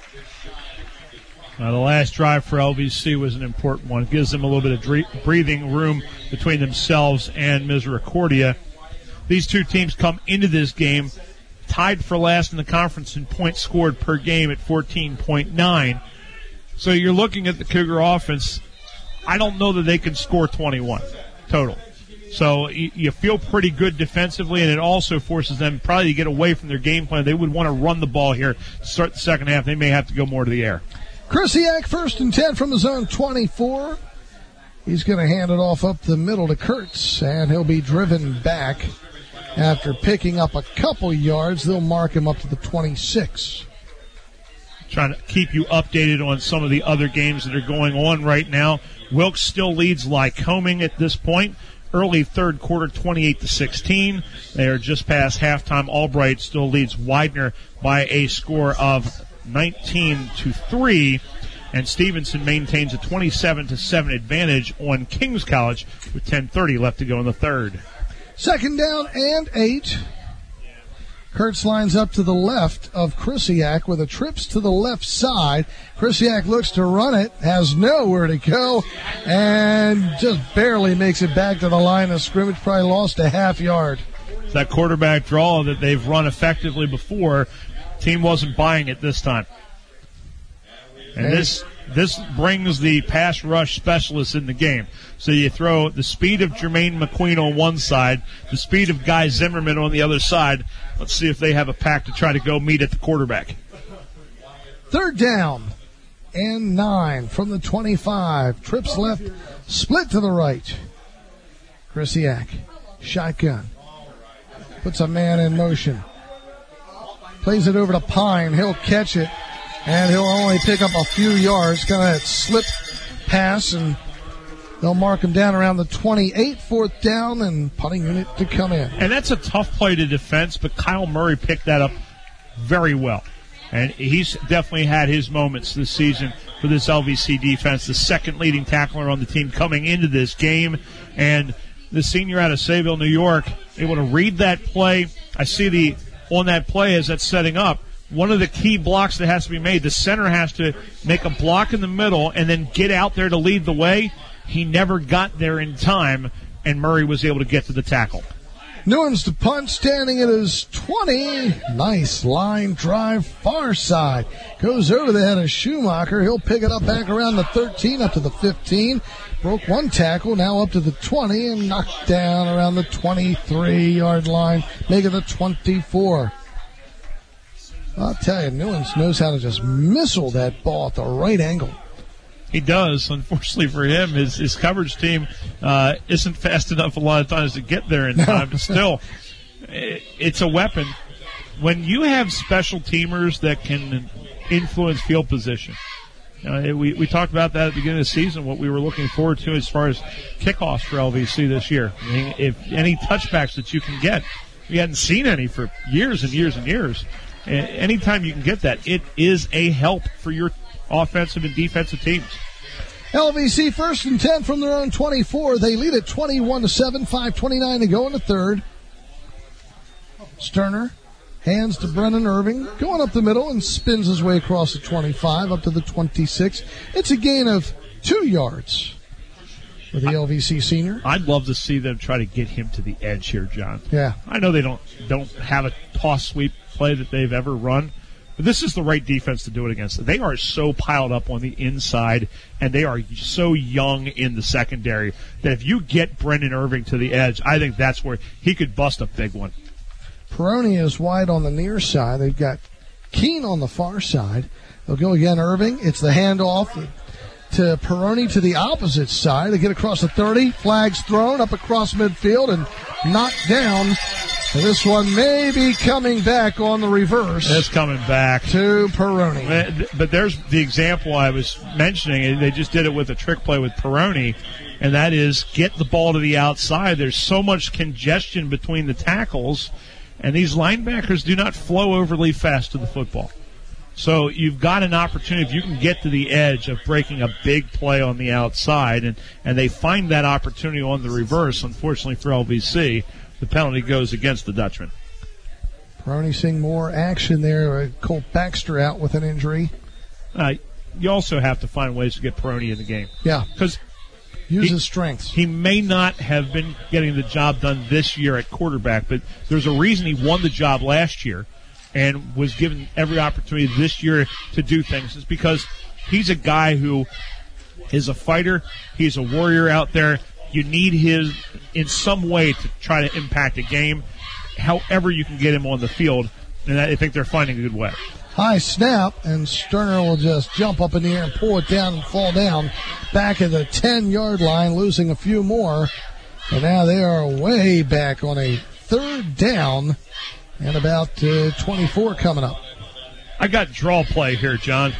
The last drive for LVC was an important one. It gives them a little bit of breathing room between themselves and Misericordia. These two teams come into this game tied for last in the conference in points scored per game at 14.9. So you're looking at the Cougar offense. I don't know that they can score 21 total. So you feel pretty good defensively, and it also forces them probably to get away from their game plan. They would want to run the ball here to start the second half. They may have to go more to the air. Krisiak, 1st and 10 from his own 24. He's going to hand it off up the middle to Kurtz, and he'll be driven back. After picking up a couple yards, they'll mark him up to the 26. Trying to keep you updated on some of the other games that are going on right now. Wilkes still leads Lycoming at this point. Early third quarter, 28-16. They are just past halftime. Albright still leads Widener by a score of 19-3. And Stevenson maintains a 27-7 advantage on Kings College with 10:30 left to go in the third. Second down and 8. Kurtz lines up to the left of Krisiak with a trips to the left side. Krisiak looks to run it, has nowhere to go, and just barely makes it back to the line of scrimmage. Probably lost a half yard. It's that quarterback draw that they've run effectively before. Team wasn't buying it this time. And this brings the pass rush specialist in the game. So you throw the speed of Jermaine McQueen on one side, the speed of Guy Zimmerman on the other side. Let's see if they have a pack to try to go meet at the quarterback. Third down and 9 from the 25. Trips left, split to the right. Krisiak, shotgun. Puts a man in motion. Plays it over to Pine. He'll catch it. And he'll only pick up a few yards. Kind of slip pass, and they'll mark him down around the 28. Fourth down, and punting unit to come in. And that's a tough play to defense, but Kyle Murray picked that up very well. And he's definitely had his moments this season for this LVC defense. The second leading tackler on the team coming into this game. And the senior out of Sayville, New York, able to read that play. I see on that play as that's setting up, one of the key blocks that has to be made. The center has to make a block in the middle and then get out there to lead the way. He never got there in time, and Murray was able to get to the tackle. Newens to punt, standing at his 20. Nice line drive, far side. Goes over the head of Schumacher. He'll pick it up back around the 13, up to the 15. Broke one tackle, now up to the 20, and knocked down around the 23-yard line, making the 24. I'll tell you, Newens knows how to just missile that ball at the right angle. He does. Unfortunately for him, his coverage team isn't fast enough a lot of times to get there in time. But still, it's a weapon. When you have special teamers that can influence field position, we talked about that at the beginning of the season, what we were looking forward to as far as kickoffs for LVC this year. I mean, if any touchbacks that you can get, we hadn't seen any for years and years and years. Anytime you can get that, it is a help for your offensive and defensive teams. LVC first and 10 from their own 24. They lead at 21-7, 5:29 to go in the third. Sterner hands to Brennan Irving, going up the middle and spins his way across the 25 up to the 26. It's a gain of 2 yards for the LVC senior. I'd love to see them try to get him to the edge here, John. Yeah. I know they don't have a toss sweep play that they've ever run, but this is the right defense to do it against. They are so piled up on the inside, and they are so young in the secondary that if you get Brendan Irving to the edge, I think that's where he could bust a big one. Peroni is wide on the near side. They've got Keene on the far side. They'll go again, Irving. It's the handoff to Peroni to the opposite side. They get across the 30. Flags thrown up across midfield and knocked down. And this one may be coming back on the reverse. It's coming back to Peroni. But there's the example I was mentioning. They just did it with a trick play with Peroni, and that is get the ball to the outside. There's so much congestion between the tackles, and these linebackers do not flow overly fast to the football. So you've got an opportunity, if you can get to the edge of breaking a big play on the outside, and they find that opportunity on the reverse, unfortunately for LVC, the penalty goes against the Dutchman. Peroni seeing more action there. Colt Baxter out with an injury. You also have to find ways to get Peroni in the game. Yeah. Because use his strengths. He may not have been getting the job done this year at quarterback, but there's a reason he won the job last year and was given every opportunity this year to do things. It's because he's a guy who is a fighter. He's a warrior out there. You need his in some way to try to impact a game, however you can get him on the field, and I think they're finding a good way. High snap, and Sterner will just jump up in the air and pull it down and fall down back at the 10-yard line, losing a few more. And now they are way back on a third down and about 24 coming up. I got draw play here, John.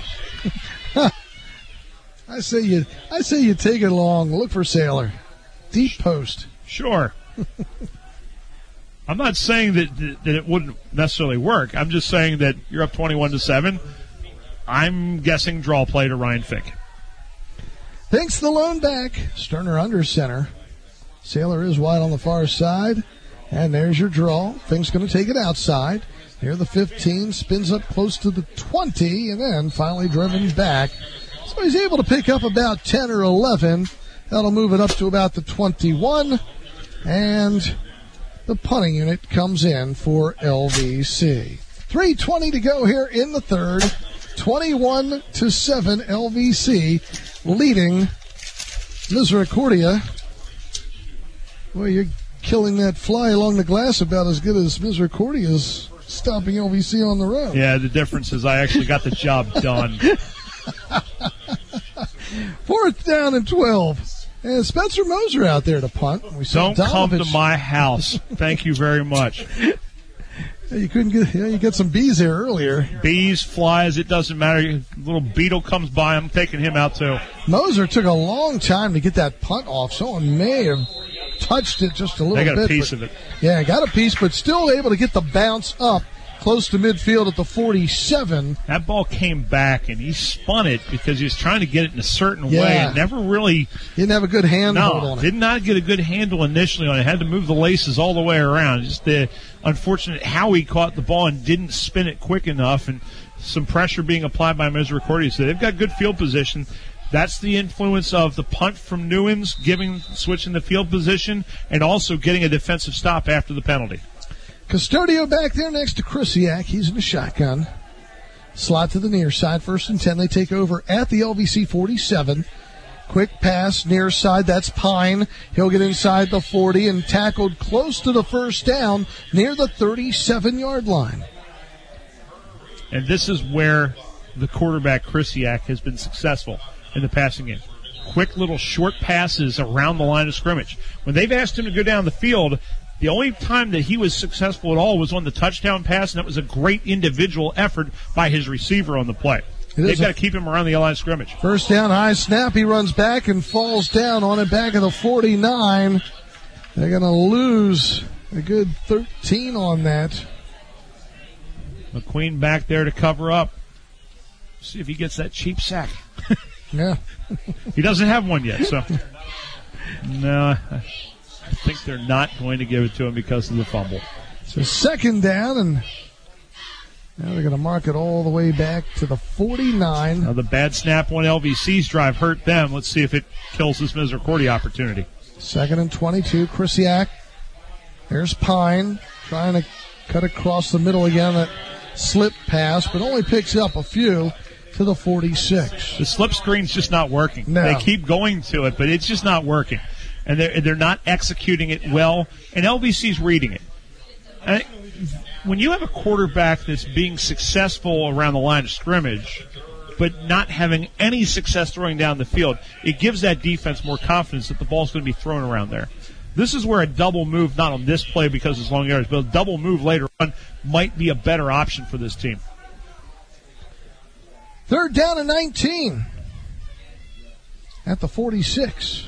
I say you take it along. Look for Sailor. Deep post. Sure. I'm not saying that it wouldn't necessarily work. I'm just saying that you're up 21-7. I'm guessing draw play to Ryan Fink. Fink's the lone back. Sterner under center. Sailor is wide on the far side. And there's your draw. Fink's going to take it outside. Near the 15, spins up close to the 20, and then finally driven back. So he's able to pick up about 10 or 11. That'll move it up to about the 21. And the punting unit comes in for LVC. 3:20 to go here in the third. 21-7 LVC leading Misericordia. Well, you're killing that fly along the glass about as good as Misericordia's stopping LVC on the road. Yeah, the difference is I actually got the job done. 4th down and 12. And Spencer Moser out there to punt. Don't come to my house. Thank you very much. You couldn't get. You get some bees there earlier. Bees, flies, it doesn't matter. A little beetle comes by, I'm taking him out too. Moser took a long time to get that punt off. Someone may have touched it just a little bit. They got a piece of it. Yeah, got a piece, but still able to get the bounce up close to midfield at the 47. That ball came back, and he spun it because he was trying to get it in a certain way and never really... Didn't have a good handhold on it. Did not get a good handle initially on it. Had to move the laces all the way around. Just the unfortunate how he caught the ball and didn't spin it quick enough, and some pressure being applied by Misericordia. So they've got good field position. That's the influence of the punt from Newens, switching the field position, and also getting a defensive stop after the penalty. Custodio back there next to Krisiak. He's in the shotgun. Slot to the near side. 1st and 10. They take over at the LVC 47. Quick pass near side. That's Pine. He'll get inside the 40 and tackled close to the first down near the 37-yard line. And this is where the quarterback, Krisiak, has been successful in the passing game. Quick little short passes around the line of scrimmage. When they've asked him to go down the field, the only time that he was successful at all was on the touchdown pass, and that was a great individual effort by his receiver on the play. They've got to keep him around the line of scrimmage. First down, high snap. He runs back and falls down on it back of the 49. They're going to lose a good 13 on that. McQueen back there to cover up. See if he gets that cheap sack. Yeah. He doesn't have one yet, so. No, I think they're not going to give it to him because of the fumble. So 2nd down, and now they're going to mark it all the way back to the 49. Now the bad snap on LVC's drive hurt them. Let's see if it kills this Misericordia opportunity. 2nd and 22, Krisiak. There's Pine trying to cut across the middle again. That slip pass, but only picks up a few to the 46. The slip screen's just not working. No. They keep going to it, but it's just not working. And they're not executing it well, and LVC's reading it. And when you have a quarterback that's being successful around the line of scrimmage, but not having any success throwing down the field, it gives that defense more confidence that the ball's going to be thrown around there. This is where a double move, not on this play because it's long yards, but a double move later on might be a better option for this team. 3rd down and 19 at the 46.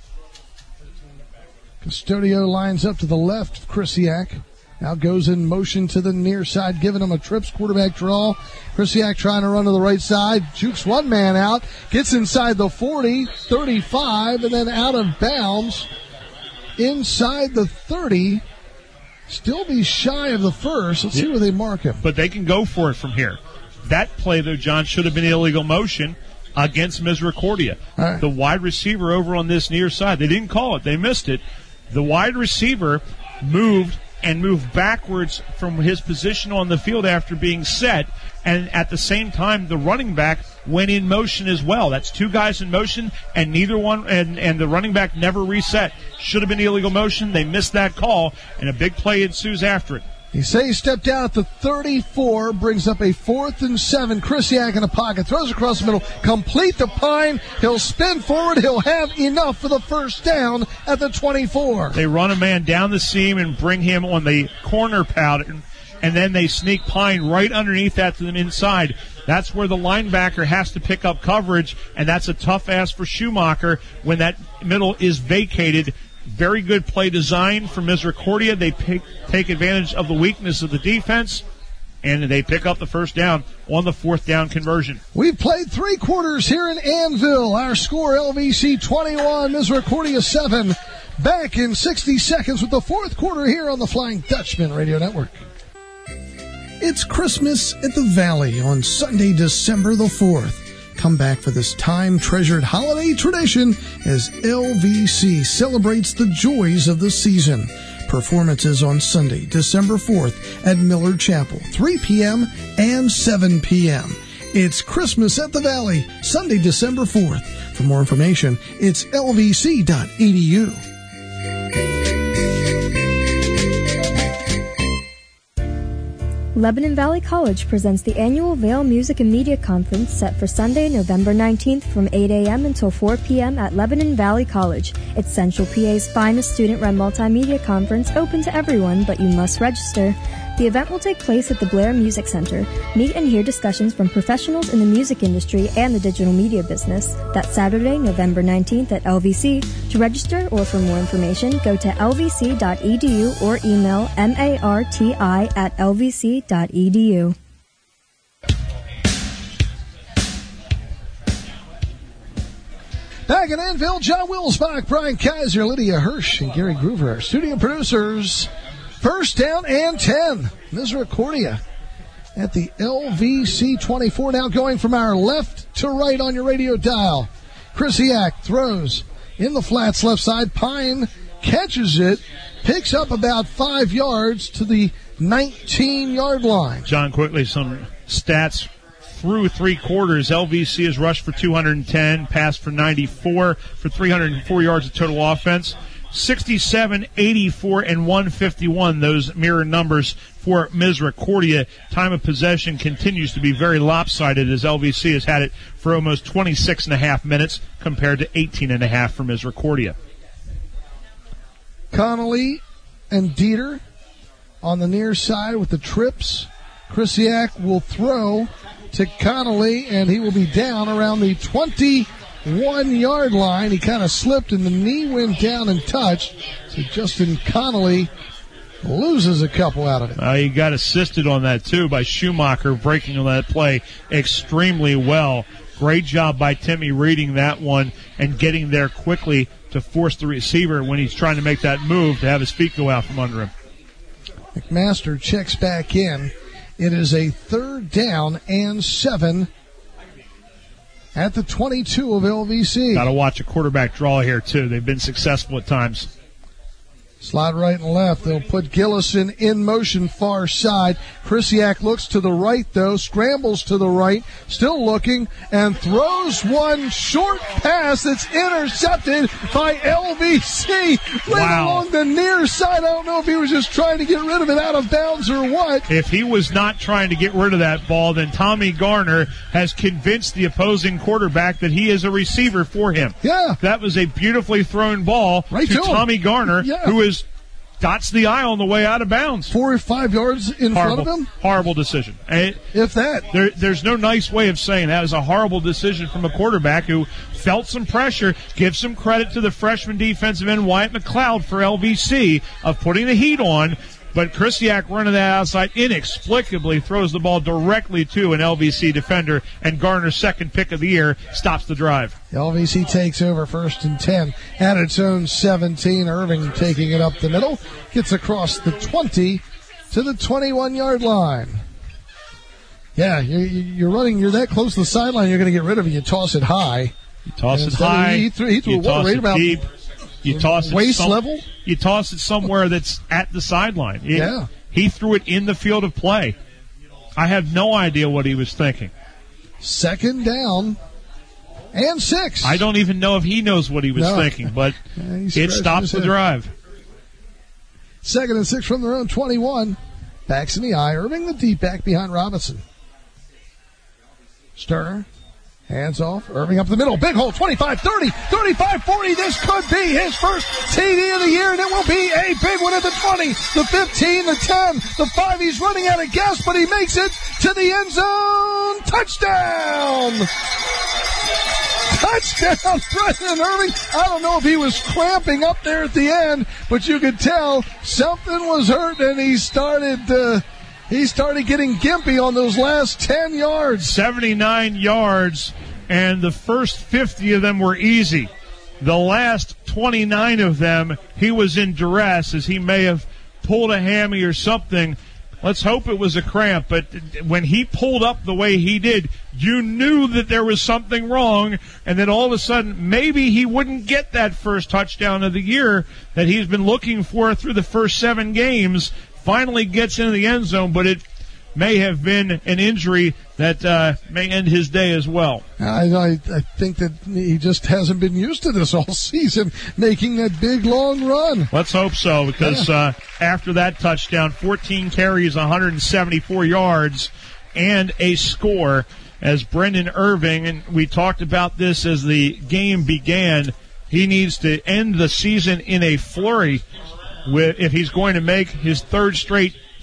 Custodio lines up to the left of Krisiak. Now goes in motion to the near side, giving him a trips quarterback draw. Krisiak trying to run to the right side. Jukes one man out. Gets inside the 40, 35, and then out of bounds inside the 30. Still be shy of the first. Let's see where they mark him. But they can go for it from here. That play, though, John, should have been illegal motion against Misericordia. Right. The wide receiver over on this near side, they didn't call it. They missed it. The wide receiver moved backwards from his position on the field after being set, and at the same time, the running back went in motion as well. That's two guys in motion, and neither one, and the running back never reset. Should have been illegal motion. They missed that call, and a big play ensues after it. He stepped out at the 34, brings up a 4th and 7. Krisiak in the pocket, throws across the middle, complete to Pine. He'll spin forward. He'll have enough for the first down at the 24. They run a man down the seam and bring him on the corner pattern, and then they sneak Pine right underneath that to the inside. That's where the linebacker has to pick up coverage, and that's a tough ask for Schumacher when that middle is vacated. Very good play design for Misericordia. They take advantage of the weakness of the defense, and they pick up the first down on the 4th down conversion. We've played 3 quarters here in Annville. Our score, LVC 21, Misericordia 7. Back in 60 seconds with the 4th quarter here on the Flying Dutchman Radio Network. It's Christmas at the Valley on Sunday, December the 4th. Come back for this time-treasured holiday tradition as LVC celebrates the joys of the season. Performances on Sunday, December 4th at Millard Chapel, 3 p.m. and 7 p.m. It's Christmas at the Valley, Sunday, December 4th. For more information, it's lvc.edu. Lebanon Valley College presents the annual Vail Music and Media Conference set for Sunday, November 19th from 8 a.m. until 4 p.m. at Lebanon Valley College. It's Central PA's finest student-run multimedia conference open to everyone, but you must register. The event will take place at the Blair Music Center. Meet and hear discussions from professionals in the music industry and the digital media business. That's Saturday, November 19th at LVC. To register or for more information, go to lvc.edu or email marti@lvc.edu. Back in Anvil, John Wilsbach, Brian Kaiser, Lydia Hirsch, and Gary Groover, our studio producers. First down and 10. Misericordia at the LVC 24. Now going from our left to right on your radio dial. Krisiak throws in the flats left side. Pine catches it, picks up about 5 yards to the 19-yard line. John, quickly, some stats. Through 3 quarters, LVC has rushed for 210, passed for 94, for 304 yards of total offense. 67, 84, and 151, those mirror numbers for Misericordia. Time of possession continues to be very lopsided as LVC has had it for almost 26 and a half minutes compared to 18 and a half for Misericordia. Connolly and Dieter on the near side with the trips. Krisiak will throw to Connolly, and he will be down around the 21-yard line. He kind of slipped, and the knee went down and touched. So Justin Connolly loses a couple out of it. He got assisted on that, too, by Schumacher breaking on that play extremely well. Great job by Timmy reading that one and getting there quickly to force the receiver when he's trying to make that move to have his feet go out from under him. McMaster checks back in. It is a 3rd down and 7 at the 22 of LVC. Got to watch a quarterback draw here, too. They've been successful at times. Slide right and left. They'll put Gillison in motion far side. Krisiak looks to the right, though, scrambles to the right, still looking, and throws one short pass that's intercepted by LVC. Right along the near side. I don't know if he was just trying to get rid of it out of bounds or what. If he was not trying to get rid of that ball, then Tommy Garner has convinced the opposing quarterback that he is a receiver for him. Yeah. That was a beautifully thrown ball to Tommy Garner, who is dots the I on the way out of bounds. 4 or 5 yards in front of him? Horrible decision. If that. There's no nice way of saying that. It was a horrible decision from a quarterback who felt some pressure. Give some credit to the freshman defensive end, Wyatt McLeod, for LVC of putting the heat on. But Krisiak running that outside inexplicably throws the ball directly to an LVC defender, and Garner's second pick of the year stops the drive. LVC takes over 1st and 10 at its own 17. Irving taking it up the middle. Gets across the 20 to the 21-yard line. Yeah, you're running. You're that close to the sideline, you're going to get rid of it. You toss it high. You toss it high. He threw what, right about deep. You toss it waist level? You toss it somewhere that's at the sideline. Yeah. He threw it in the field of play. I have no idea what he was thinking. 2nd down and 6. I don't even know if he knows what he was thinking, but it stops the drive. 2nd and 6 from their own 21. Backs in the eye. Irving the deep back behind Robinson. Sterner. Hands off. Irving up the middle. Big hole. 25, 30, 35, 40. This could be his first TD of the year, and it will be a big one at the 20, the 15, the 10, the 5. He's running out of gas, but he makes it to the end zone. Touchdown! Touchdown, Brendan Irving. I don't know if he was cramping up there at the end, but you could tell something was hurt, and he started getting gimpy on those last 10 yards. 79 yards, and the first 50 of them were easy. The last 29 of them, he was in duress as he may have pulled a hammy or something. Let's hope it was a cramp, but when he pulled up the way he did, you knew that there was something wrong, and then all of a sudden, maybe he wouldn't get that first touchdown of the year that he's been looking for through the first 7 games. Finally gets into the end zone, but it may have been an injury that may end his day as well. I think that he just hasn't been used to this all season, making that big, long run. Let's hope so, because after that touchdown, 14 carries, 174 yards, and a score as Brendan Irving, and we talked about this as the game began, he needs to end the season in a flurry if he's going to make his 3rd straight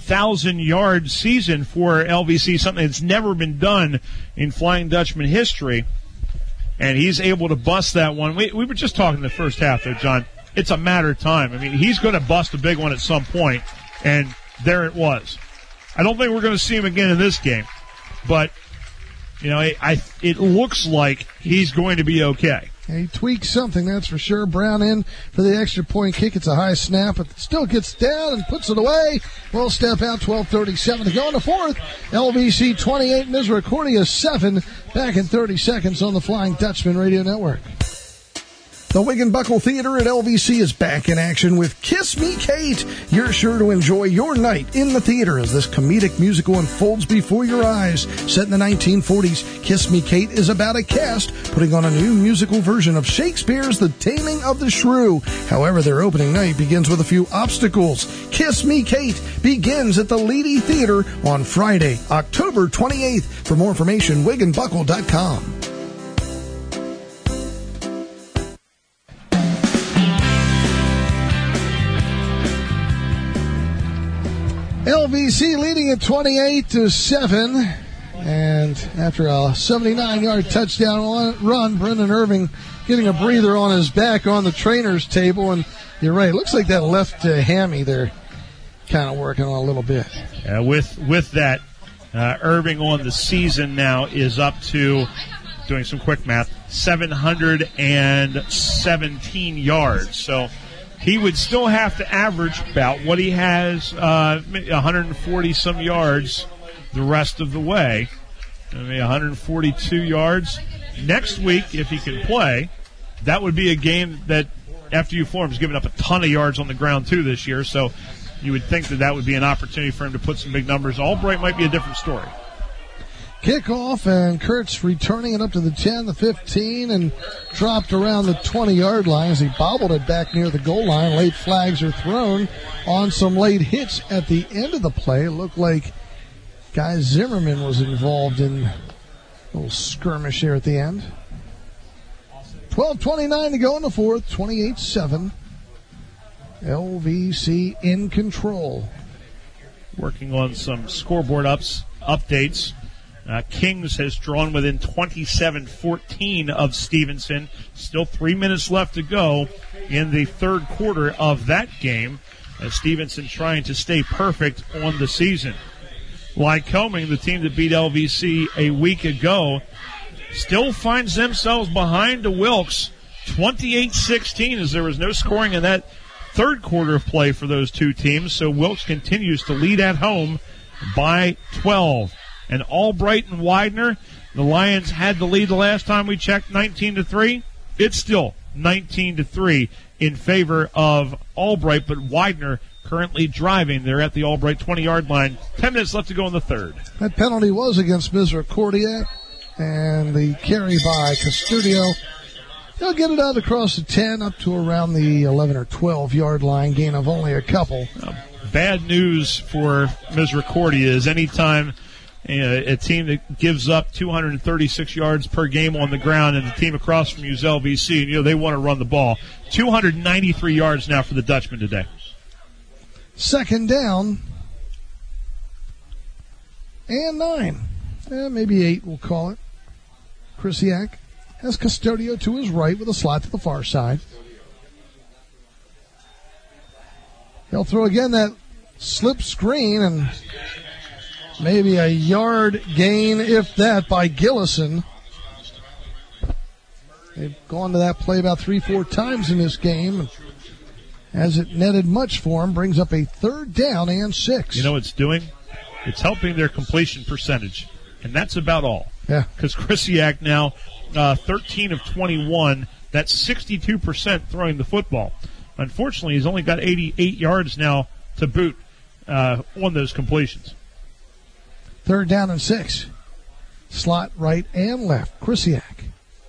1,000-yard season for LVC, something that's never been done in Flying Dutchman history. And he's able to bust that one. We were just talking the first half there, John. It's a matter of time. I mean, he's going to bust a big one at some point, and there it was. I don't think we're going to see him again in this game, but, it looks like he's going to be okay. He tweaks something, that's for sure. Brown in for the extra point kick. It's a high snap, but still gets down and puts it away. We'll step out, 12:37 to go in the fourth. LVC 28, Misericordia 7. Back in 30 seconds on the Flying Dutchman Radio Network. The Wigan Buckle Theater at LVC is back in action with Kiss Me Kate. You're sure to enjoy your night in the theater as this comedic musical unfolds before your eyes. Set in the 1940s, Kiss Me Kate is about a cast putting on a new musical version of Shakespeare's The Taming of the Shrew. However, their opening night begins with a few obstacles. Kiss Me Kate begins at the Leedy Theater on Friday, October 28th. For more information, WiganBuckle.com. LVC leading at 28-7, and after a 79-yard touchdown run, Brendan Irving getting a breather on his back on the trainer's table, and you're right, it looks like that left hammy they're kind of working on a little bit. With that, Irving on the season now is up to, doing some quick math, 717 yards. So he would still have to average about what he has, 140-some yards the rest of the way. 142 yards. Next week, if he can play, that would be a game that FDU Forum's given up a ton of yards on the ground, too, this year. So you would think that would be an opportunity for him to put some big numbers. Albright might be a different story. Kickoff, and Kurtz returning it up to the 10, the 15, and dropped around the 20-yard line as he bobbled it back near the goal line. Late flags are thrown on some late hits at the end of the play. It looked like Guy Zimmerman was involved in a little skirmish here at the end. 12:29 to go in the fourth, 28-7. LVC in control. Working on some scoreboard updates. Kings has drawn within 27-14 of Stevenson. Still 3 minutes left to go in the third quarter of that game, as Stevenson trying to stay perfect on the season. Lycoming, the team that beat LVC a week ago, still finds themselves behind to Wilkes 28-16, as there was no scoring in that third quarter of play for those two teams. So Wilkes continues to lead at home by 12. And Albright and Widener, the Lions had the lead the last time we checked, 19-3. It's still 19-3 in favor of Albright, but Widener currently driving. They're at the Albright 20-yard line. 10 minutes left to go in the third. That penalty was against Misericordia, and the carry by Custodio. They'll get it out across the 10 up to around the 11 or 12-yard line, gain of only a couple. Bad news for Misericordia is anytime a team that gives up 236 yards per game on the ground, and the team across from you is LVC, they want to run the ball. 293 yards now for the Dutchman today. Second down and 9. Maybe 8, we'll call it. Krisiak has Custodio to his right with a slot to the far side. He'll throw again that slip screen, and maybe a yard gain, if that, by Gillison. They've gone to that play about 3-4 times in this game. As it netted much for him, brings up a third down and 6. You know what it's doing? It's helping their completion percentage. And that's about all. Yeah. Because Krisiak now 13 of 21. That's 62% throwing the football. Unfortunately, he's only got 88 yards now to boot on those completions. Third down and 6. Slot right and left. Krisiak.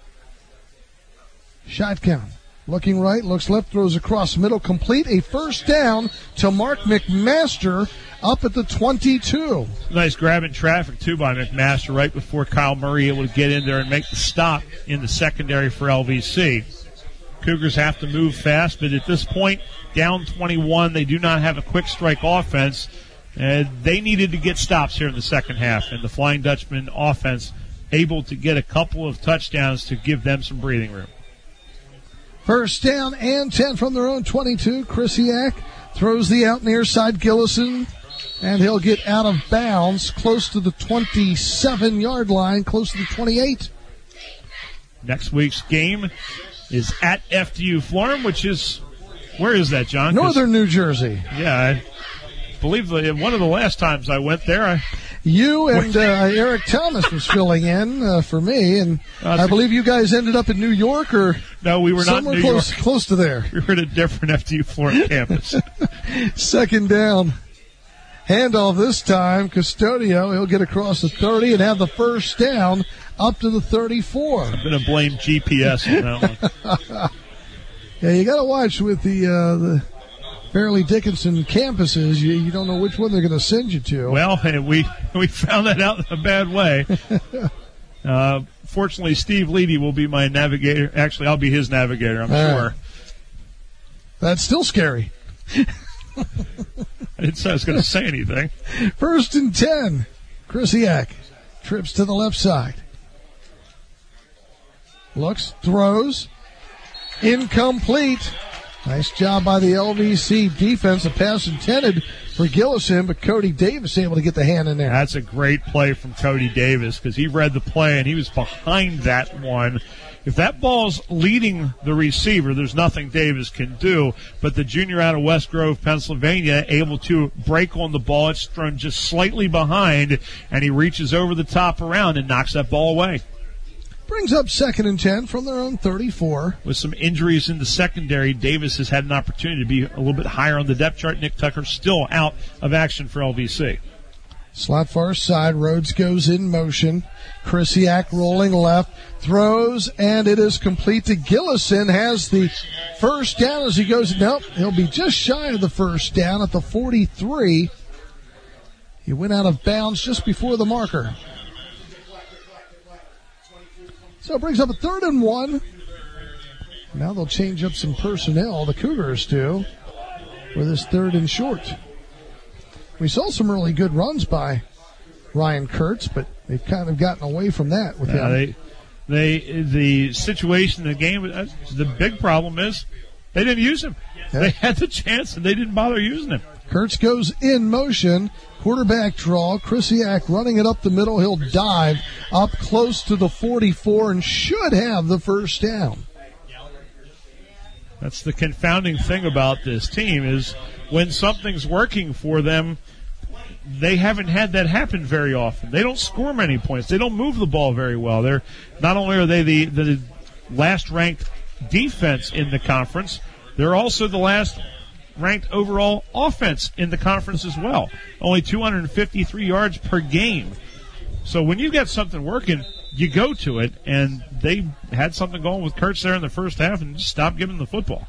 Shotgun. Looking right, looks left, throws across middle, complete. A first down to Mark McMaster up at the 22. Nice grab in traffic, too, by McMaster right before Kyle Murray able to get in there and make the stop in the secondary for LVC. Cougars have to move fast, but at this point, down 21, they do not have a quick strike offense. They needed to get stops here in the second half, and the Flying Dutchman offense able to get a couple of touchdowns to give them some breathing room. First down and 10 from their own 22. Krisiak throws the out near side. Gillison, and he'll get out of bounds close to the 27-yard line, close to the 28. Next week's game is at FDU Florham, which is, where is that, John? Northern New Jersey. Yeah, I believe one of the last times I went there, you and Eric Thomas was filling in for me, and I believe you guys ended up in New York, or no, we were not in New York. Close to there. We were at a different FDU Florham campus. Second down. Handoff this time. Custodio, he'll get across the 30 and have the first down up to the 34. I'm going to blame GPS on that one. Yeah, you got to watch with the Fairleigh Dickinson campuses. You don't know which one they're going to send you to. Well, we found that out in a bad way. Fortunately, Steve Leedy will be my navigator. Actually, I'll be his navigator, I'm sure. That's still scary. I didn't say I was going to say anything. First and 10. Krisiak trips to the left side. Looks, throws. Incomplete. Nice job by the LVC defense. A pass intended for Gillison, but Cody Davis able to get the hand in there. That's a great play from Cody Davis because he read the play and he was behind that one. If that ball's leading the receiver, there's nothing Davis can do. But the junior out of West Grove, Pennsylvania, able to break on the ball. It's thrown just slightly behind, and he reaches over the top around and knocks that ball away. Brings up second and 10 from their own 34. With some injuries in the secondary, Davis has had an opportunity to be a little bit higher on the depth chart. Nick Tucker still out of action for LVC. Slot far side, Rhodes goes in motion. Krisiak rolling left, throws, and it is complete to Gillison. Has the first down as he goes. Nope, he'll be just shy of the first down at the 43. He went out of bounds just before the marker. So it brings up a 3rd and 1. Now they'll change up some personnel, the Cougars do, for this 3rd and short. We saw some really good runs by Ryan Kurtz, but they've kind of gotten away from that with him. The situation in the game, the big problem is they didn't use him. Yeah. They had the chance and they didn't bother using him. Kurtz goes in motion. Quarterback draw. Krisiak running it up the middle. He'll dive up close to the 44 and should have the first down. That's the confounding thing about this team is when something's working for them, they haven't had that happen very often. They don't score many points. They don't move the ball very well. They're not only are they the last ranked defense in the conference, they're also the last ranked overall offense in the conference as well. Only 253 yards per game. So when you've got something working, you go to it, and they had something going with Kurtz there in the first half and just stopped giving them the football.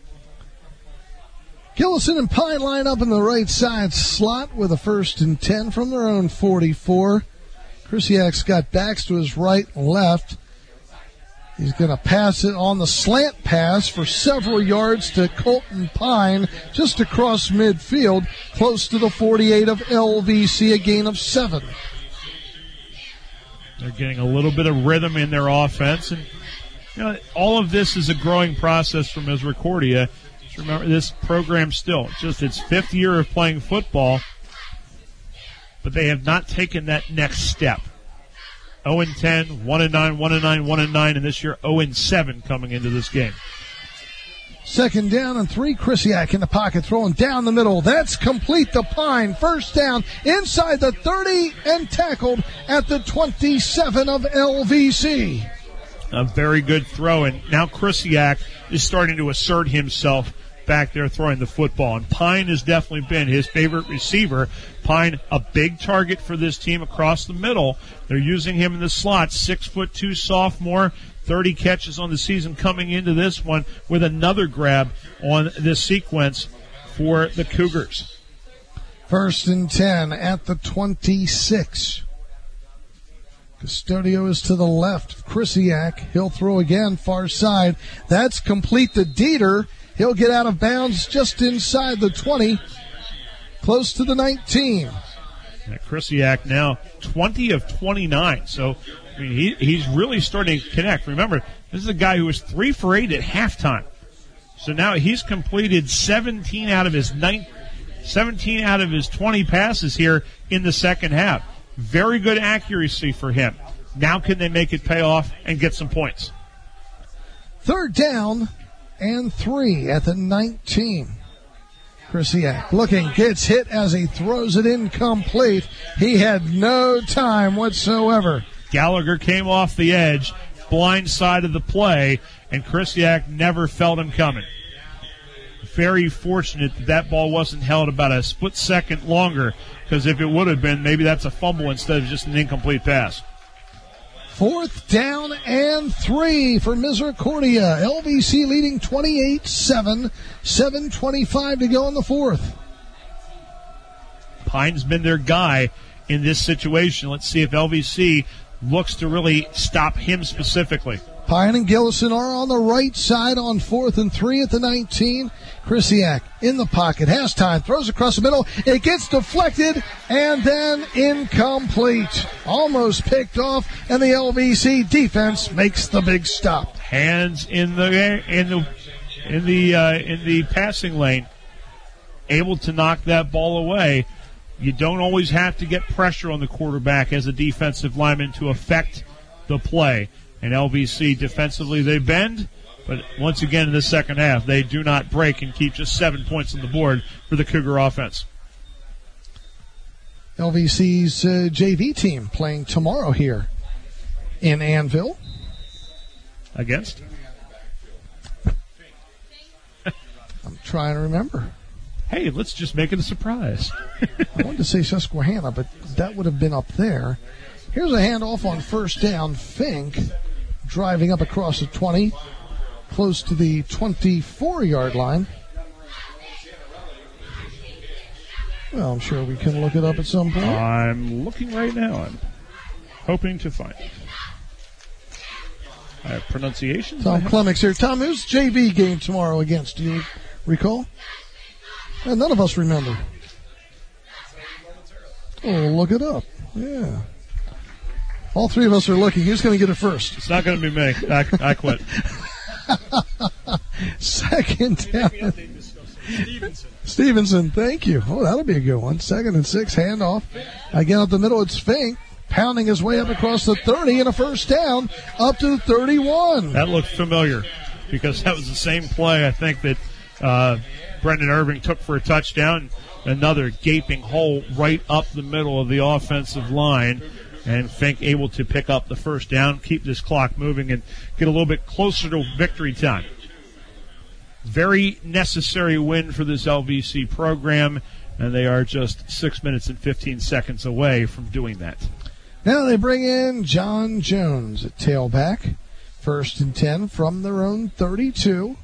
Gillison and Pine line up in the right side slot with a 1st and 10 from their own 44. Krisiak's got backs to his right and left. He's going to pass it on the slant pass for several yards to Colton Pine just across midfield, close to the 48 of LVC, a gain of 7. They're getting a little bit of rhythm in their offense. And all of this is a growing process for Misericordia. Just remember, this program still, it's its 5th year of playing football, but they have not taken that next step. 0-10, 1-9, 1-9, 1-9, and this year 0-7 coming into this game. Second down and 3. Krisiak in the pocket, throwing down the middle. That's complete to Pine. First down inside the 30 and tackled at the 27 of LVC. A very good throw, and now Krisiak is starting to assert himself back there throwing the football. And Pine has definitely been his favorite receiver. Pine, a big target for this team across the middle. They're using him in the slot. 6'2" sophomore, 30 catches on the season coming into this one with another grab on this sequence for the Cougars. 1st and 10 at the 26. Custodio is to the left of Krisiak. He'll throw again, far side. That's complete to Dieter. He'll get out of bounds just inside the 20. close to the 19. Krisiak now 20 of 29. So, I mean, he's really starting to connect. Remember, this is a guy who was 3 for 8 at halftime. So now he's completed 17 out of his 20 passes here in the second half. Very good accuracy for him. Now can they make it pay off and get some points? 3rd down and 3 at the 19. Krisiak looking, gets hit as he throws it incomplete. He had no time whatsoever. Gallagher came off the edge, blind side of the play, and Krisiak never felt him coming. Very fortunate that ball wasn't held about a split second longer, because if it would have been, maybe that's a fumble instead of just an incomplete pass. 4th down and 3 for Misericordia. LVC leading 28-7. 7:25 to go in the 4th. Pine's been their guy in this situation. Let's see if LVC looks to really stop him specifically. Pine and Gillison are on the right side on 4th and 3 at the 19. Krisiak in the pocket, has time, throws across the middle. It gets deflected and then incomplete. Almost picked off, and the LVC defense makes the big stop. Hands in the passing lane, able to knock that ball away. You don't always have to get pressure on the quarterback as a defensive lineman to affect the play. And LVC defensively, they bend, but once again in the second half, they do not break and keep just 7 points on the board for the Cougar offense. LVC's JV team playing tomorrow here in Annville. Against? I'm trying to remember. Hey, let's just make it a surprise. I wanted to say Susquehanna, but that would have been up there. Here's a handoff on 1st down. Fink driving up across the 20, close to the 24-yard line. Well, I'm sure we can look it up at some point. I'm looking right now. I'm hoping to find it. I have pronunciations. Tom Clements here. Tom, who's JV game tomorrow against? Do you recall? None of us remember. Oh, look it up. Yeah. All 3 of us are looking. Who's going to get it first? It's not going to be me. I quit. 2nd down. Stevenson, thank you. Oh, that'll be a good one. 2nd and 6, handoff. Again up the middle, it's Fink, pounding his way up across the 30 and a 1st down up to the 31. That looked familiar because that was the same play, I think, that Brendan Irving took for a touchdown. Another gaping hole right up the middle of the offensive line. And Fink able to pick up the 1st down, keep this clock moving, and get a little bit closer to victory time. Very necessary win for this LVC program, and they are just 6 minutes and 15 seconds away from doing that. Now they bring in John Jones at tailback. 1st and 10 from their own 32.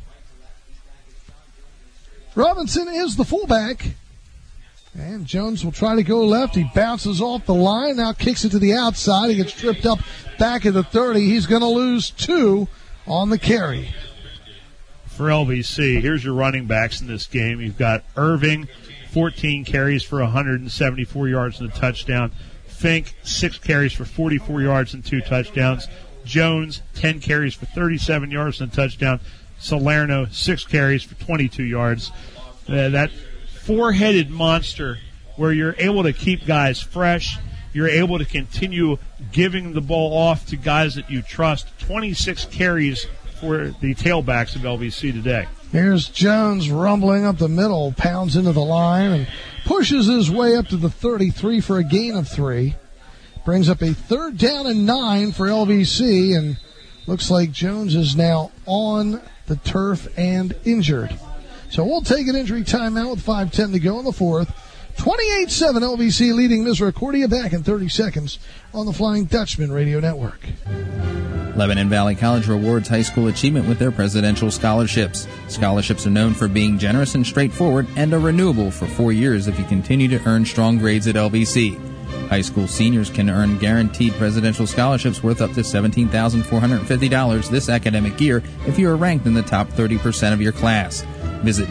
Robinson is the fullback. And Jones will try to go left. He bounces off the line, now kicks it to the outside. He gets tripped up back at the 30. He's going to lose 2 on the carry. For LVC, here's your running backs in this game. You've got Irving, 14 carries for 174 yards and a touchdown. Fink, 6 carries for 44 yards and 2 touchdowns. Jones, 10 carries for 37 yards and a touchdown. Salerno, 6 carries for 22 yards. That four-headed monster where you're able to keep guys fresh, you're able to continue giving the ball off to guys that you trust. 26 carries for the tailbacks of LVC today. Here's Jones rumbling up the middle, pounds into the line, and pushes his way up to the 33 for a gain of 3. Brings up a 3rd down and 9 for LVC, and looks like Jones is now on the turf and injured. So we'll take an injury timeout with 5:10 to go in the 4th. 28-7 LVC leading Misericordia. Back in 30 seconds on the Flying Dutchman Radio Network. Lebanon Valley College rewards high school achievement with their presidential scholarships. Scholarships are known for being generous and straightforward and are renewable for 4 years if you continue to earn strong grades at LVC. High school seniors can earn guaranteed presidential scholarships worth up to $17,450 this academic year if you are ranked in the top 30% of your class. Visit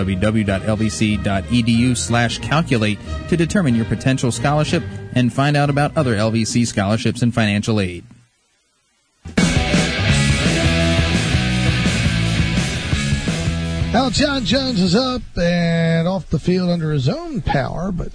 www.lvc.edu/calculate to determine your potential scholarship and find out about other LVC scholarships and financial aid. Now, John Jones is up and off the field under his own power, but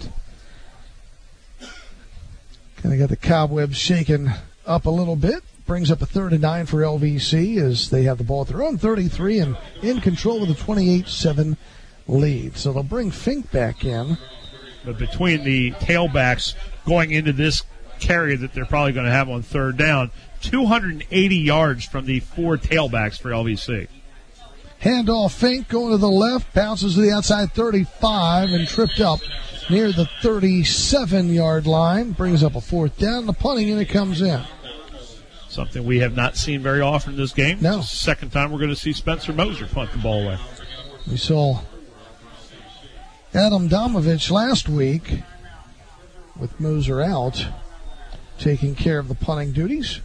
kind of got the cobwebs shaken up a little bit. Brings up a 3rd and 9 for LVC as they have the ball at their own 33 and in control with a 28-7 lead. So they'll bring Fink back in. But between the tailbacks going into this carry that they're probably going to have on 3rd down, 280 yards from the 4 tailbacks for LVC. Handoff, Fink going to the left, bounces to the outside 35 and tripped up near the 37-yard line. Brings up a 4th down. The punting, and it comes in. Something we have not seen very often in this game. No. It's the second time we're going to see Spencer Moser punt the ball away. We saw Adam Domovich last week with Moser out, taking care of the punting duties.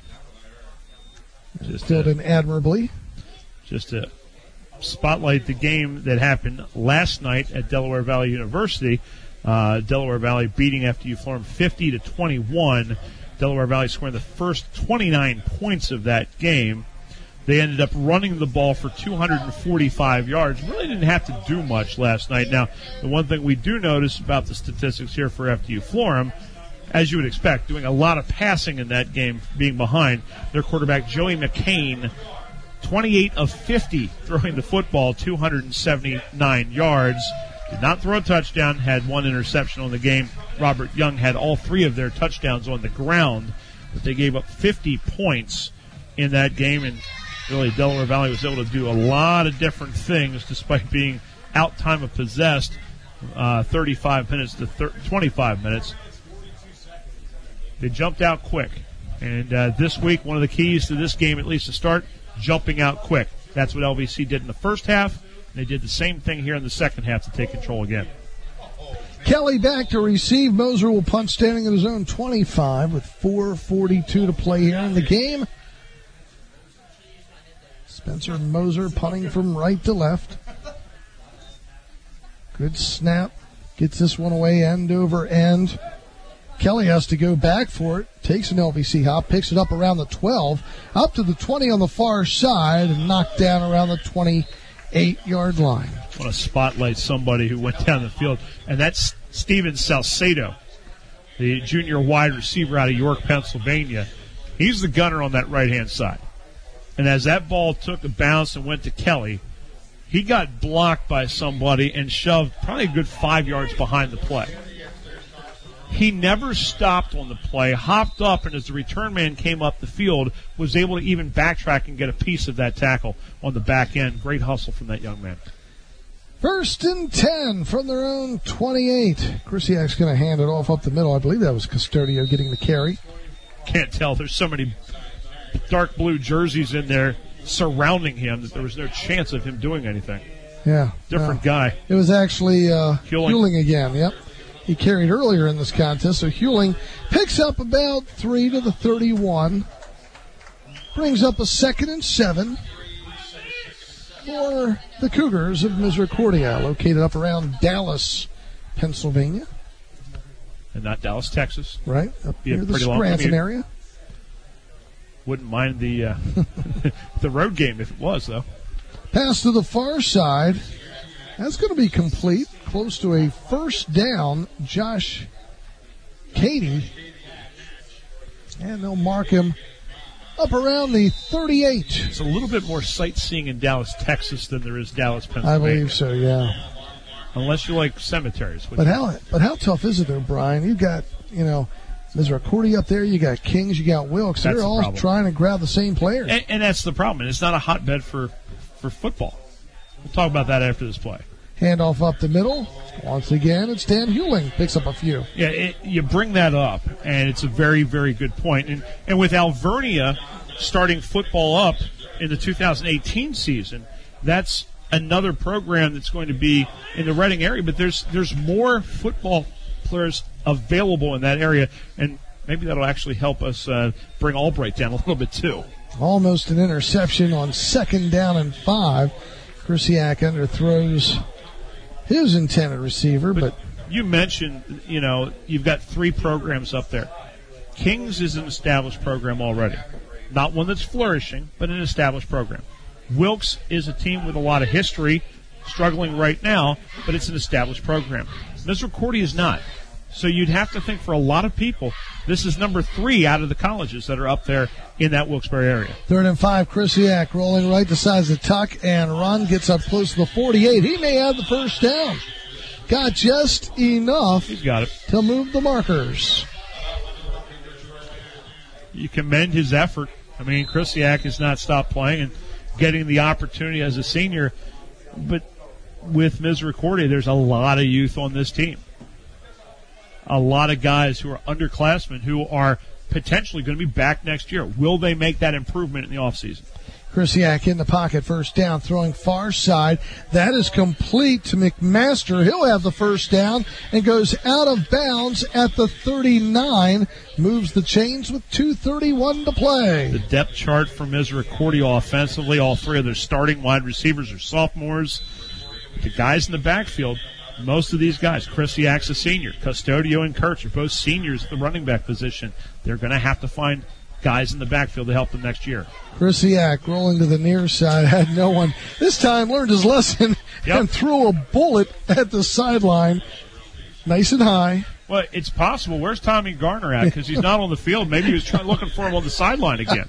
Filled in admirably. Just to spotlight the game that happened last night at Delaware Valley University. Delaware Valley beating FDU Florham 50-21. Delaware Valley scoring the first 29 points of that game. They ended up running the ball for 245 yards. Really didn't have to do much last night. Now, the one thing we do notice about the statistics here for FDU Florham, as you would expect, doing a lot of passing in that game, being behind. Their quarterback, Joey McCain, 28 of 50 throwing the football, 279 yards. Did not throw a touchdown, had 1 interception on the game. Robert Young had all 3 of their touchdowns on the ground, but they gave up 50 points in that game, and really Delaware Valley was able to do a lot of different things despite being out time of possessed, 35 minutes to 25 minutes. They jumped out quick, and this week one of the keys to this game, at least to start, jumping out quick. That's what LVC did in the first half. They did the same thing here in the second half to take control again. Kelly back to receive. Moser will punt standing at his own 25 with 4:42 to play here in the game. Spencer Moser punting from right to left. Good snap. Gets this one away end over end. Kelly has to go back for it. Takes an LVC hop. Picks it up around the 12. Up to the 20 on the far side and knocked down around the 28-yard line. I want to spotlight somebody who went down the field, and that's Steven Salcedo, the junior wide receiver out of York, Pennsylvania. He's the gunner on that right-hand side. And as that ball took a bounce and went to Kelly, he got blocked by somebody and shoved probably a good 5 yards behind the play. He never stopped on the play, hopped up, and as the return man came up the field, was able to even backtrack and get a piece of that tackle on the back end. Great hustle from that young man. 1st and 10 from their own 28. Krisiak's going to hand it off up the middle. I believe that was Custodio getting the carry. Can't tell. There's so many dark blue jerseys in there surrounding him that there was no chance of him doing anything. Yeah. Different guy. It was actually Hewling again, yep. He carried earlier in this contest, so Hewling picks up about 3 to the 31. Brings up a 2nd and 7 for the Cougars of Misericordia, located up around Dallas, Pennsylvania. And not Dallas, Texas. Right, up near the Scranton area. Wouldn't mind the the road game if it was, though. Pass to the far side. That's going to be complete. Close to a 1st down. Josh Cady. And they'll mark him up around the 38. It's a little bit more sightseeing in Dallas, Texas than there is Dallas, Pennsylvania. I believe so, yeah. Unless you like cemeteries. But how tough is it, though, Brian? You've got, Misericordia up there. You got Kings. You got Wilkes. They're all trying to grab the same players. And that's the problem. It's not a hotbed for football. We'll talk about that after this play. Handoff up the middle. Once again, it's Dan Hewling. Picks up a few. Yeah, you bring that up, and it's a very, very good point. And with Alvernia starting football up in the 2018 season, that's another program that's going to be in the Reading area. But there's more football players available in that area, and maybe that'll actually help us bring Albright down a little bit too. Almost an interception on 2nd down and 5. Krisiak underthrows his intended receiver, but you mentioned, you've got 3 programs up there. Kings is an established program already. Not one that's flourishing, but an established program. Wilkes is a team with a lot of history, struggling right now, but it's an established program. Misericordia is not. So you'd have to think for a lot of people, this is number 3 out of the colleges that are up there in that Wilkes-Barre area. 3rd and 5, Krisiak rolling right, decides to tuck and run, gets up close to the 48. He may have the first down. Got just enough. He's got it to move the markers. You commend his effort. I mean, Krisiak has not stopped playing and getting the opportunity as a senior. But with Misericordia, there's a lot of youth on this team. A lot of guys who are underclassmen who are potentially going to be back next year. Will they make that improvement in the offseason? Krisiak in the pocket, first down, throwing far side. That is complete to McMaster. He'll have the first down and goes out of bounds at the 39. Moves the chains with 2:31 to play. The depth chart for Misericordia offensively, all 3 of their starting wide receivers are sophomores. The guys in the backfield, most of these guys, Krisiak's a senior. Custodio and Kurtz are both seniors at the running back position. They're going to have to find guys in the backfield to help them next year. Krisiak rolling to the near side, had no one. This time learned his lesson and threw a bullet at the sideline. Nice and high. Well, it's possible. Where's Tommy Garner at? Because he's not on the field. Maybe he was looking for him on the sideline again.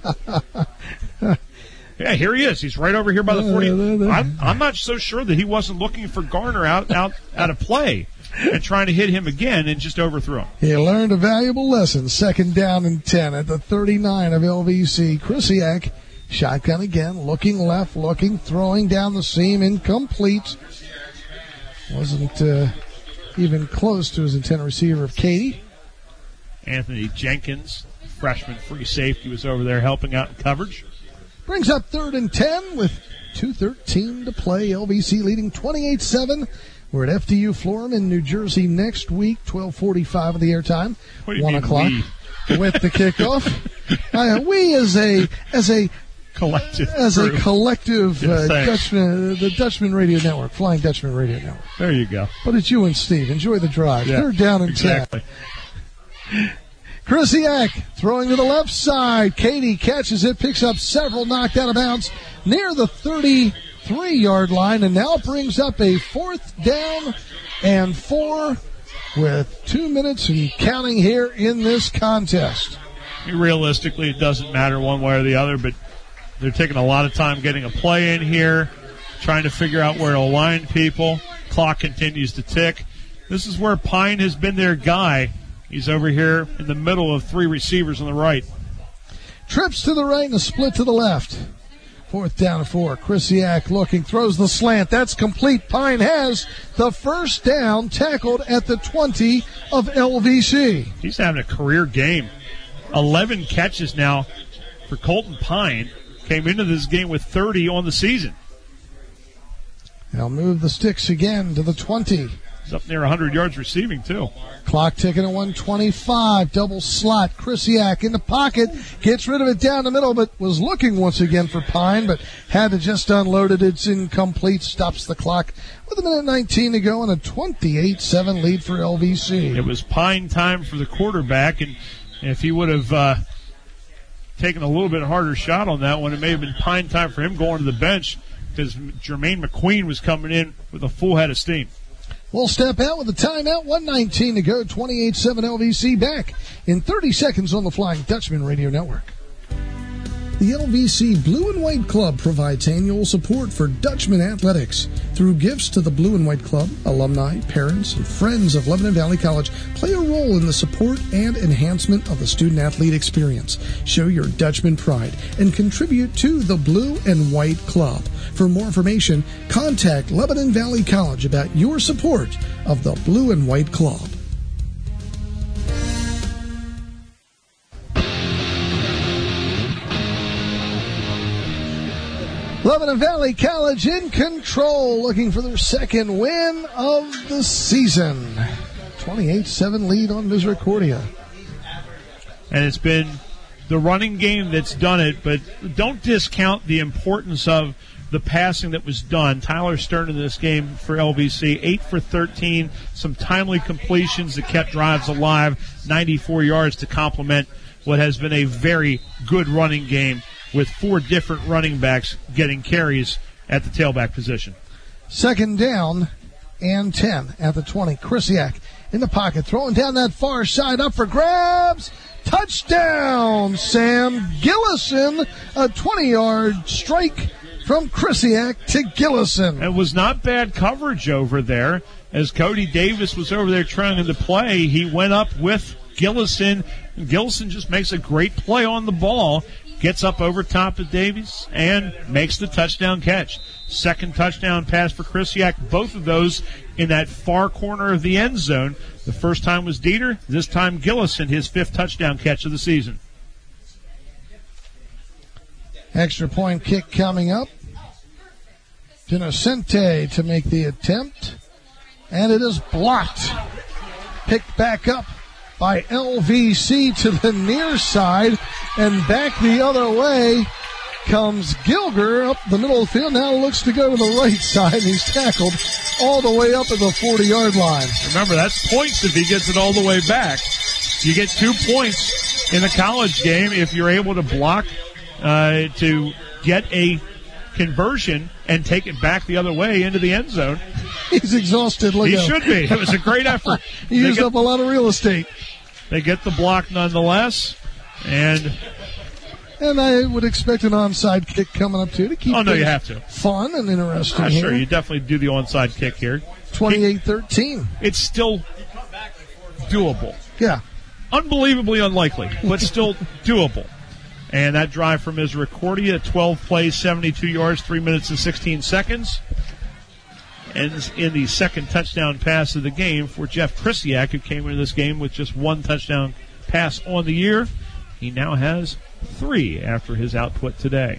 Yeah, here he is. He's right over here by the 40. I'm not so sure that he wasn't looking for Garner out of play and trying to hit him again and just overthrew him. He learned a valuable lesson. 2nd down and 10 at the 39 of LVC. Krisiak, shotgun again, looking left, throwing down the seam, incomplete. Wasn't even close to his intended receiver of Katie. Anthony Jenkins, freshman free safety, was over there helping out in coverage. Brings up 3rd and 10 with 2:13 to play. LVC leading 28-7. We're at FDU Florham in New Jersey next week, 12:45 of the airtime. 1 o'clock with the kickoff. We as a collective, Dutchman, the Dutchman Radio Network, Flying Dutchman Radio Network. There you go. But it's you and Steve. Enjoy the drive. Yeah, 3rd down and exactly. 10. Krisiak throwing to the left side. Katie catches it, picks up several, knocked out of bounds near the 33-yard line, and now brings up a 4th down and 4 with 2 minutes and counting here in this contest. Realistically, it doesn't matter one way or the other, but they're taking a lot of time getting a play in here, trying to figure out where to line people. Clock continues to tick. This is where Pine has been their guy. He's over here in the middle of 3 receivers on the right. Trips to the right and a split to the left. 4th down and 4. Krisiak looking, throws the slant. That's complete. Pine has the first down, tackled at the 20 of LVC. He's having a career game. 11 catches now for Colton Pine. Came into this game with 30 on the season. They'll move the sticks again to the 20. He's up near 100 yards receiving, too. Clock ticking at 1:25. Double slot. Krisiak in the pocket. Gets rid of it down the middle, but was looking once again for Pine, but had to just unload it. It's incomplete. Stops the clock with 1:19 to go and a 28-7 lead for LVC. It was Pine time for the quarterback, and if he would have taken a little bit harder shot on that one, it may have been Pine time for him going to the bench because Jermaine McQueen was coming in with a full head of steam. We'll step out with a timeout. 1:19 to go. 28-7 LVC back in 30 seconds on the Flying Dutchman Radio Network. The LVC Blue and White Club provides annual support for Dutchman athletics. Through gifts to the Blue and White Club, alumni, parents, and friends of Lebanon Valley College play a role in the support and enhancement of the student-athlete experience. Show your Dutchman pride and contribute to the Blue and White Club. For more information, contact Lebanon Valley College about your support of the Blue and White Club. Lebanon Valley College in control, looking for their second win of the season. 28-7 lead on Misericordia. And it's been the running game that's done it, but don't discount the importance of the passing that was done. Tyler Stern in this game for LVC, 8 for 13, some timely completions that kept drives alive, 94 yards to complement what has been a very good running game with 4 different running backs getting carries at the tailback position. Second down and 10 at the 20. Krisiak in the pocket, throwing down that far side, up for grabs. Touchdown, Sam Gillison. A 20-yard strike from Krisiak to Gillison. It was not bad coverage over there. As Cody Davis was over there trying to play, he went up with Gillison. Gillison just makes a great play on the ball, gets up over top of Davies, and makes the touchdown catch. Second touchdown pass for Krisiak, both of those in that far corner of the end zone. The first time was Dieter, this time Gillison, his 5th touchdown catch of the season. Extra point kick coming up. Dinocente to make the attempt, and it is blocked. Picked back up by LVC to the near side, and back the other way comes Gilger up the middle of the field. Now looks to go to the right side, and he's tackled all the way up at the 40-yard line. Remember, that's points if he gets it all the way back. You get 2 points in the college game if you're able to block to get a conversion and take it back the other way into the end zone. He's exhausted. He should be. It was a great effort. He used up a lot of real estate. They get the block nonetheless, and I would expect an onside kick coming up, too, to keep you have to. Fun and interesting. Sure, you definitely do the onside kick here. 28-13. It's still doable. Yeah. Unbelievably unlikely, but still doable. And that drive from Misericordia, 12 plays, 72 yards, 3 minutes and 16 seconds. Ends in the second touchdown pass of the game for Jeff Krisiak, who came into this game with just 1 touchdown pass on the year. He now has 3 after his output today.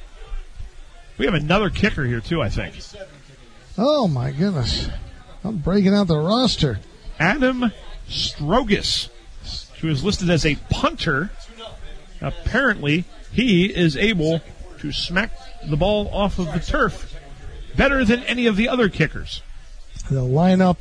We have another kicker here, too, I think. Oh, my goodness. I'm breaking out the roster. Adam Strogas, who is listed as a punter. Apparently, he is able to smack the ball off of the turf better than any of the other kickers. They'll line up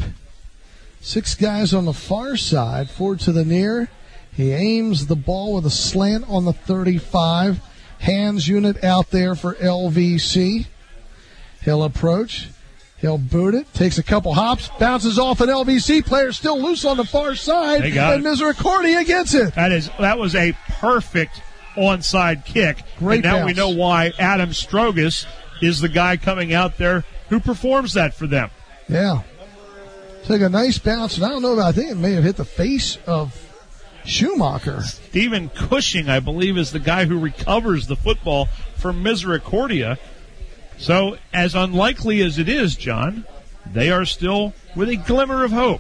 6 guys on the far side, 4 to the near. He aims the ball with a slant on the 35. Hands unit out there for LVC. He'll approach. He'll boot it. Takes a couple hops. Bounces off an LVC player still loose on the far side. And Misericordia gets it. That was a perfect onside kick. Great and now bounce. we know why Adam Strogas is the guy coming out there who performs that for them. Yeah. Took a nice bounce. And I don't know about, I think it may have hit the face of Schumacher. Stephen Cushing, I believe, is the guy who recovers the football for Misericordia. So, as unlikely as it is, John, they are still with a glimmer of hope.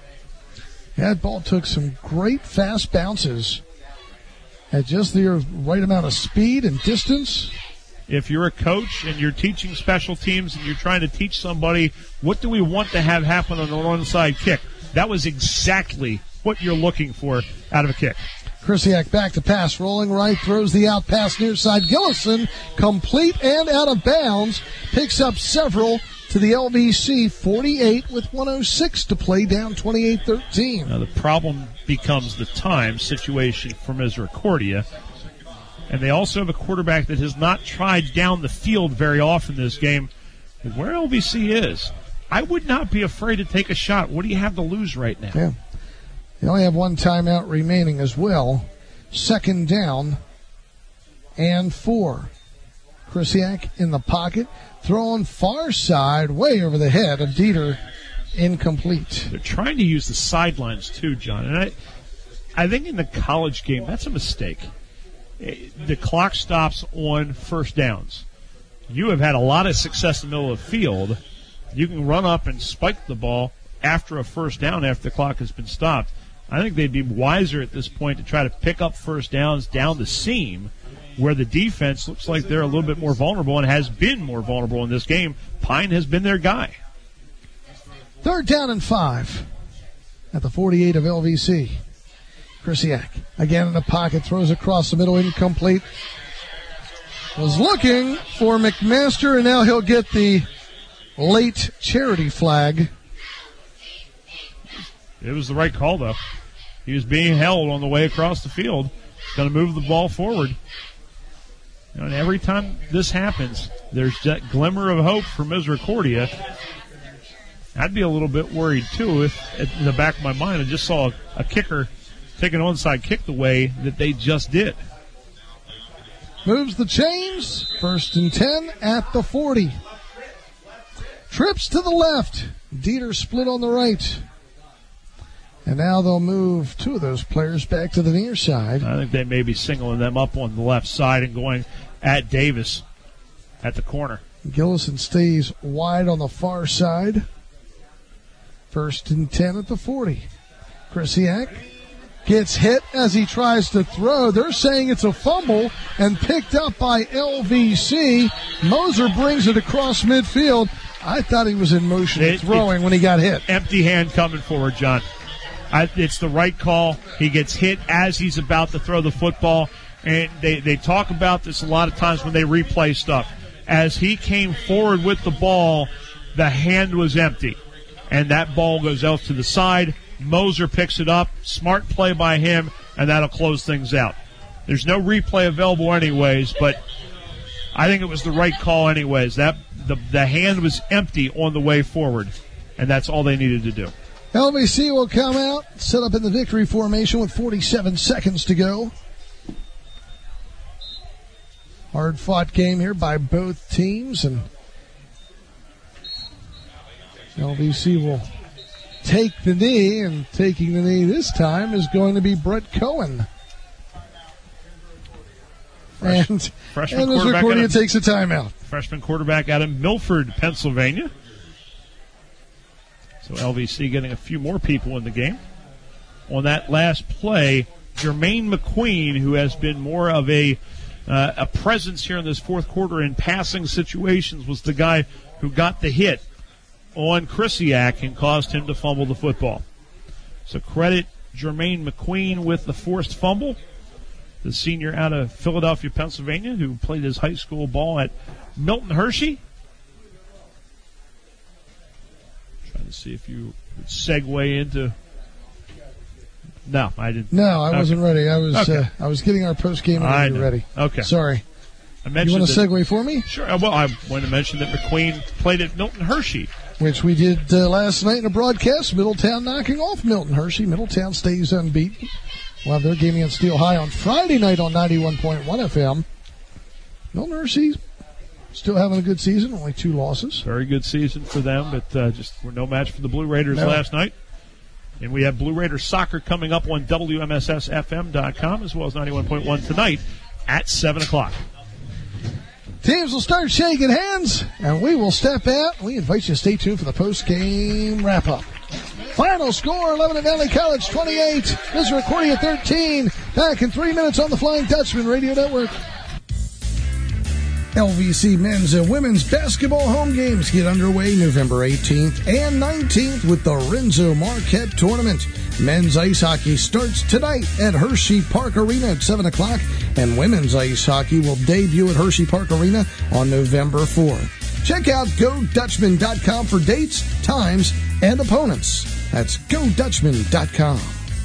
That ball took some great fast bounces at just the right amount of speed and distance. If you're a coach and you're teaching special teams and you're trying to teach somebody what do we want to have happen on an onside kick, that was exactly what you're looking for out of a kick. Krisiak back to pass, rolling right, throws the out pass near side. Gillison, complete and out of bounds, picks up several to the LVC 48 with 106 to play, down 28-13. Now the problem becomes the time situation for Misericordia. And they also have a quarterback that has not tried down the field very often this game. Where LVC is, I would not be afraid to take a shot. What do you have to lose right now? Yeah. They only have 1 timeout remaining as well. Second down and 4. Krisiak in the pocket, throwing far side, way over the head of Dieter, incomplete. They're trying to use the sidelines too, John. And I think in the college game, that's a mistake. The clock stops on first downs. You have had a lot of success in the middle of the field. You can run up and spike the ball after a first down after the clock has been stopped. I think they'd be wiser at this point to try to pick up first downs down the seam where the defense looks like they're a little bit more vulnerable and has been more vulnerable in this game. Pine has been their guy. Third down and 5 at the 48 of LVC. Krisiak again in the pocket, throws across the middle, incomplete. was looking for McMaster, and now he'll get the late charity flag. It was the right call, though. He was being held on the way across the field. Going to move the ball forward. And every time this happens, there's that glimmer of hope for Misericordia. I'd be a little bit worried, too, if in the back of my mind I just saw a kicker take an onside kick the way that they just did. Moves the chains. 1st and 10 at the 40. Trips to the left. Dieter split on the right. And now they'll move two of those players back to the near side. I think they may be singling them up on the left side and going at Davis at the corner. Gillison stays wide on the far side. 1st and 10 at the 40. Krisiak gets hit as he tries to throw. They're saying it's a fumble and picked up by LVC. Moser brings it across midfield. I thought he was in motion throwing when he got hit. Empty hand coming forward, John. It's the right call. He gets hit as he's about to throw the football. And they talk about this a lot of times when they replay stuff. As he came forward with the ball, the hand was empty. And that ball goes out to the side. Moser picks it up. Smart play by him, and that'll close things out. There's no replay available anyways, but I think it was the right call anyways. That the hand was empty on the way forward, and that's all they needed to do. LVC will come out, set up in the victory formation with 47 seconds to go. Hard-fought game here by both teams, and LVC will take the knee, and taking the knee this time is going to be Brett Cohen. Freshman Misericordia takes a timeout. Freshman quarterback out of Milford, Pennsylvania. So LVC getting a few more people in the game. On that last play, Jermaine McQueen, who has been more of a presence here in this fourth quarter in passing situations, was the guy who got the hit on Krisiak and caused him to fumble the football. So credit Jermaine McQueen with the forced fumble. The senior out of Philadelphia, Pennsylvania, who played his high school ball at Milton Hershey. Trying to see if you would segue into. No, I didn't. No, I wasn't ready. I was getting our post game ready. Okay, sorry. I mentioned you want to segue for me? Sure. Well, I want to mention that McQueen played at Milton Hershey, which we did last night in a broadcast. Middletown knocking off Milton Hershey. Middletown stays unbeaten. We'll have their game against Steel High on Friday night on 91.1 FM. Milton Hershey still having a good season, only 2 losses. Very good season for them, but just were no match for the Blue Raiders last night. And we have Blue Raiders soccer coming up on WMSSFM.com as well as 91.1 tonight at 7 o'clock. Teams will start shaking hands, and we will step out. We invite you to stay tuned for the post-game wrap-up. Final score, Lebanon Valley College 28, Misericordia 13. Back in 3 minutes on the Flying Dutchman Radio Network. LVC men's and women's basketball home games get underway November 18th and 19th with the Renzo Marquette Tournament. Men's ice hockey starts tonight at Hershey Park Arena at 7 o'clock, and women's ice hockey will debut at Hershey Park Arena on November 4th. Check out GoDutchman.com for dates, times, and opponents. That's GoDutchman.com.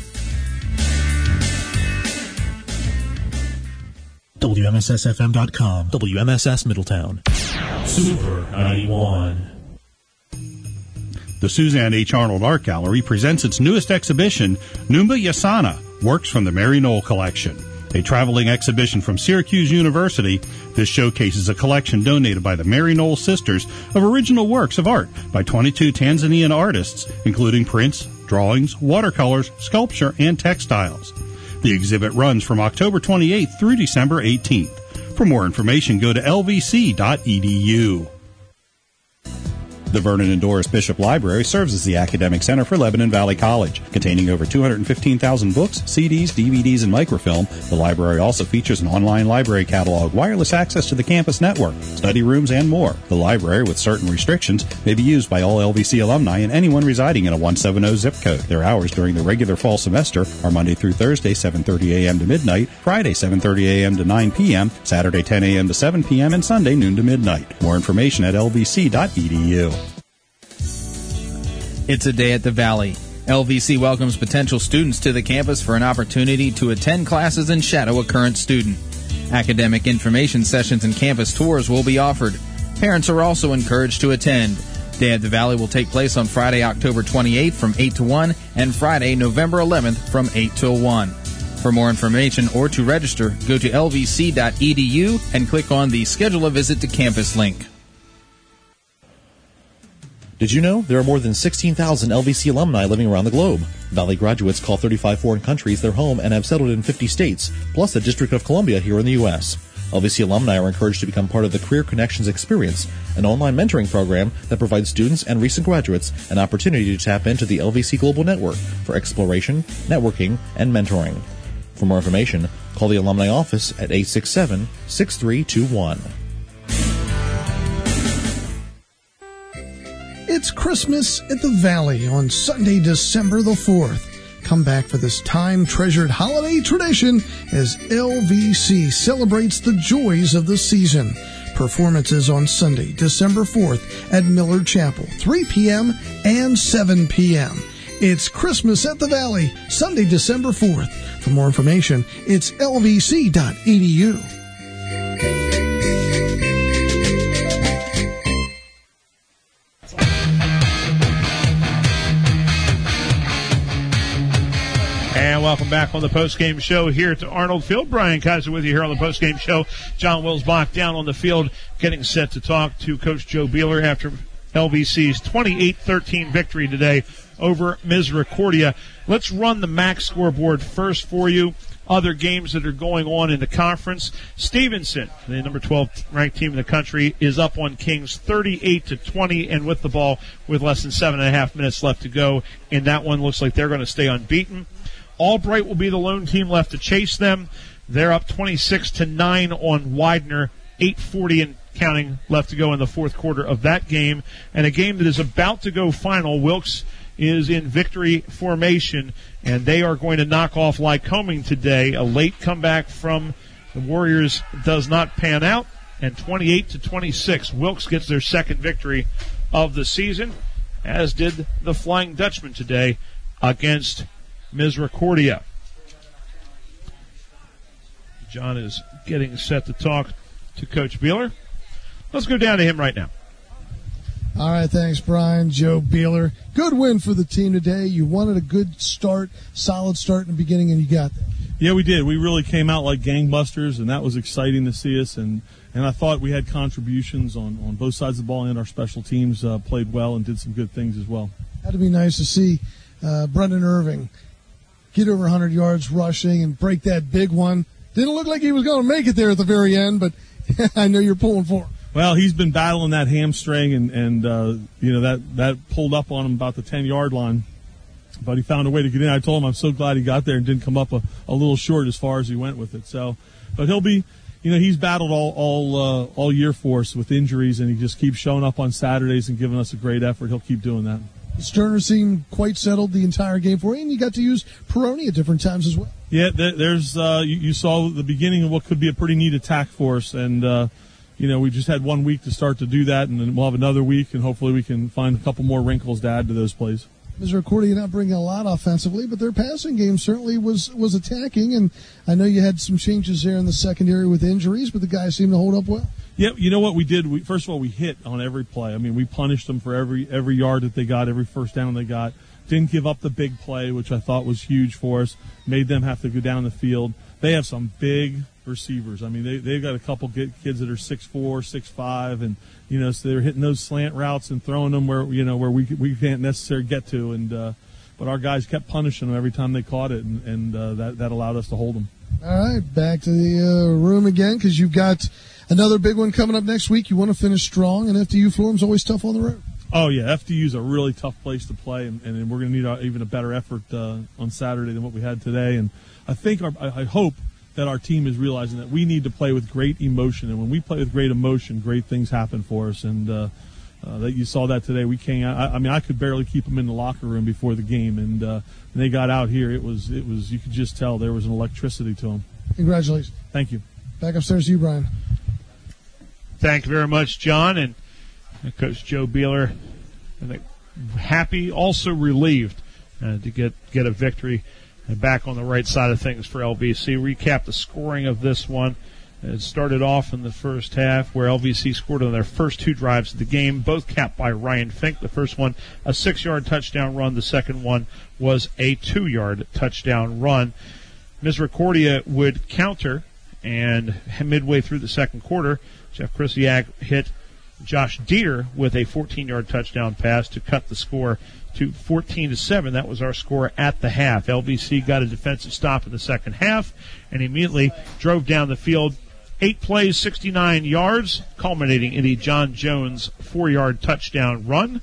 WMSSFM.com. WMSS Middletown. Super 91. The Suzanne H. Arnold Art Gallery presents its newest exhibition, Numba Yasana, Works from the Mary Knoll Collection. A traveling exhibition from Syracuse University, this showcases a collection donated by the Mary Knoll sisters of original works of art by 22 Tanzanian artists, including prints, drawings, watercolors, sculpture, and textiles. The exhibit runs from October 28th through December 18th. For more information, go to lvc.edu. The Vernon and Doris Bishop Library serves as the academic center for Lebanon Valley College. Containing over 215,000 books, CDs, DVDs, and microfilm, the library also features an online library catalog, wireless access to the campus network, study rooms, and more. The library, with certain restrictions, may be used by all LVC alumni and anyone residing in a 170 zip code. Their hours during the regular fall semester are Monday through Thursday, 7:30 a.m. to midnight, Friday, 7:30 a.m. to 9 p.m., Saturday, 10 a.m. to 7 p.m., and Sunday, noon to midnight. More information at lvc.edu. It's a day at the Valley. LVC welcomes potential students to the campus for an opportunity to attend classes and shadow a current student. Academic information sessions and campus tours will be offered. Parents are also encouraged to attend. Day at the Valley will take place on Friday, October 28th from 8 to 1 and Friday, November 11th from 8 till 1. For more information or to register, go to lvc.edu and click on the Schedule a Visit to Campus link. Did you know there are more than 16,000 LVC alumni living around the globe? Valley graduates call 35 foreign countries their home and have settled in 50 states, plus the District of Columbia here in the U.S. LVC alumni are encouraged to become part of the Career Connections Experience, an online mentoring program that provides students and recent graduates an opportunity to tap into the LVC Global Network for exploration, networking, and mentoring. For more information, call the Alumni Office at 867-6321. It's Christmas at the Valley on Sunday, December the 4th. Come back for this time-treasured holiday tradition as LVC celebrates the joys of the season. Performances on Sunday, December 4th at Millard Chapel, 3 p.m. and 7 p.m. It's Christmas at the Valley, Sunday, December 4th. For more information, it's lvc.edu. And welcome back on the postgame show here to Arnold Field. Brian Kaiser with you here on the postgame show. John Wilsbach down on the field getting set to talk to Coach Joe Beeler after LVC's 28-13 victory today over Misericordia. Let's run the MAC scoreboard first for you. Other games that are going on in the conference. Stevenson, the number 12 ranked team in the country, is up on Kings 38-20 and with the ball with less than 7.5 minutes left to go. And that one looks like they're going to stay unbeaten. Albright will be the lone team left to chase them. They're up 26-9 on Widener, 8:40 and counting left to go in the fourth quarter of that game. And a game that is about to go final. Wilkes is in victory formation, and they are going to knock off Lycoming today. A late comeback from the Warriors does not pan out, and 28-26. Wilkes gets their second victory of the season, as did the Flying Dutchman today against Misericordia. John is getting set to talk to Coach Beeler. Let's go down to him right now. All right, thanks, Brian. Joe Beeler. Good win for the team today. You wanted a good start, solid start in the beginning, and you got that. Yeah, we did. We really came out like gangbusters, and that was exciting to see us. And I thought we had contributions on both sides of the ball, and our special teams played well and did some good things as well. Had to be nice to see Brendan Irving get over 100 yards rushing and break that big one. Didn't look like he was going to make it there at the very end, but I know you're pulling for him. Well, he's been battling that hamstring, and that pulled up on him about the 10-yard line. But he found a way to get in. I told him I'm so glad he got there and didn't come up a little short as far as he went with it. So, but he'll be, he's battled all year for us with injuries, and he just keeps showing up on Saturdays and giving us a great effort. He'll keep doing that. Sterner seemed quite settled the entire game for you, and you got to use Peroni at different times as well. Yeah, there's you saw the beginning of what could be a pretty neat attack for us, and we just had 1 week to start to do that, and then we'll have another week, and hopefully we can find a couple more wrinkles to add to those plays. Misericordia not bringing a lot offensively, but their passing game certainly was attacking, and I know you had some changes there in the secondary with injuries, but the guys seemed to hold up well. Yeah, you know what we did? First of all, we hit on every play. I mean, we punished them for every yard that they got, every first down they got. Didn't give up the big play, which I thought was huge for us. Made them have to go down the field. They have some big receivers. I mean, they've got a couple kids that are 6'4", 6'5", and so they're hitting those slant routes and throwing them where we can't necessarily get to. And but our guys kept punishing them every time they caught it, and that allowed us to hold them. All right, back to the room again because you've got another big one coming up next week. You want to finish strong, and FDU Florham's always tough on the road. Oh, yeah, FDU is a really tough place to play, and we're going to need even a better effort on Saturday than what we had today. And I think I hope that our team is realizing that we need to play with great emotion, and when we play with great emotion, great things happen for us. And that you saw that today. We came out, I could barely keep them in the locker room before the game, and when they got out here, it was you could just tell there was an electricity to them. Congratulations. Thank you. Back upstairs to you, Brian. Thank you very much, John. And Coach Joe Beeler, I think, happy, also relieved to get a victory back on the right side of things for LVC. Recap the scoring of this one. It started off in the first half where LVC scored on their first 2 drives of the game, both capped by Ryan Fink. The first one, a 6-yard touchdown run. The second one was a 2-yard touchdown run. Misericordia would counter, and midway through the second quarter, Jeff Krisiak hit Josh Dieter with a 14-yard touchdown pass to cut the score to 14-7. That was our score at the half. LVC got a defensive stop in the second half and immediately drove down the field. 8 plays, 69 yards, culminating in the John Jones 4-yard touchdown run.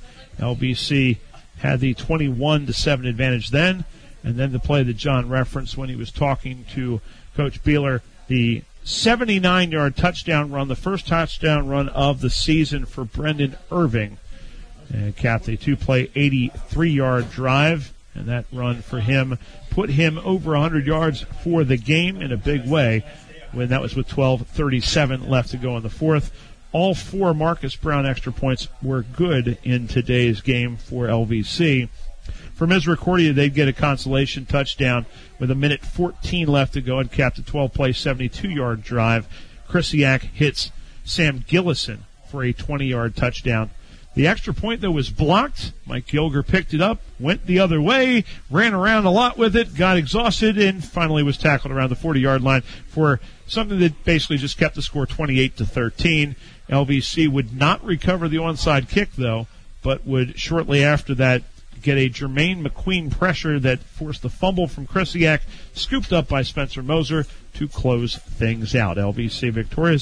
LVC had the 21-7 advantage then, and then the play that John referenced when he was talking to Coach Beeler, the 79-yard touchdown run, the first touchdown run of the season for Brendan Irving. And capped a 2-play, 83-yard drive, and that run for him put him over 100 yards for the game in a big way, when that was with 12:37 left to go in the fourth. All 4 Marcus Brown extra points were good in today's game for LVC. For Misericordia, they'd get a consolation touchdown with 1:14 left to go and capped a 12-play, 72-yard drive. Krisiak hits Sam Gillison for a 20-yard touchdown. The extra point, though, was blocked. Mike Gilger picked it up, went the other way, ran around a lot with it, got exhausted, and finally was tackled around the 40-yard line for something that basically just kept the score 28-13. LVC would not recover the onside kick, though, but would shortly after that get a Jermaine McQueen pressure that forced the fumble from Krisiak, scooped up by Spencer Moser to close things out. LVC victorious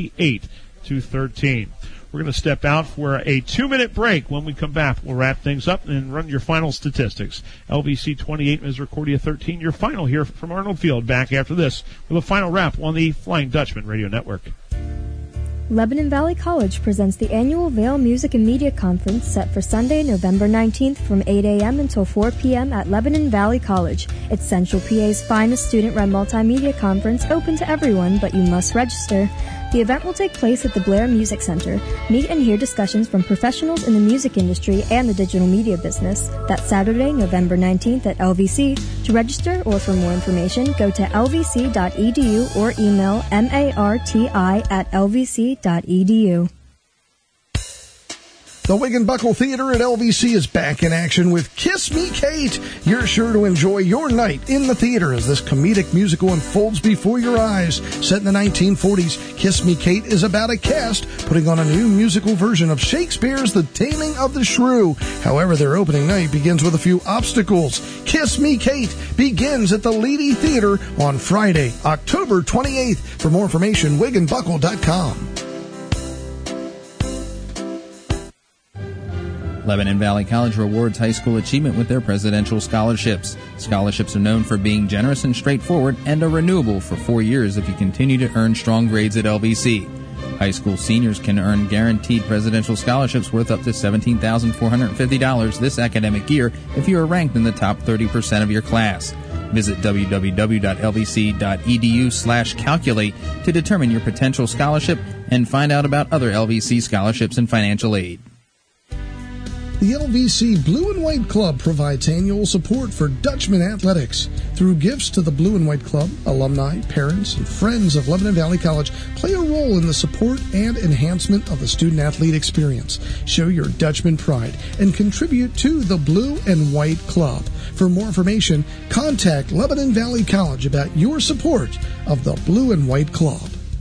28-13. We're going to step out for a 2-minute break. When we come back, we'll wrap things up and run your final statistics. LVC 28, Misericordia 13. Your final here from Arnold Field. Back after this with a final wrap on the Flying Dutchman Radio Network. Lebanon Valley College presents the annual Vail Music and Media Conference set for Sunday, November 19th from 8 a.m. until 4 p.m. at Lebanon Valley College. It's Central PA's finest student-run multimedia conference, open to everyone, but you must register. The event will take place at the Blair Music Center. Meet and hear discussions from professionals in the music industry and the digital media business. That's Saturday, November 19th at LVC. To register or for more information, go to lvc.edu or email marti@lvc.edu. The Wigginbuckle Theater at LVC is back in action with Kiss Me Kate. You're sure to enjoy your night in the theater as this comedic musical unfolds before your eyes. Set in the 1940s, Kiss Me Kate is about a cast putting on a new musical version of Shakespeare's The Taming of the Shrew. However, their opening night begins with a few obstacles. Kiss Me Kate begins at the Leedy Theater on Friday, October 28th. For more information, wigginbuckle.com. Lebanon Valley College rewards high school achievement with their presidential scholarships. Scholarships are known for being generous and straightforward and are renewable for 4 years if you continue to earn strong grades at LVC. High school seniors can earn guaranteed presidential scholarships worth up to $17,450 this academic year if you are ranked in the top 30% of your class. Visit www.lvc.edu/calculate to determine your potential scholarship and find out about other LVC scholarships and financial aid. The LVC Blue and White Club provides annual support for Dutchman athletics. Through gifts to the Blue and White Club, alumni, parents, and friends of Lebanon Valley College play a role in the support and enhancement of the student-athlete experience. Show your Dutchman pride and contribute to the Blue and White Club. For more information, contact Lebanon Valley College about your support of the Blue and White Club.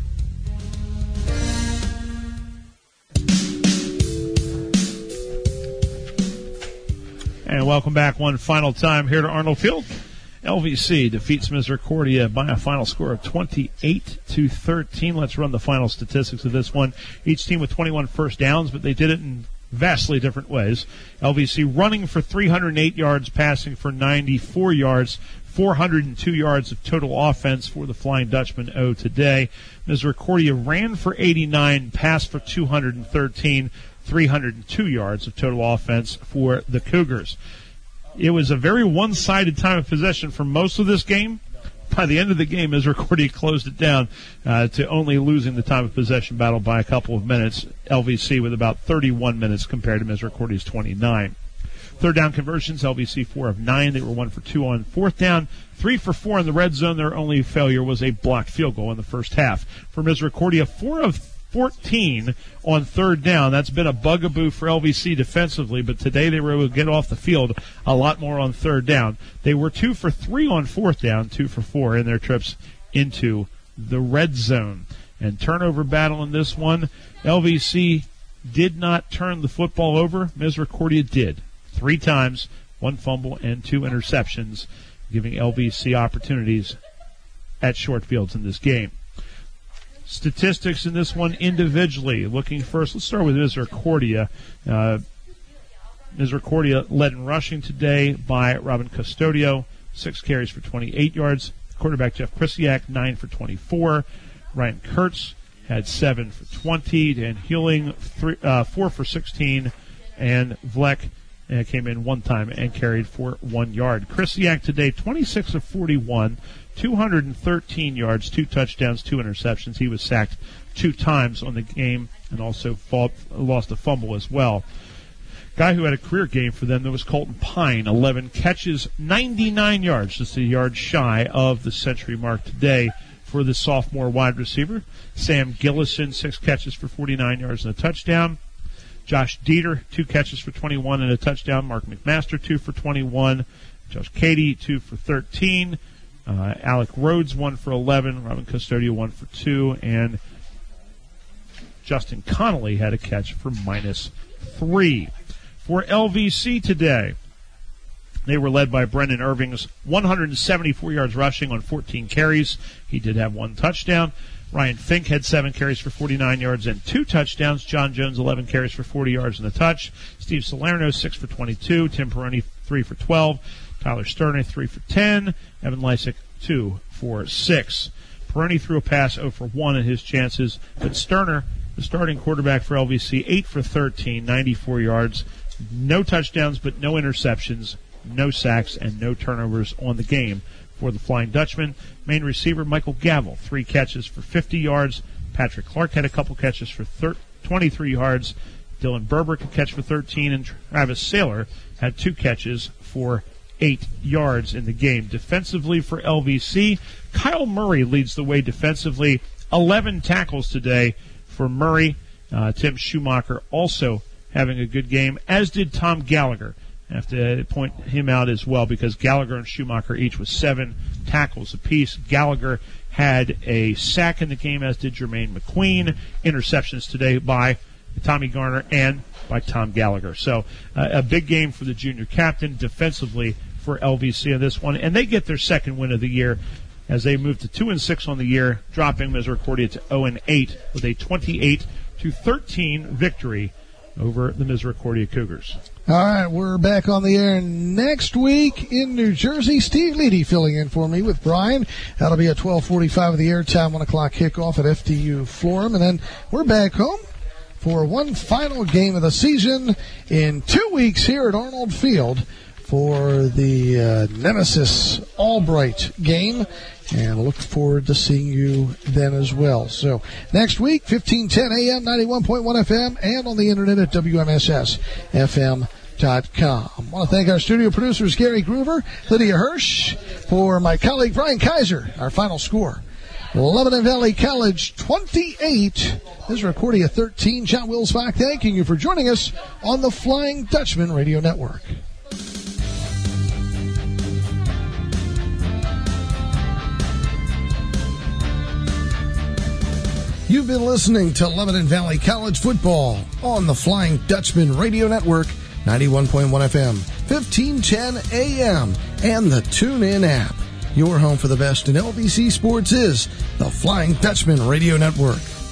And welcome back one final time here to Arnold Field. LVC defeats Misericordia by a final score of 28-13. Let's run the final statistics of this one. Each team with 21 first downs, but they did it in vastly different ways. LVC running for 308 yards, passing for 94 yards, 402 yards of total offense for the Flying Dutchman today. Misericordia ran for 89, passed for 213, 302 yards of total offense for the Cougars. It was a very one-sided time of possession for most of this game. By the end of the game, Misericordia closed it down to only losing the time of possession battle by a couple of minutes. LVC with about 31 minutes compared to Misericordia's 29. Third down conversions, LVC 4 of 9. They were 1 for 2 on fourth down, 3 for 4 in the red zone. Their only failure was a blocked field goal in the first half. For Misericordia, 4 of 14 on third down. That's been a bugaboo for LVC defensively, but today they were able to get off the field a lot more on third down. They were 2 for 3 on fourth down, 2 for 4 in their trips into the red zone. And turnover battle in this one, LVC did not turn the football over. Misericordia did. 3 times, 1 fumble and 2 interceptions, giving LVC opportunities at short fields in this game. Statistics in this one individually. Looking first, let's start with Misericordia. Misericordia led in rushing today by Robin Custodio, 6 carries for 28 yards. Quarterback Jeff Krisiak, 9 for 24. Ryan Kurtz had 7 for 20. Dan Hewling, 4 for 16. And Vlek came in 1 time and carried for 1 yard. Krisiak today, 26 of 41, 213 yards, 2 touchdowns, 2 interceptions. He was sacked 2 times on the game and also lost a fumble as well. Guy who had a career game for them, that was Colton Pine, 11 catches, 99 yards, just a yard shy of the century mark today for the sophomore wide receiver. Sam Gillison, 6 catches for 49 yards and a touchdown. Josh Dieter, 2 catches for 21 and a touchdown. Mark McMaster, 2 for 21. Josh Cady, 2 for 13. Alec Rhodes, 1 for 11. Robin Custodio, 1 for 2. And Justin Connolly had a catch for -3. For LVC today, they were led by Brendan Irving's 174 yards rushing on 14 carries. He did have 1 touchdown. Ryan Fink had 7 carries for 49 yards and 2 touchdowns. John Jones, 11 carries for 40 yards and a touch. Steve Salerno, 6 for 22. Tim Peroni, 3 for 12. Tyler Sterner, 3 for 10. Evan Lysick, 2 for 6. Peroni threw a pass 0 for 1 in his chances, but Sterner, the starting quarterback for LVC, 8 for 13, 94 yards. No touchdowns, but no interceptions, no sacks, and no turnovers on the game for the Flying Dutchman. Main receiver Michael Gavel, 3 catches for 50 yards. Patrick Clark had a couple catches for 23 yards. Dylan Berber could catch for 13, and Travis Saylor had 2 catches for 8 yards in the game. Defensively for LVC, Kyle Murray leads the way defensively. 11 tackles today for Murray. Tim Schumacher also having a good game, as did Tom Gallagher. I have to point him out as well because Gallagher and Schumacher each with 7 tackles apiece. Gallagher had a sack in the game, as did Jermaine McQueen. Interceptions today by Tommy Garner and by Tom Gallagher. So a big game for the junior captain defensively for LVC in this one. And they get their second win of the year as they move to 2-6 on the year, dropping Misericordia to 0-8 with a 28-13 victory over the Misericordia Cougars. All right, we're back on the air next week in New Jersey. Steve Leedy filling in for me with Brian. That'll be at 12:45 of the airtime, 1 o'clock kickoff at FDU Florham. And then we're back home for one final game of the season in 2 weeks here at Arnold Field for the Nemesis Albright game. And look forward to seeing you then as well. So next week, 1510 AM, 91.1 FM, and on the internet at WMSSFM.com. I want to thank our studio producers, Gary Groover, Lydia Hirsch, for my colleague Brian Kaiser. Our final score, Lebanon Valley College 28, Misericordia 13. John Wilsbach, thanking you for joining us on the Flying Dutchman Radio Network. You've been listening to Lebanon Valley College football on the Flying Dutchman Radio Network, 91.1 FM, 1510 AM, and the TuneIn app. Your home for the best in LVC sports is the Flying Dutchman Radio Network.